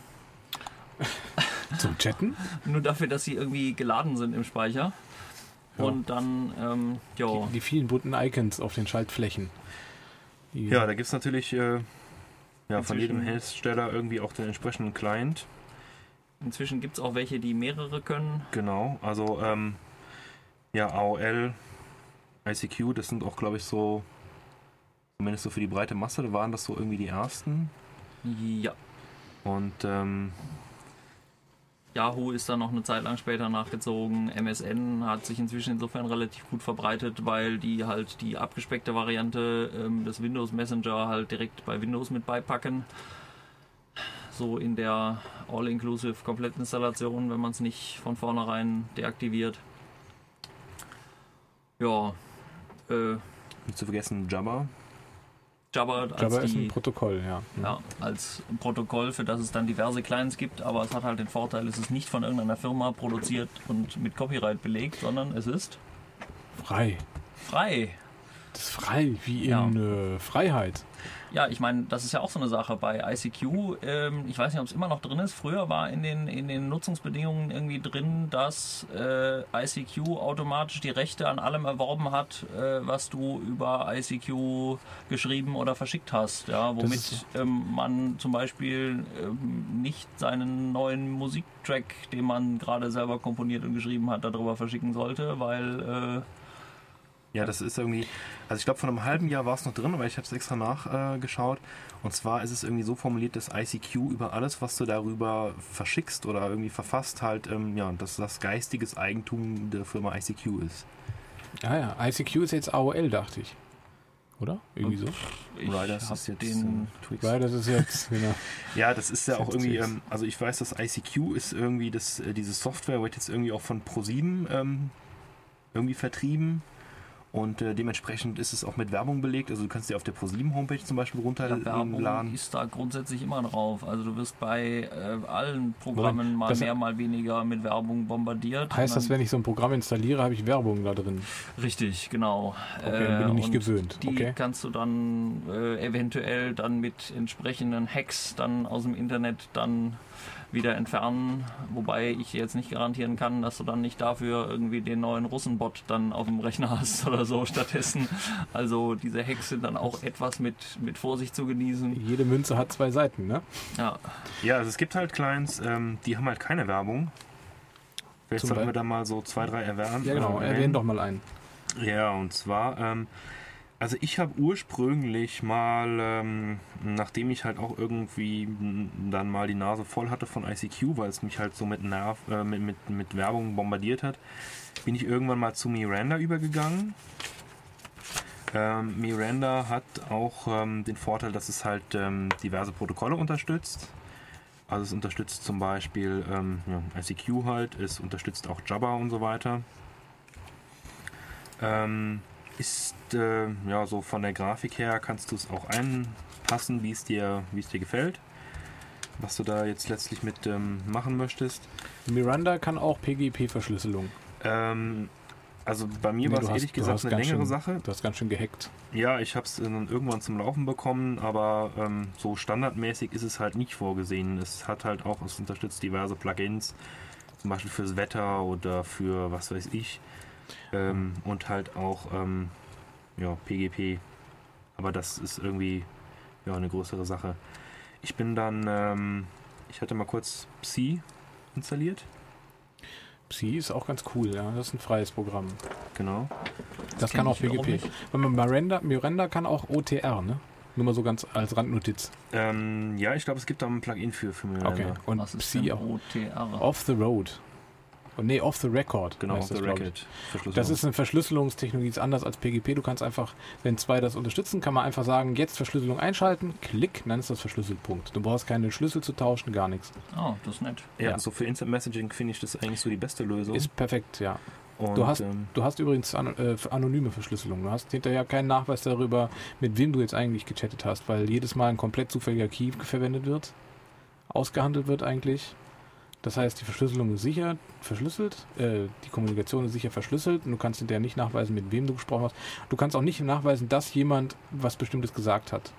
Zum Chatten. Nur dafür, dass sie irgendwie geladen sind im Speicher. Ja. Und dann, ähm, jo, Die, die vielen bunten Icons auf den Schaltflächen. Die, Ja, da gibt es natürlich äh, ja, von jedem Inzwischen- Hersteller irgendwie auch den entsprechenden Client. inzwischen gibt es auch welche, die mehrere können. Genau, also ähm, ja, A O L, I C Q, das sind auch, glaube ich, so, zumindest so für die breite Masse, da waren das so irgendwie die ersten. Ja. Und ähm, Yahoo ist dann noch eine Zeit lang später nachgezogen. M S N hat sich inzwischen insofern relativ gut verbreitet, weil die halt die abgespeckte Variante ähm, des Windows Messenger halt direkt bei Windows mit beipacken. So in der All-Inclusive Komplettinstallation, wenn man es nicht von vornherein deaktiviert. Ja, äh, nicht zu vergessen Jabber. Jabber als Java ist die ein Protokoll, ja. Ja, als Protokoll, für das es dann diverse Clients gibt, aber es hat halt den Vorteil, es ist nicht von irgendeiner Firma produziert und mit Copyright belegt, sondern es ist Frei. frei. Das ist frei, wie Ja. in äh, Freiheit. Ja, ich meine, das ist ja auch so eine Sache bei I C Q. Ähm, ich weiß nicht, ob es immer noch drin ist. Früher war in den, in den Nutzungsbedingungen irgendwie drin, dass äh, I C Q automatisch die Rechte an allem erworben hat, äh, was du über I C Q geschrieben oder verschickt hast. Ja, womit ist- ähm, man zum Beispiel ähm, nicht seinen neuen Musiktrack, den man gerade selber komponiert und geschrieben hat, darüber verschicken sollte, weil äh, Ja, das ist irgendwie, also ich glaube von einem halben Jahr war es noch drin, aber ich habe es extra nachgeschaut. Äh, geschaut. Und zwar ist es irgendwie so formuliert, dass I C Q über alles, was du darüber verschickst oder irgendwie verfasst, halt, ähm, ja, dass das geistiges Eigentum der Firma I C Q ist. Ah ja, I C Q ist jetzt A O L, dachte ich. Oder? Irgendwie so. Ich Riders hab ist jetzt den äh, Twix. Weil das ist jetzt, genau. Ja, das ist ja auch irgendwie, Twix. ähm, also ich weiß, dass I C Q ist irgendwie, das, äh, diese Software wird jetzt irgendwie auch von ProSieben ähm, irgendwie vertrieben. Und äh, dementsprechend ist es auch mit Werbung belegt. Also du kannst dir auf der ProSieben-Homepage zum Beispiel Ja, Werbung runterladen. ist da grundsätzlich immer drauf. Also du wirst bei äh, allen Programmen mal Das- mehr, mal weniger mit Werbung bombardiert. Heißt Und das, dann- wenn ich so ein Programm installiere, habe ich Werbung da drin? Richtig, genau. Okay, dann bin ich nicht und gewöhnt. Die Okay. kannst du dann äh, eventuell dann mit entsprechenden Hacks dann aus dem Internet dann wieder entfernen, wobei ich jetzt nicht garantieren kann, dass du dann nicht dafür irgendwie den neuen Russenbot dann auf dem Rechner hast oder so stattdessen. Also diese Hacks sind dann auch etwas mit, mit Vorsicht zu genießen. Jede Münze hat zwei Seiten, ne? Ja, Ja, also es gibt halt Clients, ähm, die haben halt keine Werbung. Vielleicht Zum sollten wir Beispiel- da mal so zwei, drei erwähnen. Ja, genau. äh, Erwähn doch mal einen. Ja, und zwar, ähm, also ich habe ursprünglich mal, ähm, nachdem ich halt auch irgendwie m, dann mal die Nase voll hatte von I C Q, weil es mich halt so mit, Nerv, äh, mit, mit, mit Werbung bombardiert hat, bin ich irgendwann mal zu Miranda übergegangen. Ähm, Miranda hat auch ähm, den Vorteil, dass es halt ähm, diverse Protokolle unterstützt. Also es unterstützt zum Beispiel ähm, ja, I C Q halt, es unterstützt auch Jabber und so weiter. Ähm, ist äh, ja so von der Grafik her kannst du es auch einpassen, wie es dir, wie es dir gefällt, was du da jetzt letztlich mit ähm, machen möchtest. Miranda kann auch P G P-Verschlüsselung. Ähm, also bei mir Nee, war du es hast- ehrlich du gesagt hast eine ganz längere schön- Sache. Du hast ganz schön gehackt. Ja, ich habe es dann irgendwann zum Laufen bekommen, aber ähm, so standardmäßig ist es halt nicht vorgesehen. Es hat halt auch, es unterstützt diverse Plugins, zum Beispiel fürs Wetter oder für was weiß ich. Ähm, und halt auch ähm, ja, P G P. Aber das ist irgendwie ja, eine größere Sache. Ich bin dann, ähm, ich hatte mal kurz Psi installiert. Psi ist auch ganz cool, ja. Das ist ein freies Programm. Genau. Das kenn kann auch ich P G wiederum P. nicht. Wenn man Miranda, Miranda kann auch O T R, ne? Nur mal so ganz als Randnotiz. Ähm, ja, ich glaube, es gibt da ein Plugin für, für Miranda. Okay. Und was ist Psi denn auch. O T R? Off the Road. Oh, nee, Off the Record. Genau, heißt The das, glaub ich. Record. Verschlüsselung. Das ist eine Verschlüsselungstechnologie, ist anders als P G P. Du kannst einfach, wenn zwei das unterstützen, kann man einfach sagen, jetzt Verschlüsselung einschalten, klick, dann ist das verschlüsselt, Punkt. Du brauchst keine Schlüssel zu tauschen, gar nichts. Oh, das ist nett. Ja, Ja. so für Instant Messaging finde ich das eigentlich so die beste Lösung. Ist perfekt, ja. Und, du hast- ähm, Du hast übrigens an, äh, anonyme Verschlüsselung. Du hast hinterher keinen Nachweis darüber, mit wem du jetzt eigentlich gechattet hast, weil jedes Mal ein komplett zufälliger Key verwendet wird, ausgehandelt wird eigentlich. Das heißt, die Verschlüsselung ist sicher verschlüsselt, äh, die Kommunikation ist sicher verschlüsselt und du kannst hinterher nicht nachweisen, mit wem du gesprochen hast. Du kannst auch nicht nachweisen, dass jemand was Bestimmtes gesagt hat.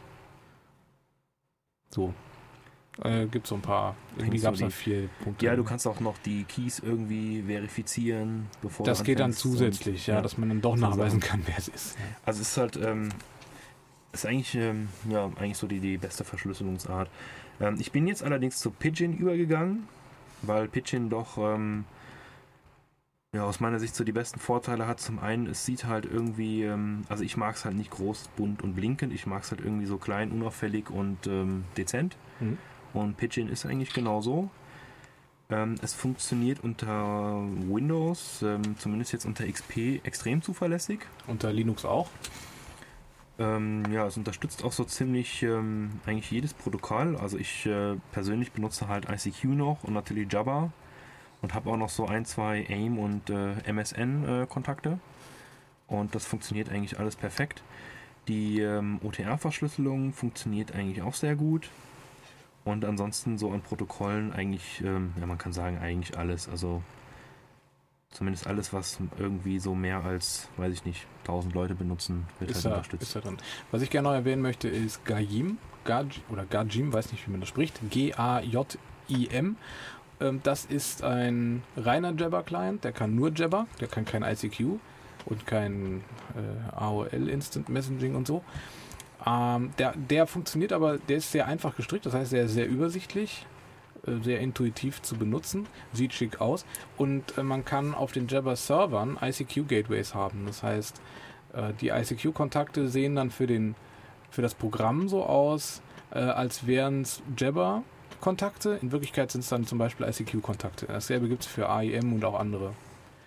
So. Äh, gibt so ein paar. Irgendwie Eigentlich so gab es die- noch vier Punkte. ja, du kannst auch noch die Keys irgendwie verifizieren, bevor das du geht dann anfängst zusätzlich, und, ja, dass man dann doch so nachweisen Sachen. kann, wer es ist. Also es ist halt, ähm, ist eigentlich, ähm, ja, eigentlich so die, die beste Verschlüsselungsart. Ähm, ich bin jetzt allerdings zu Pidgin übergegangen, weil Pidgin doch, ähm, ja, aus meiner Sicht so die besten Vorteile hat. Zum einen, es sieht halt irgendwie, ähm, also ich mag es halt nicht groß, bunt und blinkend. Ich mag es halt irgendwie so klein, unauffällig und ähm, dezent. Mhm. Und Pidgin ist eigentlich genauso. Ähm, es funktioniert unter Windows, ähm, zumindest jetzt unter X P, extrem zuverlässig. Unter Linux auch. Ähm, ja, es unterstützt auch so ziemlich ähm, eigentlich jedes Protokoll. Also ich äh, persönlich benutze halt I C Q noch und natürlich Jabber und habe auch noch so ein, zwei AIM und äh, M S N äh, Kontakte. Und das funktioniert eigentlich alles perfekt. Die ähm, O T R-Verschlüsselung funktioniert eigentlich auch sehr gut. Und ansonsten so an Protokollen eigentlich, ähm, ja man kann sagen eigentlich alles. Also zumindest alles, was irgendwie so mehr als, weiß ich nicht, tausend Leute benutzen, wird Ist halt da, unterstützt. ist da drin. Was ich gerne noch erwähnen möchte, ist Gajim. Gaj, oder Gajim, weiß nicht, wie man das spricht. G A J I M. Ähm, das ist ein reiner Jabber-Client. Der kann nur Jabber. Der kann kein I C Q und kein äh, A O L Instant Messaging und so. Ähm, der, der funktioniert aber, der ist sehr einfach gestrickt. Das heißt, der ist sehr übersichtlich, äh, sehr intuitiv zu benutzen, sieht schick aus und äh, man kann auf den Jabber-Servern I C Q-Gateways haben. Das heißt, äh, die I C Q-Kontakte sehen dann für, den, für das Programm so aus, äh, als wären es Jabber-Kontakte. In Wirklichkeit sind es dann zum Beispiel I C Q-Kontakte. Dasselbe gibt es für A I M und auch andere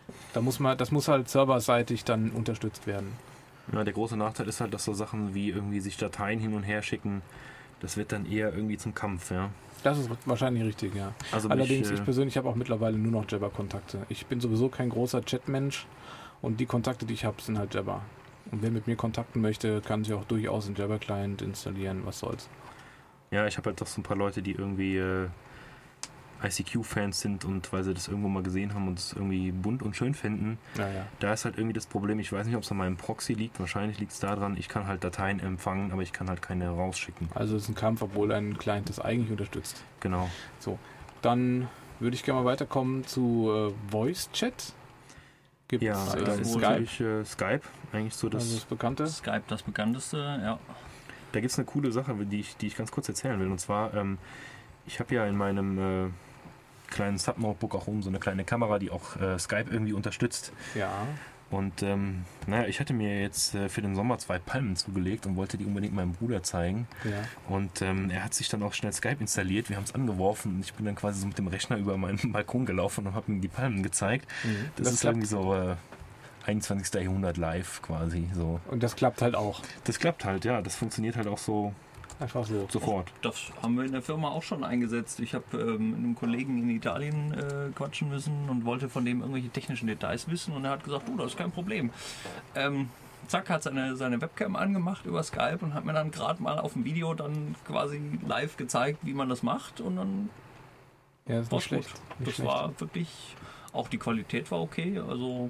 Da muss man, das muss halt serverseitig dann unterstützt werden. Ja, der große Nachteil ist halt, dass so Sachen wie irgendwie sich Dateien hin und her schicken, das wird dann eher irgendwie zum Kampf, ja. Das ist wahrscheinlich richtig, ja. Also Allerdings, mich, ich äh, persönlich habe auch mittlerweile nur noch Jabber-Kontakte. Ich bin sowieso kein großer Chatmensch und die Kontakte, die ich habe, sind halt Jabber. Und wer mit mir kontakten möchte, kann sich auch durchaus einen Jabber-Client installieren, was soll's. Ja, ich habe halt doch so ein paar Leute, die irgendwie äh, I C Q-Fans sind und weil sie das irgendwo mal gesehen haben und es irgendwie bunt und schön finden. Ja, ja. Da ist halt irgendwie das Problem, ich weiß nicht, ob es an meinem Proxy liegt, wahrscheinlich liegt es daran, ich kann halt Dateien empfangen, aber ich kann halt keine rausschicken. Also es ist ein Kampf, obwohl ein Client das eigentlich unterstützt. Genau. So, dann würde ich gerne mal weiterkommen zu äh, Voice-Chat. Gibt Ja, es da äh, ist Skype, natürlich äh, Skype eigentlich so das. also das Bekannte. Skype das bekannteste, ja. Da gibt es eine coole Sache, die ich, die ich ganz kurz erzählen will. Und zwar, ähm, ich habe ja in meinem äh, kleinen Sub-Notebook auch oben so eine kleine Kamera, die auch äh, Skype irgendwie unterstützt. Ja, Und ähm, naja, ich hatte mir jetzt äh, für den Sommer zwei Palmen zugelegt und wollte die unbedingt meinem Bruder zeigen. ja. Und ähm, er hat sich dann auch schnell Skype installiert. Wir haben es angeworfen und ich bin dann quasi so mit dem Rechner über meinen Balkon gelaufen und habe ihm die Palmen gezeigt. Mhm. Das, Das ist klappt. irgendwie so äh, einundzwanzigsten Jahrhundert live quasi. So. Und das klappt halt auch. Das klappt halt, ja. Das funktioniert halt auch so Einfach so. sofort. Das haben wir in der Firma auch schon eingesetzt. Ich habe ähm, mit einem Kollegen in Italien äh, quatschen müssen und wollte von dem irgendwelche technischen Details wissen und er hat gesagt, du, das ist kein Problem. Ähm, zack, hat seine, seine Webcam angemacht über Skype und hat mir dann gerade mal auf dem Video dann quasi live gezeigt, wie man das macht und dann Ja, ist war nicht es gut. schlecht. Nicht Das schlecht. war wirklich, auch die Qualität war okay, also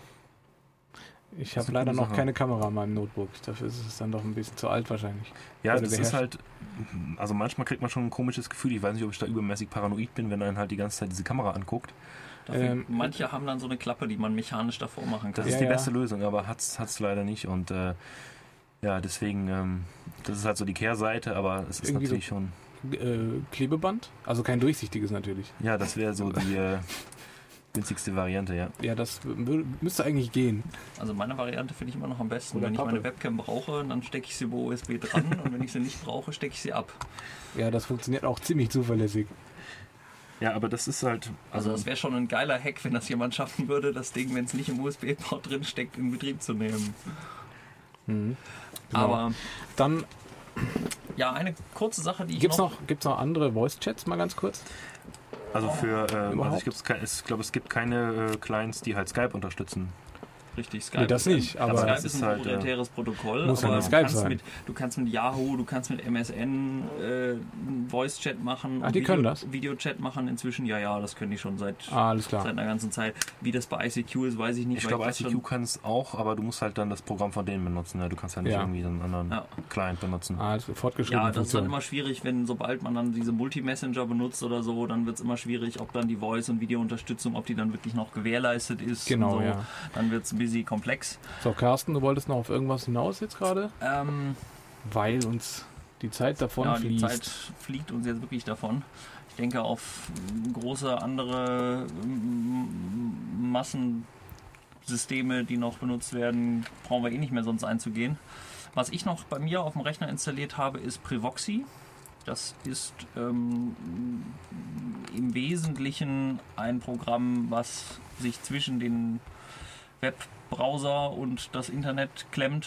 Ich Das habe ist eine leider gute noch Sache. keine Kamera an meinem Notebook. Dafür ist es dann doch ein bisschen zu alt wahrscheinlich. Ja, Also das der ist herrscht- halt, also manchmal kriegt man schon ein komisches Gefühl. Ich weiß nicht, ob ich da übermäßig paranoid bin, wenn einen halt die ganze Zeit diese Kamera anguckt. dafür, Ähm, manche haben dann so eine Klappe, die man mechanisch davor machen kann. Das Ja, ist die ja. beste Lösung, aber hat's hat's leider nicht. Und äh, ja, deswegen, ähm, das ist halt so die Kehrseite, aber es ist Irgendwie natürlich schon, Äh, Klebeband? Also kein durchsichtiges natürlich. ja, das wäre so die äh, günstigste Variante, ja. Ja, das wür- müsste eigentlich gehen. Also meine Variante finde ich immer noch am besten. Oder Wenn ich Pappe. meine Webcam brauche, dann stecke ich sie über U S B dran und wenn ich sie nicht brauche, stecke ich sie ab. Ja, das funktioniert auch ziemlich zuverlässig. Ja, aber das ist halt, Also also, das wäre schon ein geiler Hack, wenn das jemand schaffen würde, das Ding, wenn es nicht im U S B-Port drin steckt, in Betrieb zu nehmen. Mhm. Genau. Aber Dann ja, eine kurze Sache, die ich gibt's noch... noch, gibt's noch andere Voice-Chats, mal ganz kurz? also für, äh, also Überhaupt? ich, gibt's kein, ich glaube, es gibt keine äh, Clients, die halt Skype unterstützen. Richtig, Skype. Nee, das ist nicht, ein, aber Skype das ist ist ein halt, proprietäres Protokoll, muss ja aber nicht du, Skype kannst sein. mit, du kannst mit Yahoo, du kannst mit M S N äh, Voice-Chat machen. Ach, und die Video, können das? Videochat machen inzwischen, ja, ja, das können die schon seit, Ah, alles klar. seit einer ganzen Zeit. Wie das bei I C Q ist, weiß ich nicht. Ich weil glaube, das I C Q schon- kann es auch, aber du musst halt dann das Programm von denen benutzen. Ja? Du kannst ja nicht Ja. irgendwie einen anderen Ja. Client benutzen. Ah, also fortgeschrittene Ja, das ist dann Funktion. immer schwierig, wenn sobald man dann diese Multi-Messenger benutzt oder so, dann wird es immer schwierig, ob dann die Voice- und Videounterstützung, ob die dann wirklich noch gewährleistet ist. Genau, und so. ja. Dann wird es ein bisschen komplex. So, Carsten, du wolltest noch auf irgendwas hinaus jetzt gerade? Ähm, Weil uns die Zeit davon ja, die fließt. Zeit fliegt uns jetzt wirklich davon. Ich denke, auf ähm, große andere ähm, Massensysteme, die noch benutzt werden, brauchen wir eh nicht mehr sonst einzugehen. Was ich noch bei mir auf dem Rechner installiert habe, ist Privoxy. Das ist ähm, im Wesentlichen ein Programm, was sich zwischen den Webbrowser und das Internet klemmt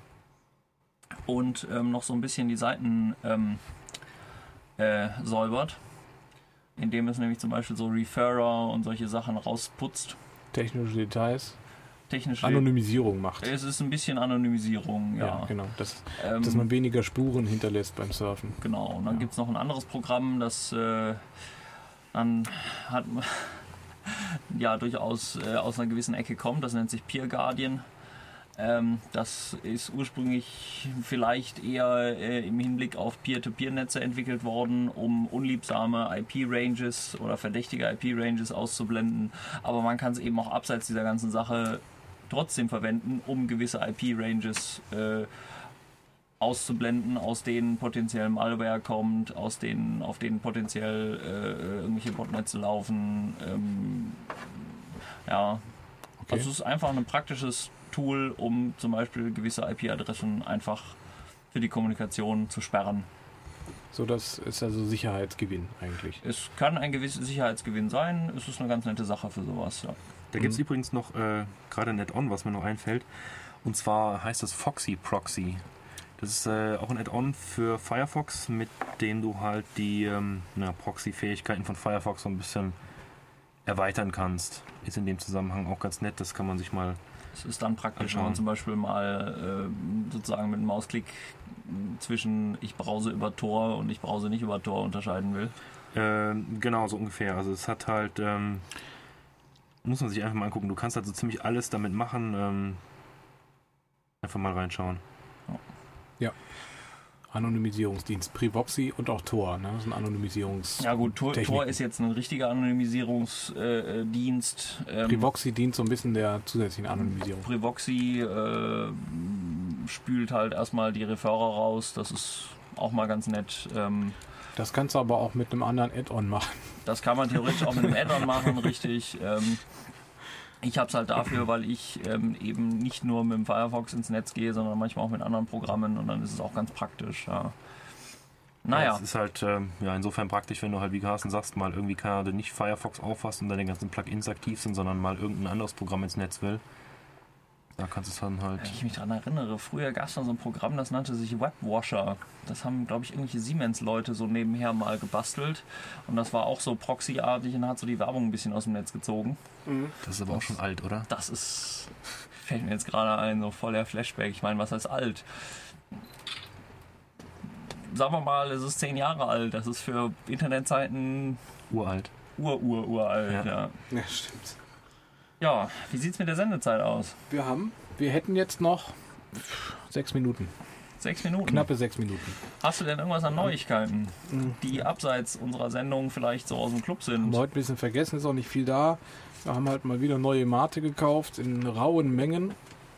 und ähm, noch so ein bisschen die Seiten ähm, äh, säubert, indem es nämlich zum Beispiel so Referrer und solche Sachen rausputzt. Technische Details. Technische Anonymisierung macht. Es ist ein bisschen Anonymisierung, ja. Ja, genau. Das, Ähm, dass man weniger Spuren hinterlässt beim Surfen. Genau, und dann Ja. gibt es noch ein anderes Programm, das äh, dann hat man ja durchaus äh, aus einer gewissen Ecke kommt, das nennt sich Peer Guardian. Ähm, das ist ursprünglich vielleicht eher äh, im Hinblick auf Peer-to-Peer-Netze entwickelt worden, um unliebsame I P-Ranges oder verdächtige I P-Ranges auszublenden. Aber man kann es eben auch abseits dieser ganzen Sache trotzdem verwenden, um gewisse I P-Ranges äh, auszublenden, aus denen potenziell Malware kommt, aus denen, auf denen potenziell äh, irgendwelche Botnetze laufen. Ähm, ja, Okay. also es ist einfach ein praktisches Tool, um zum Beispiel gewisse I P-Adressen einfach für die Kommunikation zu sperren. So, das ist also Sicherheitsgewinn eigentlich. Es kann ein gewisser Sicherheitsgewinn sein, es ist eine ganz nette Sache für sowas. Ja. Da gibt es Mhm. übrigens noch äh, gerade ein Add-on, was mir noch einfällt. Und zwar heißt das Foxy Proxy. Das ist äh, auch ein Add-on für Firefox, mit dem du halt die ähm, na, Proxy-Fähigkeiten von Firefox so ein bisschen erweitern kannst. Ist in dem Zusammenhang auch ganz nett, das kann man sich mal... Es ist dann praktisch, anschauen. wenn man zum Beispiel mal äh, sozusagen mit einem Mausklick zwischen ich browse über Tor und ich browse nicht über Tor unterscheiden will. Äh, genau, so ungefähr. Also es hat halt... Ähm, muss man sich einfach mal angucken. Du kannst halt so ziemlich alles damit machen. Ähm, einfach mal reinschauen. Anonymisierungsdienst, Privoxy und auch Tor, ne? Das sind Anonymisierungs. Ja gut, Tor, Techniken. Tor ist jetzt ein richtiger Anonymisierungsdienst. Äh, ähm, Privoxy dient so ein bisschen der zusätzlichen Anonymisierung. Privoxy äh, spült halt erstmal die Referrer raus. Das ist auch mal ganz nett. Ähm, Das kannst du aber auch mit einem anderen Add-on machen. das kann man theoretisch auch mit einem Add-on machen, richtig. Ähm, ich habe es halt dafür, weil ich ähm, eben nicht nur mit dem Firefox ins Netz gehe, sondern manchmal auch mit anderen Programmen und dann ist es auch ganz praktisch. Ja. Ja, Naja, es ist halt ähm, ja, insofern praktisch, wenn du halt, wie Carsten sagst, mal irgendwie gerade nicht Firefox aufhast und deine ganzen Plugins aktiv sind, sondern mal irgendein anderes Programm ins Netz will. Da kannst du es dann halt... wenn ich mich daran erinnere, früher gab es da so ein Programm, das nannte sich Webwasher. Das haben, glaube ich, irgendwelche Siemens-Leute so nebenher mal gebastelt. Und das war auch so proxyartig und hat so die Werbung ein bisschen aus dem Netz gezogen. Das ist aber auch schon alt, oder? Das ist, fällt mir jetzt gerade ein, so voll der Flashback. Ich meine, was heißt alt? Sagen wir mal, es ist zehn Jahre alt. Das ist für Internetzeiten Uralt. ur, ur, uralt. Ja. Ja. Ja, stimmt. Ja, wie sieht es mit der Sendezeit aus? Wir haben, wir hätten jetzt noch sechs Minuten. Sechs Minuten. Knappe sechs Minuten. Hast du denn irgendwas an Neuigkeiten, die abseits unserer Sendung vielleicht so aus dem Club Haben sind? wir heute ein bisschen vergessen, ist auch nicht viel da. Wir haben halt mal wieder neue Mate gekauft in rauen Mengen.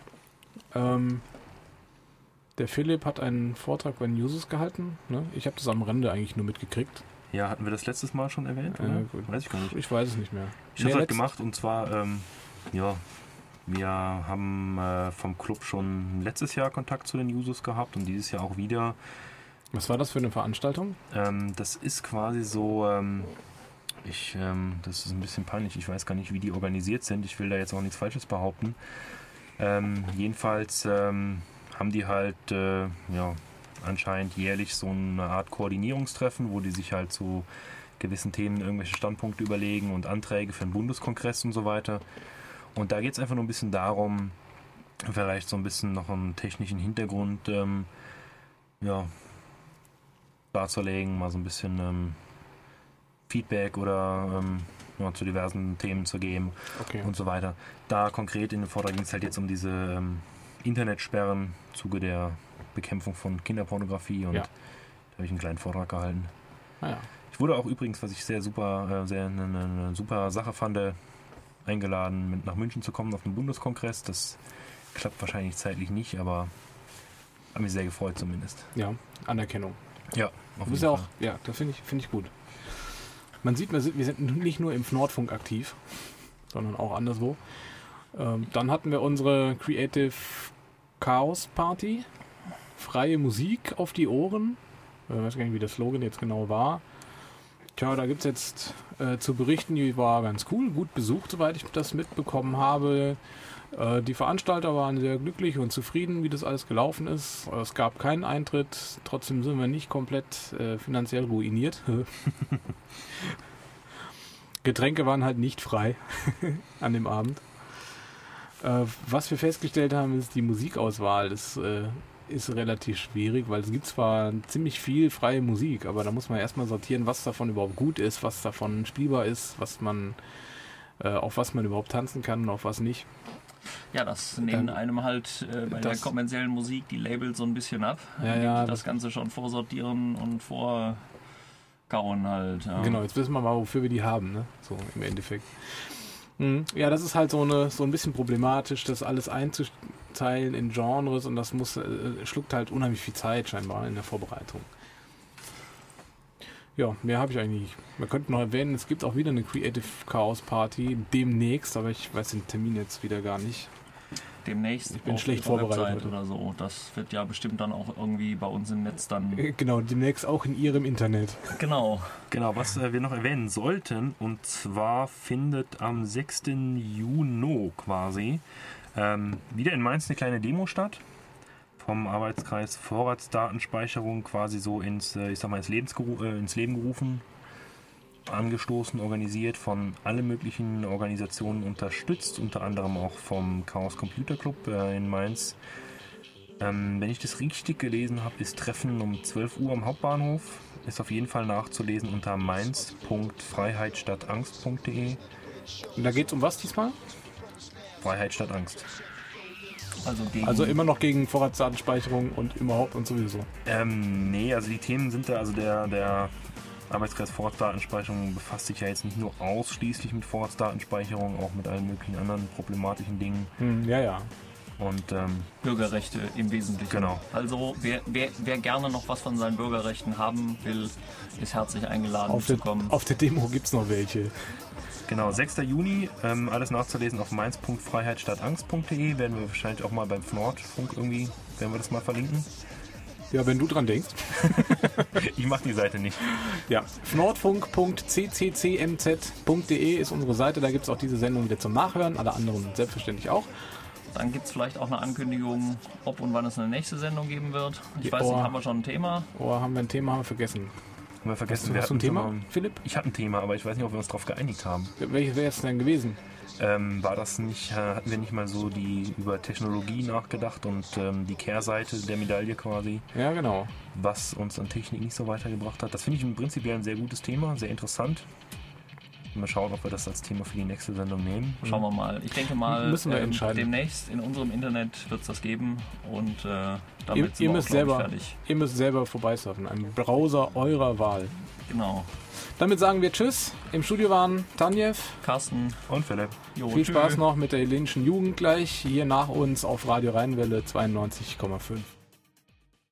Ähm, der Philipp hat einen Vortrag bei den Users gehalten. Ne? Ich habe das am Rande eigentlich nur mitgekriegt. Ja, hatten wir das letztes Mal schon erwähnt, oder? Äh, gut. Weiß ich gar nicht. Ich weiß es nicht mehr. Ich habe Nee, es halt letzt- gemacht und zwar, ähm, ja, wir haben äh, vom Club schon letztes Jahr Kontakt zu den Users gehabt und dieses Jahr auch wieder. Was war das für eine Veranstaltung? Ähm, das ist quasi so, ähm, ich, ähm, das ist ein bisschen peinlich, ich weiß gar nicht, wie die organisiert sind, ich will da jetzt auch nichts Falsches behaupten. Ähm, jedenfalls ähm, haben die halt, äh, ja, anscheinend jährlich so eine Art Koordinierungstreffen, wo die sich halt zu gewissen Themen irgendwelche Standpunkte überlegen und Anträge für den Bundeskongress und so weiter. Und da geht es einfach nur ein bisschen darum, vielleicht so ein bisschen noch einen technischen Hintergrund ähm, ja, darzulegen, mal so ein bisschen ähm, Feedback oder ähm, ja, zu diversen Themen zu geben Okay. und so weiter. Da konkret in dem Vortrag ging es halt jetzt um diese ähm, Internetsperren im Zuge der Bekämpfung von Kinderpornografie und Ja. da habe ich einen kleinen Vortrag gehalten. Naja. Ich wurde auch übrigens, was ich sehr super, äh, sehr eine, eine super Sache fand, äh, eingeladen, mit nach München zu kommen auf den Bundeskongress. Das klappt wahrscheinlich zeitlich nicht, aber habe mich sehr gefreut zumindest. Ja, Anerkennung. Ja, Du bist ja auch, ja, das finde ich, finde ich gut. Man sieht, wir sind, wir sind nicht nur im Nordfunk aktiv, sondern auch anderswo. Ähm, dann hatten wir unsere Creative Chaos Party. Freie Musik auf die Ohren. Ich weiß gar nicht, wie der Slogan jetzt genau war. Tja, da gibt es jetzt äh, zu berichten, die war ganz cool, gut besucht, soweit ich das mitbekommen habe. Äh, die Veranstalter waren sehr glücklich und zufrieden, wie das alles gelaufen ist. Es gab keinen Eintritt, trotzdem sind wir nicht komplett äh, finanziell ruiniert. Getränke waren halt nicht frei an dem Abend. Äh, was wir festgestellt haben, ist die Musikauswahl. Das äh, ist relativ schwierig, weil es gibt zwar ziemlich viel freie Musik, aber da muss man erstmal sortieren, was davon überhaupt gut ist, was davon spielbar ist, was man äh, auf was man überhaupt tanzen kann und auf was nicht. Ja, das nehmen Ähm, einem halt äh, bei der das- kommerziellen Musik die Labels so ein bisschen ab. Ja, indem ja, sie das das- Ganze schon vorsortieren und vorkauen halt. Ja. Genau, jetzt wissen wir mal, wofür wir die haben, ne? So im Endeffekt. Mhm. Ja, das ist halt so eine so ein bisschen problematisch, das alles einzuteilen in Genres und das muss äh, schluckt halt unheimlich viel Zeit scheinbar in der Vorbereitung. Ja, mehr habe ich eigentlich nicht. Man könnte noch erwähnen, es gibt auch wieder eine Creative Chaos Party demnächst, aber ich weiß den Termin jetzt wieder gar nicht. demnächst Ich bin auf schlecht ihrer vorbereitet Website oder so. Das wird ja bestimmt dann auch irgendwie bei uns im Netz dann... Genau, demnächst auch in Ihrem Internet. Genau. Genau, was äh, wir noch erwähnen sollten, und zwar findet am sechsten Juni quasi ähm, wieder in Mainz eine kleine Demo statt. Vom Arbeitskreis Vorratsdatenspeicherung quasi so ins, äh, ich sag mal, ins, Lebensgeru- äh, ins Leben gerufen. Angestoßen, organisiert, von allen möglichen Organisationen unterstützt, unter anderem auch vom Chaos Computer Club äh, in Mainz. Ähm, wenn ich das richtig gelesen habe, ist Treffen um zwölf Uhr am Hauptbahnhof. Ist auf jeden Fall nachzulesen unter mainz punkt freiheit statt angst punkt de. Und da geht es um was diesmal? Freiheit statt Angst. Also, gegen Also immer noch gegen Vorratsdatenspeicherung und überhaupt und sowieso. Ähm, nee, also die Themen sind da, also der, der Arbeitskreis Vorratsdatenspeicherung befasst sich ja jetzt nicht nur ausschließlich mit Vorratsdatenspeicherung, auch mit allen möglichen anderen problematischen Dingen. Hm, ja, ja. Und ähm, Bürgerrechte im Wesentlichen. Genau. Also wer, wer, wer gerne noch was von seinen Bürgerrechten haben will, ist herzlich eingeladen Auf zu der, kommen. auf der Demo gibt es noch welche. genau, sechster Juni, ähm, alles nachzulesen auf mainz punkt freiheit statt angst punkt de. Werden wir wahrscheinlich auch mal beim Nordfunk irgendwie, werden wir das mal verlinken. Ja, wenn du dran denkst. Ich mache die Seite nicht. Ja, nordfunk punkt c c c m z punkt de ist unsere Seite. Da gibt es auch diese Sendung wieder zum Nachhören. Alle anderen selbstverständlich auch. Dann gibt es vielleicht auch eine Ankündigung, ob und wann es eine nächste Sendung geben wird. Ich Die weiß nicht, Ohr. haben wir schon ein Thema? Oh, haben wir ein Thema haben wir vergessen. Haben wir vergessen, Hast du, wir hast du ein hatten Thema, schon mal- Philipp? Ich habe ein Thema, aber ich weiß nicht, ob wir uns darauf geeinigt haben. Welches wäre es denn gewesen? Ähm, war das nicht, äh, hatten wir nicht mal so die über Technologie nachgedacht und ähm, die Kehrseite der Medaille quasi, Ja, genau. was uns an Technik nicht so weitergebracht hat? Das finde ich im Prinzip ein sehr gutes Thema, sehr interessant. Mal schauen, ob wir das als Thema für die nächste Sendung nehmen. Schauen wir mal. Ich denke mal, Müssen wir ähm, entscheiden. demnächst in unserem Internet wird es das geben und äh, Ihr, damit sind ihr, wir müsst auch, glaub ich, selber, fertig. ihr müsst selber vorbeisurfen. Ein Browser eurer Wahl. Genau. Damit sagen wir Tschüss. Im Studio waren Tanjev. Carsten, Und Philipp. jo, Viel tschö. Spaß noch mit der hellenischen Jugend gleich. Hier nach uns auf Radio Rheinwelle zweiundneunzig Komma fünf.